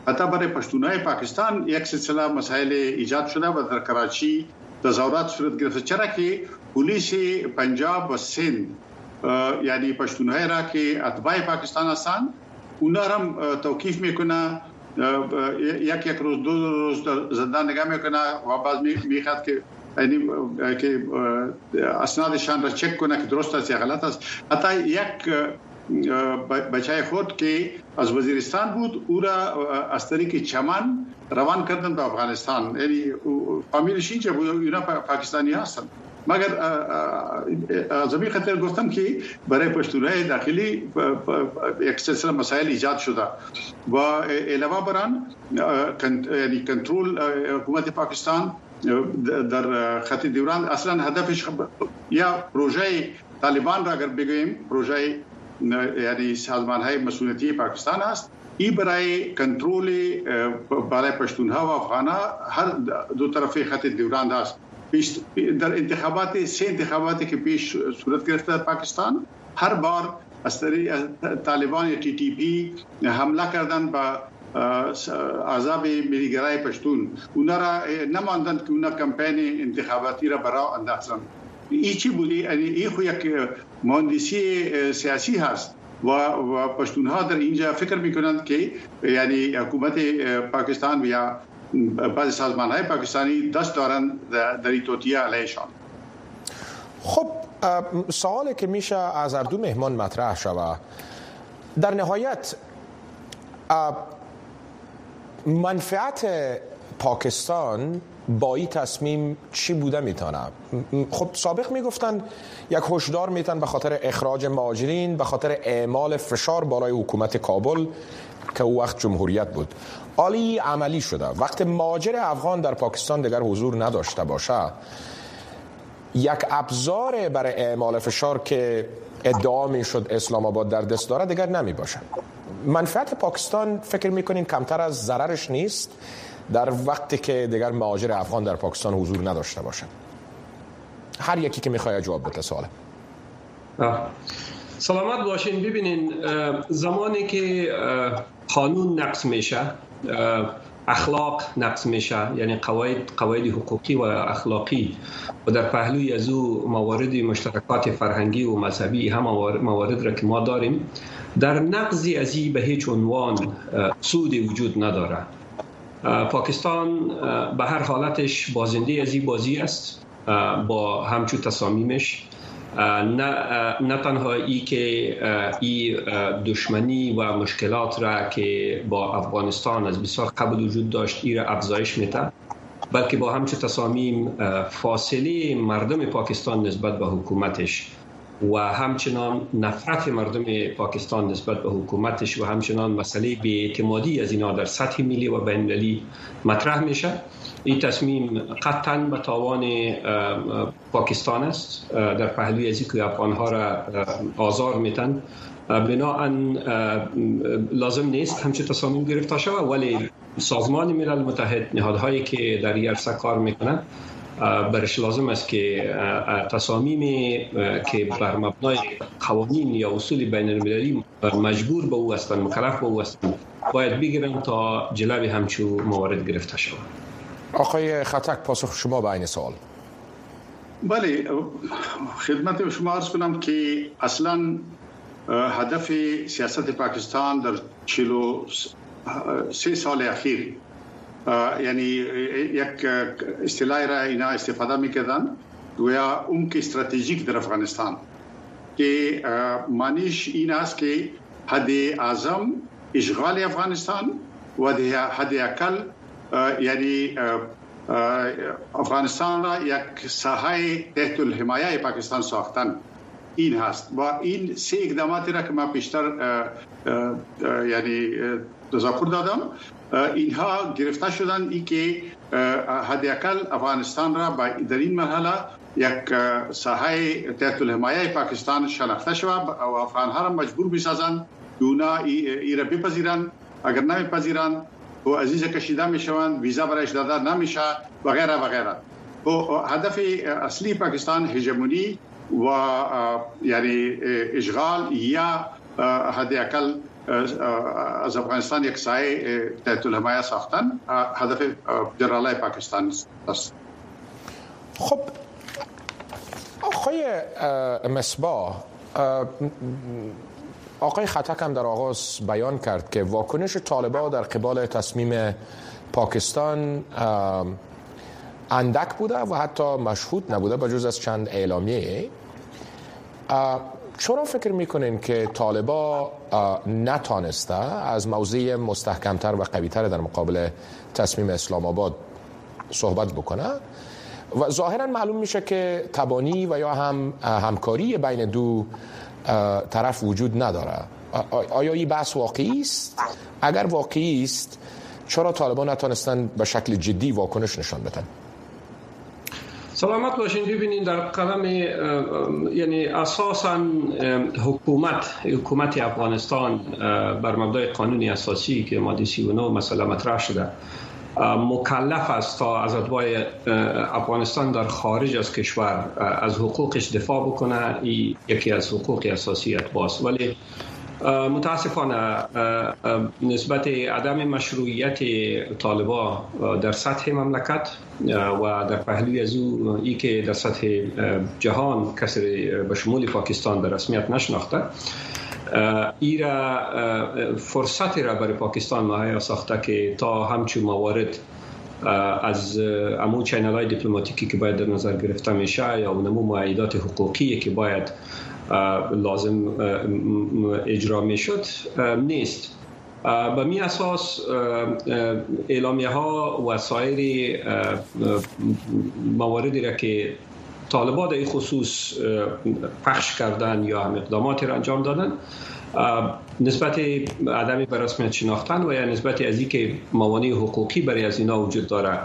حتی برای پشتونهای پاکستان یک سلسله مسائل ایجاد شده و در کراچی تظاهرات صورت گرفته، چرا که پلیس پنجاب و سند یعنی پشتونهای را که اتباع پاکستان هستند اونا هم توقیف میکنه، یک روز دو روز زندان نگاه میکنه و بعد میخواد که یعنی که اسنادشان را چک کنه که درست است یا غلط است. حتی یک بچه خود که از وزیرستان بود او را از طریق چمن روان کردن به افغانستان، یعنی فامیلش اینجا بود، اونا پاکستانی هستند. مگر از این خاطر گفتم که برای پشتونهای داخلی یک سلسله مسائل ایجاد شده و علاوه بر آن یعنی کنترل حکومت پاکستان در خط دوران اصلا هدفش یا پروژه طالبان را اگر بگوییم پروژه یعنی سازمان‌های مسئولیتی پاکستان است، این برای کنترل برای پشتونها و افغان‌ها هر دو طرفه خط دوران است. در سه انتخاباتی که پیش صورت گرفته در پاکستان هر بار از طریق طالبان یا تی تی پی حمله کردن به احزاب ملیگرای پشتون، اونا را نماندند که اونا کمپین انتخاباتی را برای انداختند. این چی بودی؟ یعنی این خو یک مهندسی سیاسی هست و پشتونها در اینجا فکر میکنند که یعنی حکومت پاکستان یا بعض سازمان‌های پاکستانی دست دارند در این توطئه علیهشان. خب سوالی که میشه از هر دو مهمان مطرح شود، در نهایت منفعت پاکستان با این تصمیم چی بوده میتونه؟ خب سابق میگفتن یک هشدار میتن به خاطر اخراج مهاجرین، به خاطر اعمال فشار بالای حکومت کابل که او وقت جمهوریت بود. عالی عملی شده. وقت مهاجر افغان در پاکستان دیگر حضور نداشته باشه، یک ابزار برای اعمال فشار که ادعا میشد اسلام آباد در دست داره دیگر نمی باشه. منفعت پاکستان فکر میکنین کمتر از ضررش نیست در وقتی که دیگر مهاجر افغان در پاکستان حضور نداشته باشه؟ هر یکی که میخواد جواب بده سواله. سلامت باشین. ببینین زمانی که قانون نقض میشه، اخلاق نقض میشه، یعنی قواعد حقوقی و اخلاقی و در پهلوی از او موارد مشترکات فرهنگی و مذهبی هم موارد را که ما داریم، در نقضی از این به هیچ عنوان سودی وجود نداره. پاکستان به هر حالتش بازنده از این بازی است با همچون تصامیمش. نه تنها ای که ای دشمنی و مشکلات را که با افغانستان از بسیار قبل وجود داشت ای را افزایش میده، بلکه با همچون تصامیم فاصله مردم پاکستان نسبت به حکومتش و همچنان نفرت مردم پاکستان نسبت به حکومتش و همچنان مسئله بی‌اعتمادی از اینا در سطح ملی و بین‌المللی مطرح میشه. این تصمیم قطعاً به تاوان پاکستان است در پهلوی از اینکه افغان‌ها را آزار میتن. بنابراین لازم نیست همچه تصامیم گرفته شود، ولی سازمان ملل متحد، نهادهایی که در این عرصه کار میکنن، برش لازم است که تصامیمی که بر مبنای قوانین یا اصول بین المللی مجبور به او هستند، مکلف به او هستند، باید بگیرن تا جلوی همچون موارد گرفته شود. آقای خطک، پاسخ شما به این سوال. بله، خدمت شما عرض کنم که اصلا هدف سیاست پاکستان در 43 سال اخیر، یعنی یک اصطلاحی را اینا استفاده میکردن گویا عمق استراتژیک در افغانستان، که معنیش این است که حد اعظم اشغال افغانستان و حد اقل یعنی افغانستان را یک ساحه تحت الحمایه پاکستان ساختن این هست. و این سه اقداماتی را که من پیشتر یعنی تذکر دادم، اینها گرفته شدن ای که حداقل افغانستان را در این مرحله یک ساحه تحت الحمایه پاکستان شناخته شود و افغان‌ها را مجبور می‌سازند که اونا ای را بپذیرند. اگر نمی‌پذیرند و عزیز کشیده میشوند، ویزا برایش داده نمیشه و غیره و غیره. و هدف اصلی پاکستان هژمونی و یعنی اشغال یا حداقل از افغانستان یک سایه تحت الحمایه ساختن هدف جنرالای پاکستان است. خب آقای مصباح، آقای خطک هم در آغاز بیان کرد که واکنش طالبان در قبال تصمیم پاکستان اندک بوده و حتی مشهود نبوده بجز از چند اعلامیه. چرا فکر میکنین که طالبان نتانسته از موضع مستحکمتر و قویتر در مقابل تصمیم اسلام آباد صحبت بکنه؟ و ظاهرا معلوم میشه که تبانی و یا همکاری بین دو طرف وجود نداره. آیا این بحث واقعی است؟ اگر واقعی است چرا طالبان نتانستن به شکل جدی واکنش نشان بدن؟ سلامت باشین. ببینید در قلم یعنی اساساً حکومت افغانستان بر مبنای قانون اساسی که ماده 39 مسئله مطرح شده مکلف است تا از اتباع افغانستان در خارج از کشور از حقوقش دفاع بکنه. این یکی از حقوق اساسی اتباع است، ولی متاسفانه نسبت عدم مشروعیت طالبان در سطح مملکت و در پهلوی از ای که در سطح جهان کسی به شمول پاکستان در رسمیت نشناخته، ایرا فرصتی را برای پاکستان مهیا ساخته که تا همچون موارد از امو چینل‌های دیپلماتیکی که باید در نظر گرفته میشه یا اونمو معاهدات حقوقی که باید لازم اجرا میشد نیست. به می اساس اعلامیه ها و سایر مواردی را که طالبان در این خصوص پخش کردن یا هم اقداماتی را انجام دادن نسبت عدم به رسمیت شناختن و یا نسبت از این که موانع حقوقی برای از اینا وجود داره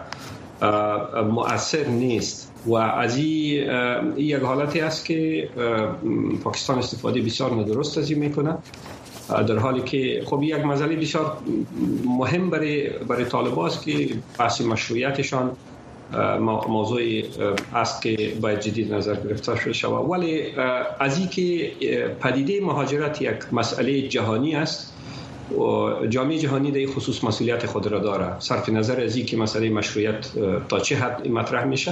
مؤثر نیست و از این یک حالتی است که پاکستان استفاده بسیار ندرست از این میکنه، در حالی که خب یک مسئله بسیار مهم برای طالبان است که بحث مشروعیتشان موضوعی است که باید جدی نظر گرفته شود. ولی از این که پدیده مهاجرت یک مسئله جهانی است و جامعه جهانی در این خصوص مسئولیت خود را داره، صرف نظر از این که مسئله مشروعیت تا چه حد مطرح میشه،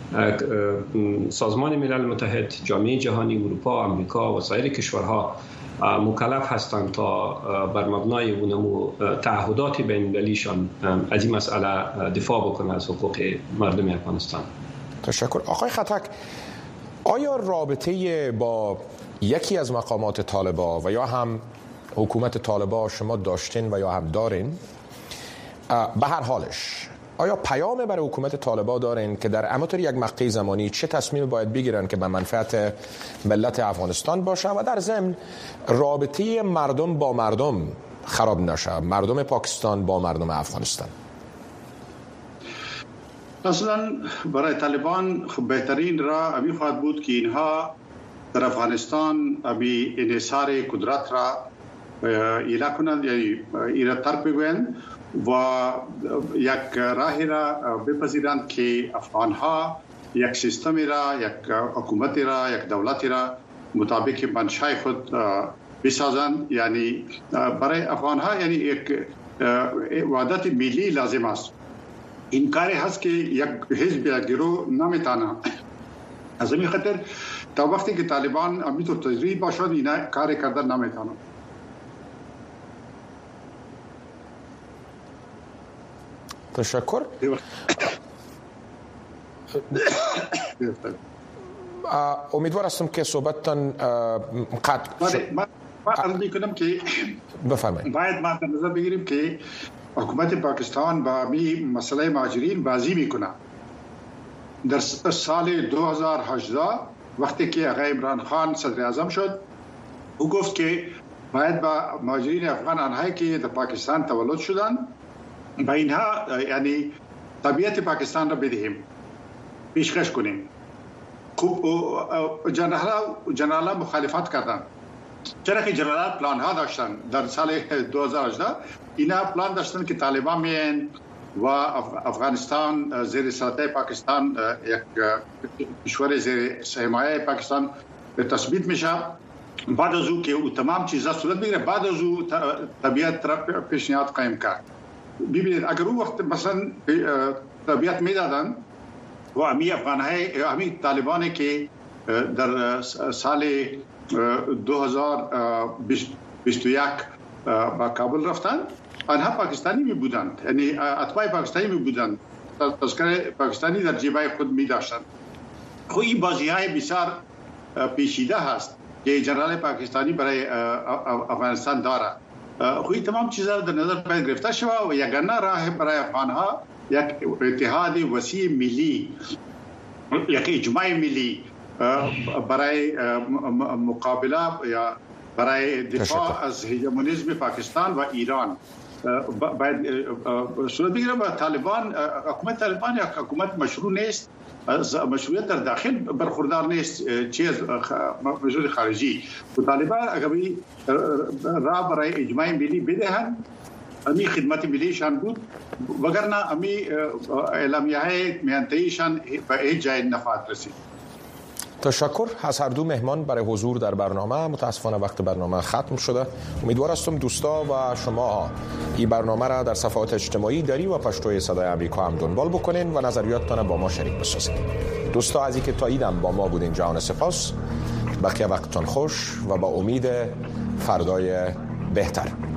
سازمان ملل متحد، جامعه جهانی، اروپا، امریکا و سایر کشورها مکلف هستند تا بر مبنای اونمو تعهدات بین‌المللیشان از این مسئله دفاع بکنه از حقوق مردم افغانستان. تشکر. آقای خطک، آیا رابطه با یکی از مقامات طالبان و یا هم حکومت طالبان شما داشتین و یا هم دارین؟ به هر حالش آیا پیام برای حکومت طالبان دارین که در اماطور یک مقطع زمانی چه تصمیم باید بگیرن که به منفعت ملت افغانستان باشه و در ضمن رابطه مردم با مردم خراب نشه، مردم پاکستان با مردم افغانستان؟ اصلا برای طالبان بهترین راه امی خواهد بود که اینها در افغانستان امی انحصار قدرت را ایلا کنند یا ایرا ترک بگویند و یک راهی را بپذیرند که افغانها یک سیستمی را، یک حکومتی را، یک دولتی را مطابق منشأ خود بسازند. یعنی برای افغانها یعنی یک وحدت ملی لازم است. این کاری هست که یک حزب یا گروه نمیتونه. از این خاطر تا وقتی که طالبان همینطور تجربه باشد اینا کاری کردن نمیتونه. تشکر. امیدوار هستم که صحبتتان قطع شد. من عرض میکنم که بفرمایید. باید ما در نظر بگیریم که حکومت پاکستان با مسئله مهاجرین بازی میکنه. در سال 2018 وقتی که آقای عمران خان صدر اعظم شد، او گفت که باید با مهاجرین افغان آنهایی که در پاکستان تولد شدن با اینها یعنی طبیعت پاکستان را بدهیم، پیشکش کنیم. خوب جنرال مخالفت کردن، چرا که جنرال پلان ها داشتن در سال 2018 اینا پلان داشتن که طالبان میان و افغانستان زیر سلطه پاکستان یک کشور زیر حمایت پاکستان به تثبیت میشه بعد از او که او تمام چیزا صورت بگیره بعد از او طبیعت را پیشنهاد قائم کرد. ببینید اگر اون وقت مثلا طبیعت میدادن و امی طالبانی که در سال 2021 با کابل رفتن آنها پاکستانی می بودند، یعنی اتباع پاکستانی می بودند، تذکره پاکستانی در جیبای خود می داشتند. این بازی‌های بسیار پیچیده هست که جنرال پاکستانی برای افغانستان دارد. خوی تمام چیزا در نظر باید گرفته شود و یگانه راه برای افغانها یک اتحاد وسیع ملی، یک اجماع ملی برای مقابله یا برای دفاع از هژمونیسم پاکستان و ایران باید صورت بگیره. و طالبان، حکومت طالبان یک حکومت مشروع نیست، از مشروعیت در داخل برخوردار نیست، چیز مشروع خارجی. و طالبان اگر راه برای اجماع ملی بدهند، امی خدمت ملیشان بود، وگرنه امی اعلامیه‌های میانتهیشان به هیچ جای نفاذ رسید. تشکر از هر دو مهمان برای حضور در برنامه. متاسفانه وقت برنامه ختم شده. امیدوار هستم دوستا و شما این برنامه را در صفحات اجتماعی دری و پشتوی صدای آمریکا هم دنبال بکنین و نظریاتتان با ما شریک بسازید. دوستا از اینکه تا ایدم با ما بودین جان سپاس. بقیه وقتتان خوش و با امید فردای بهتر.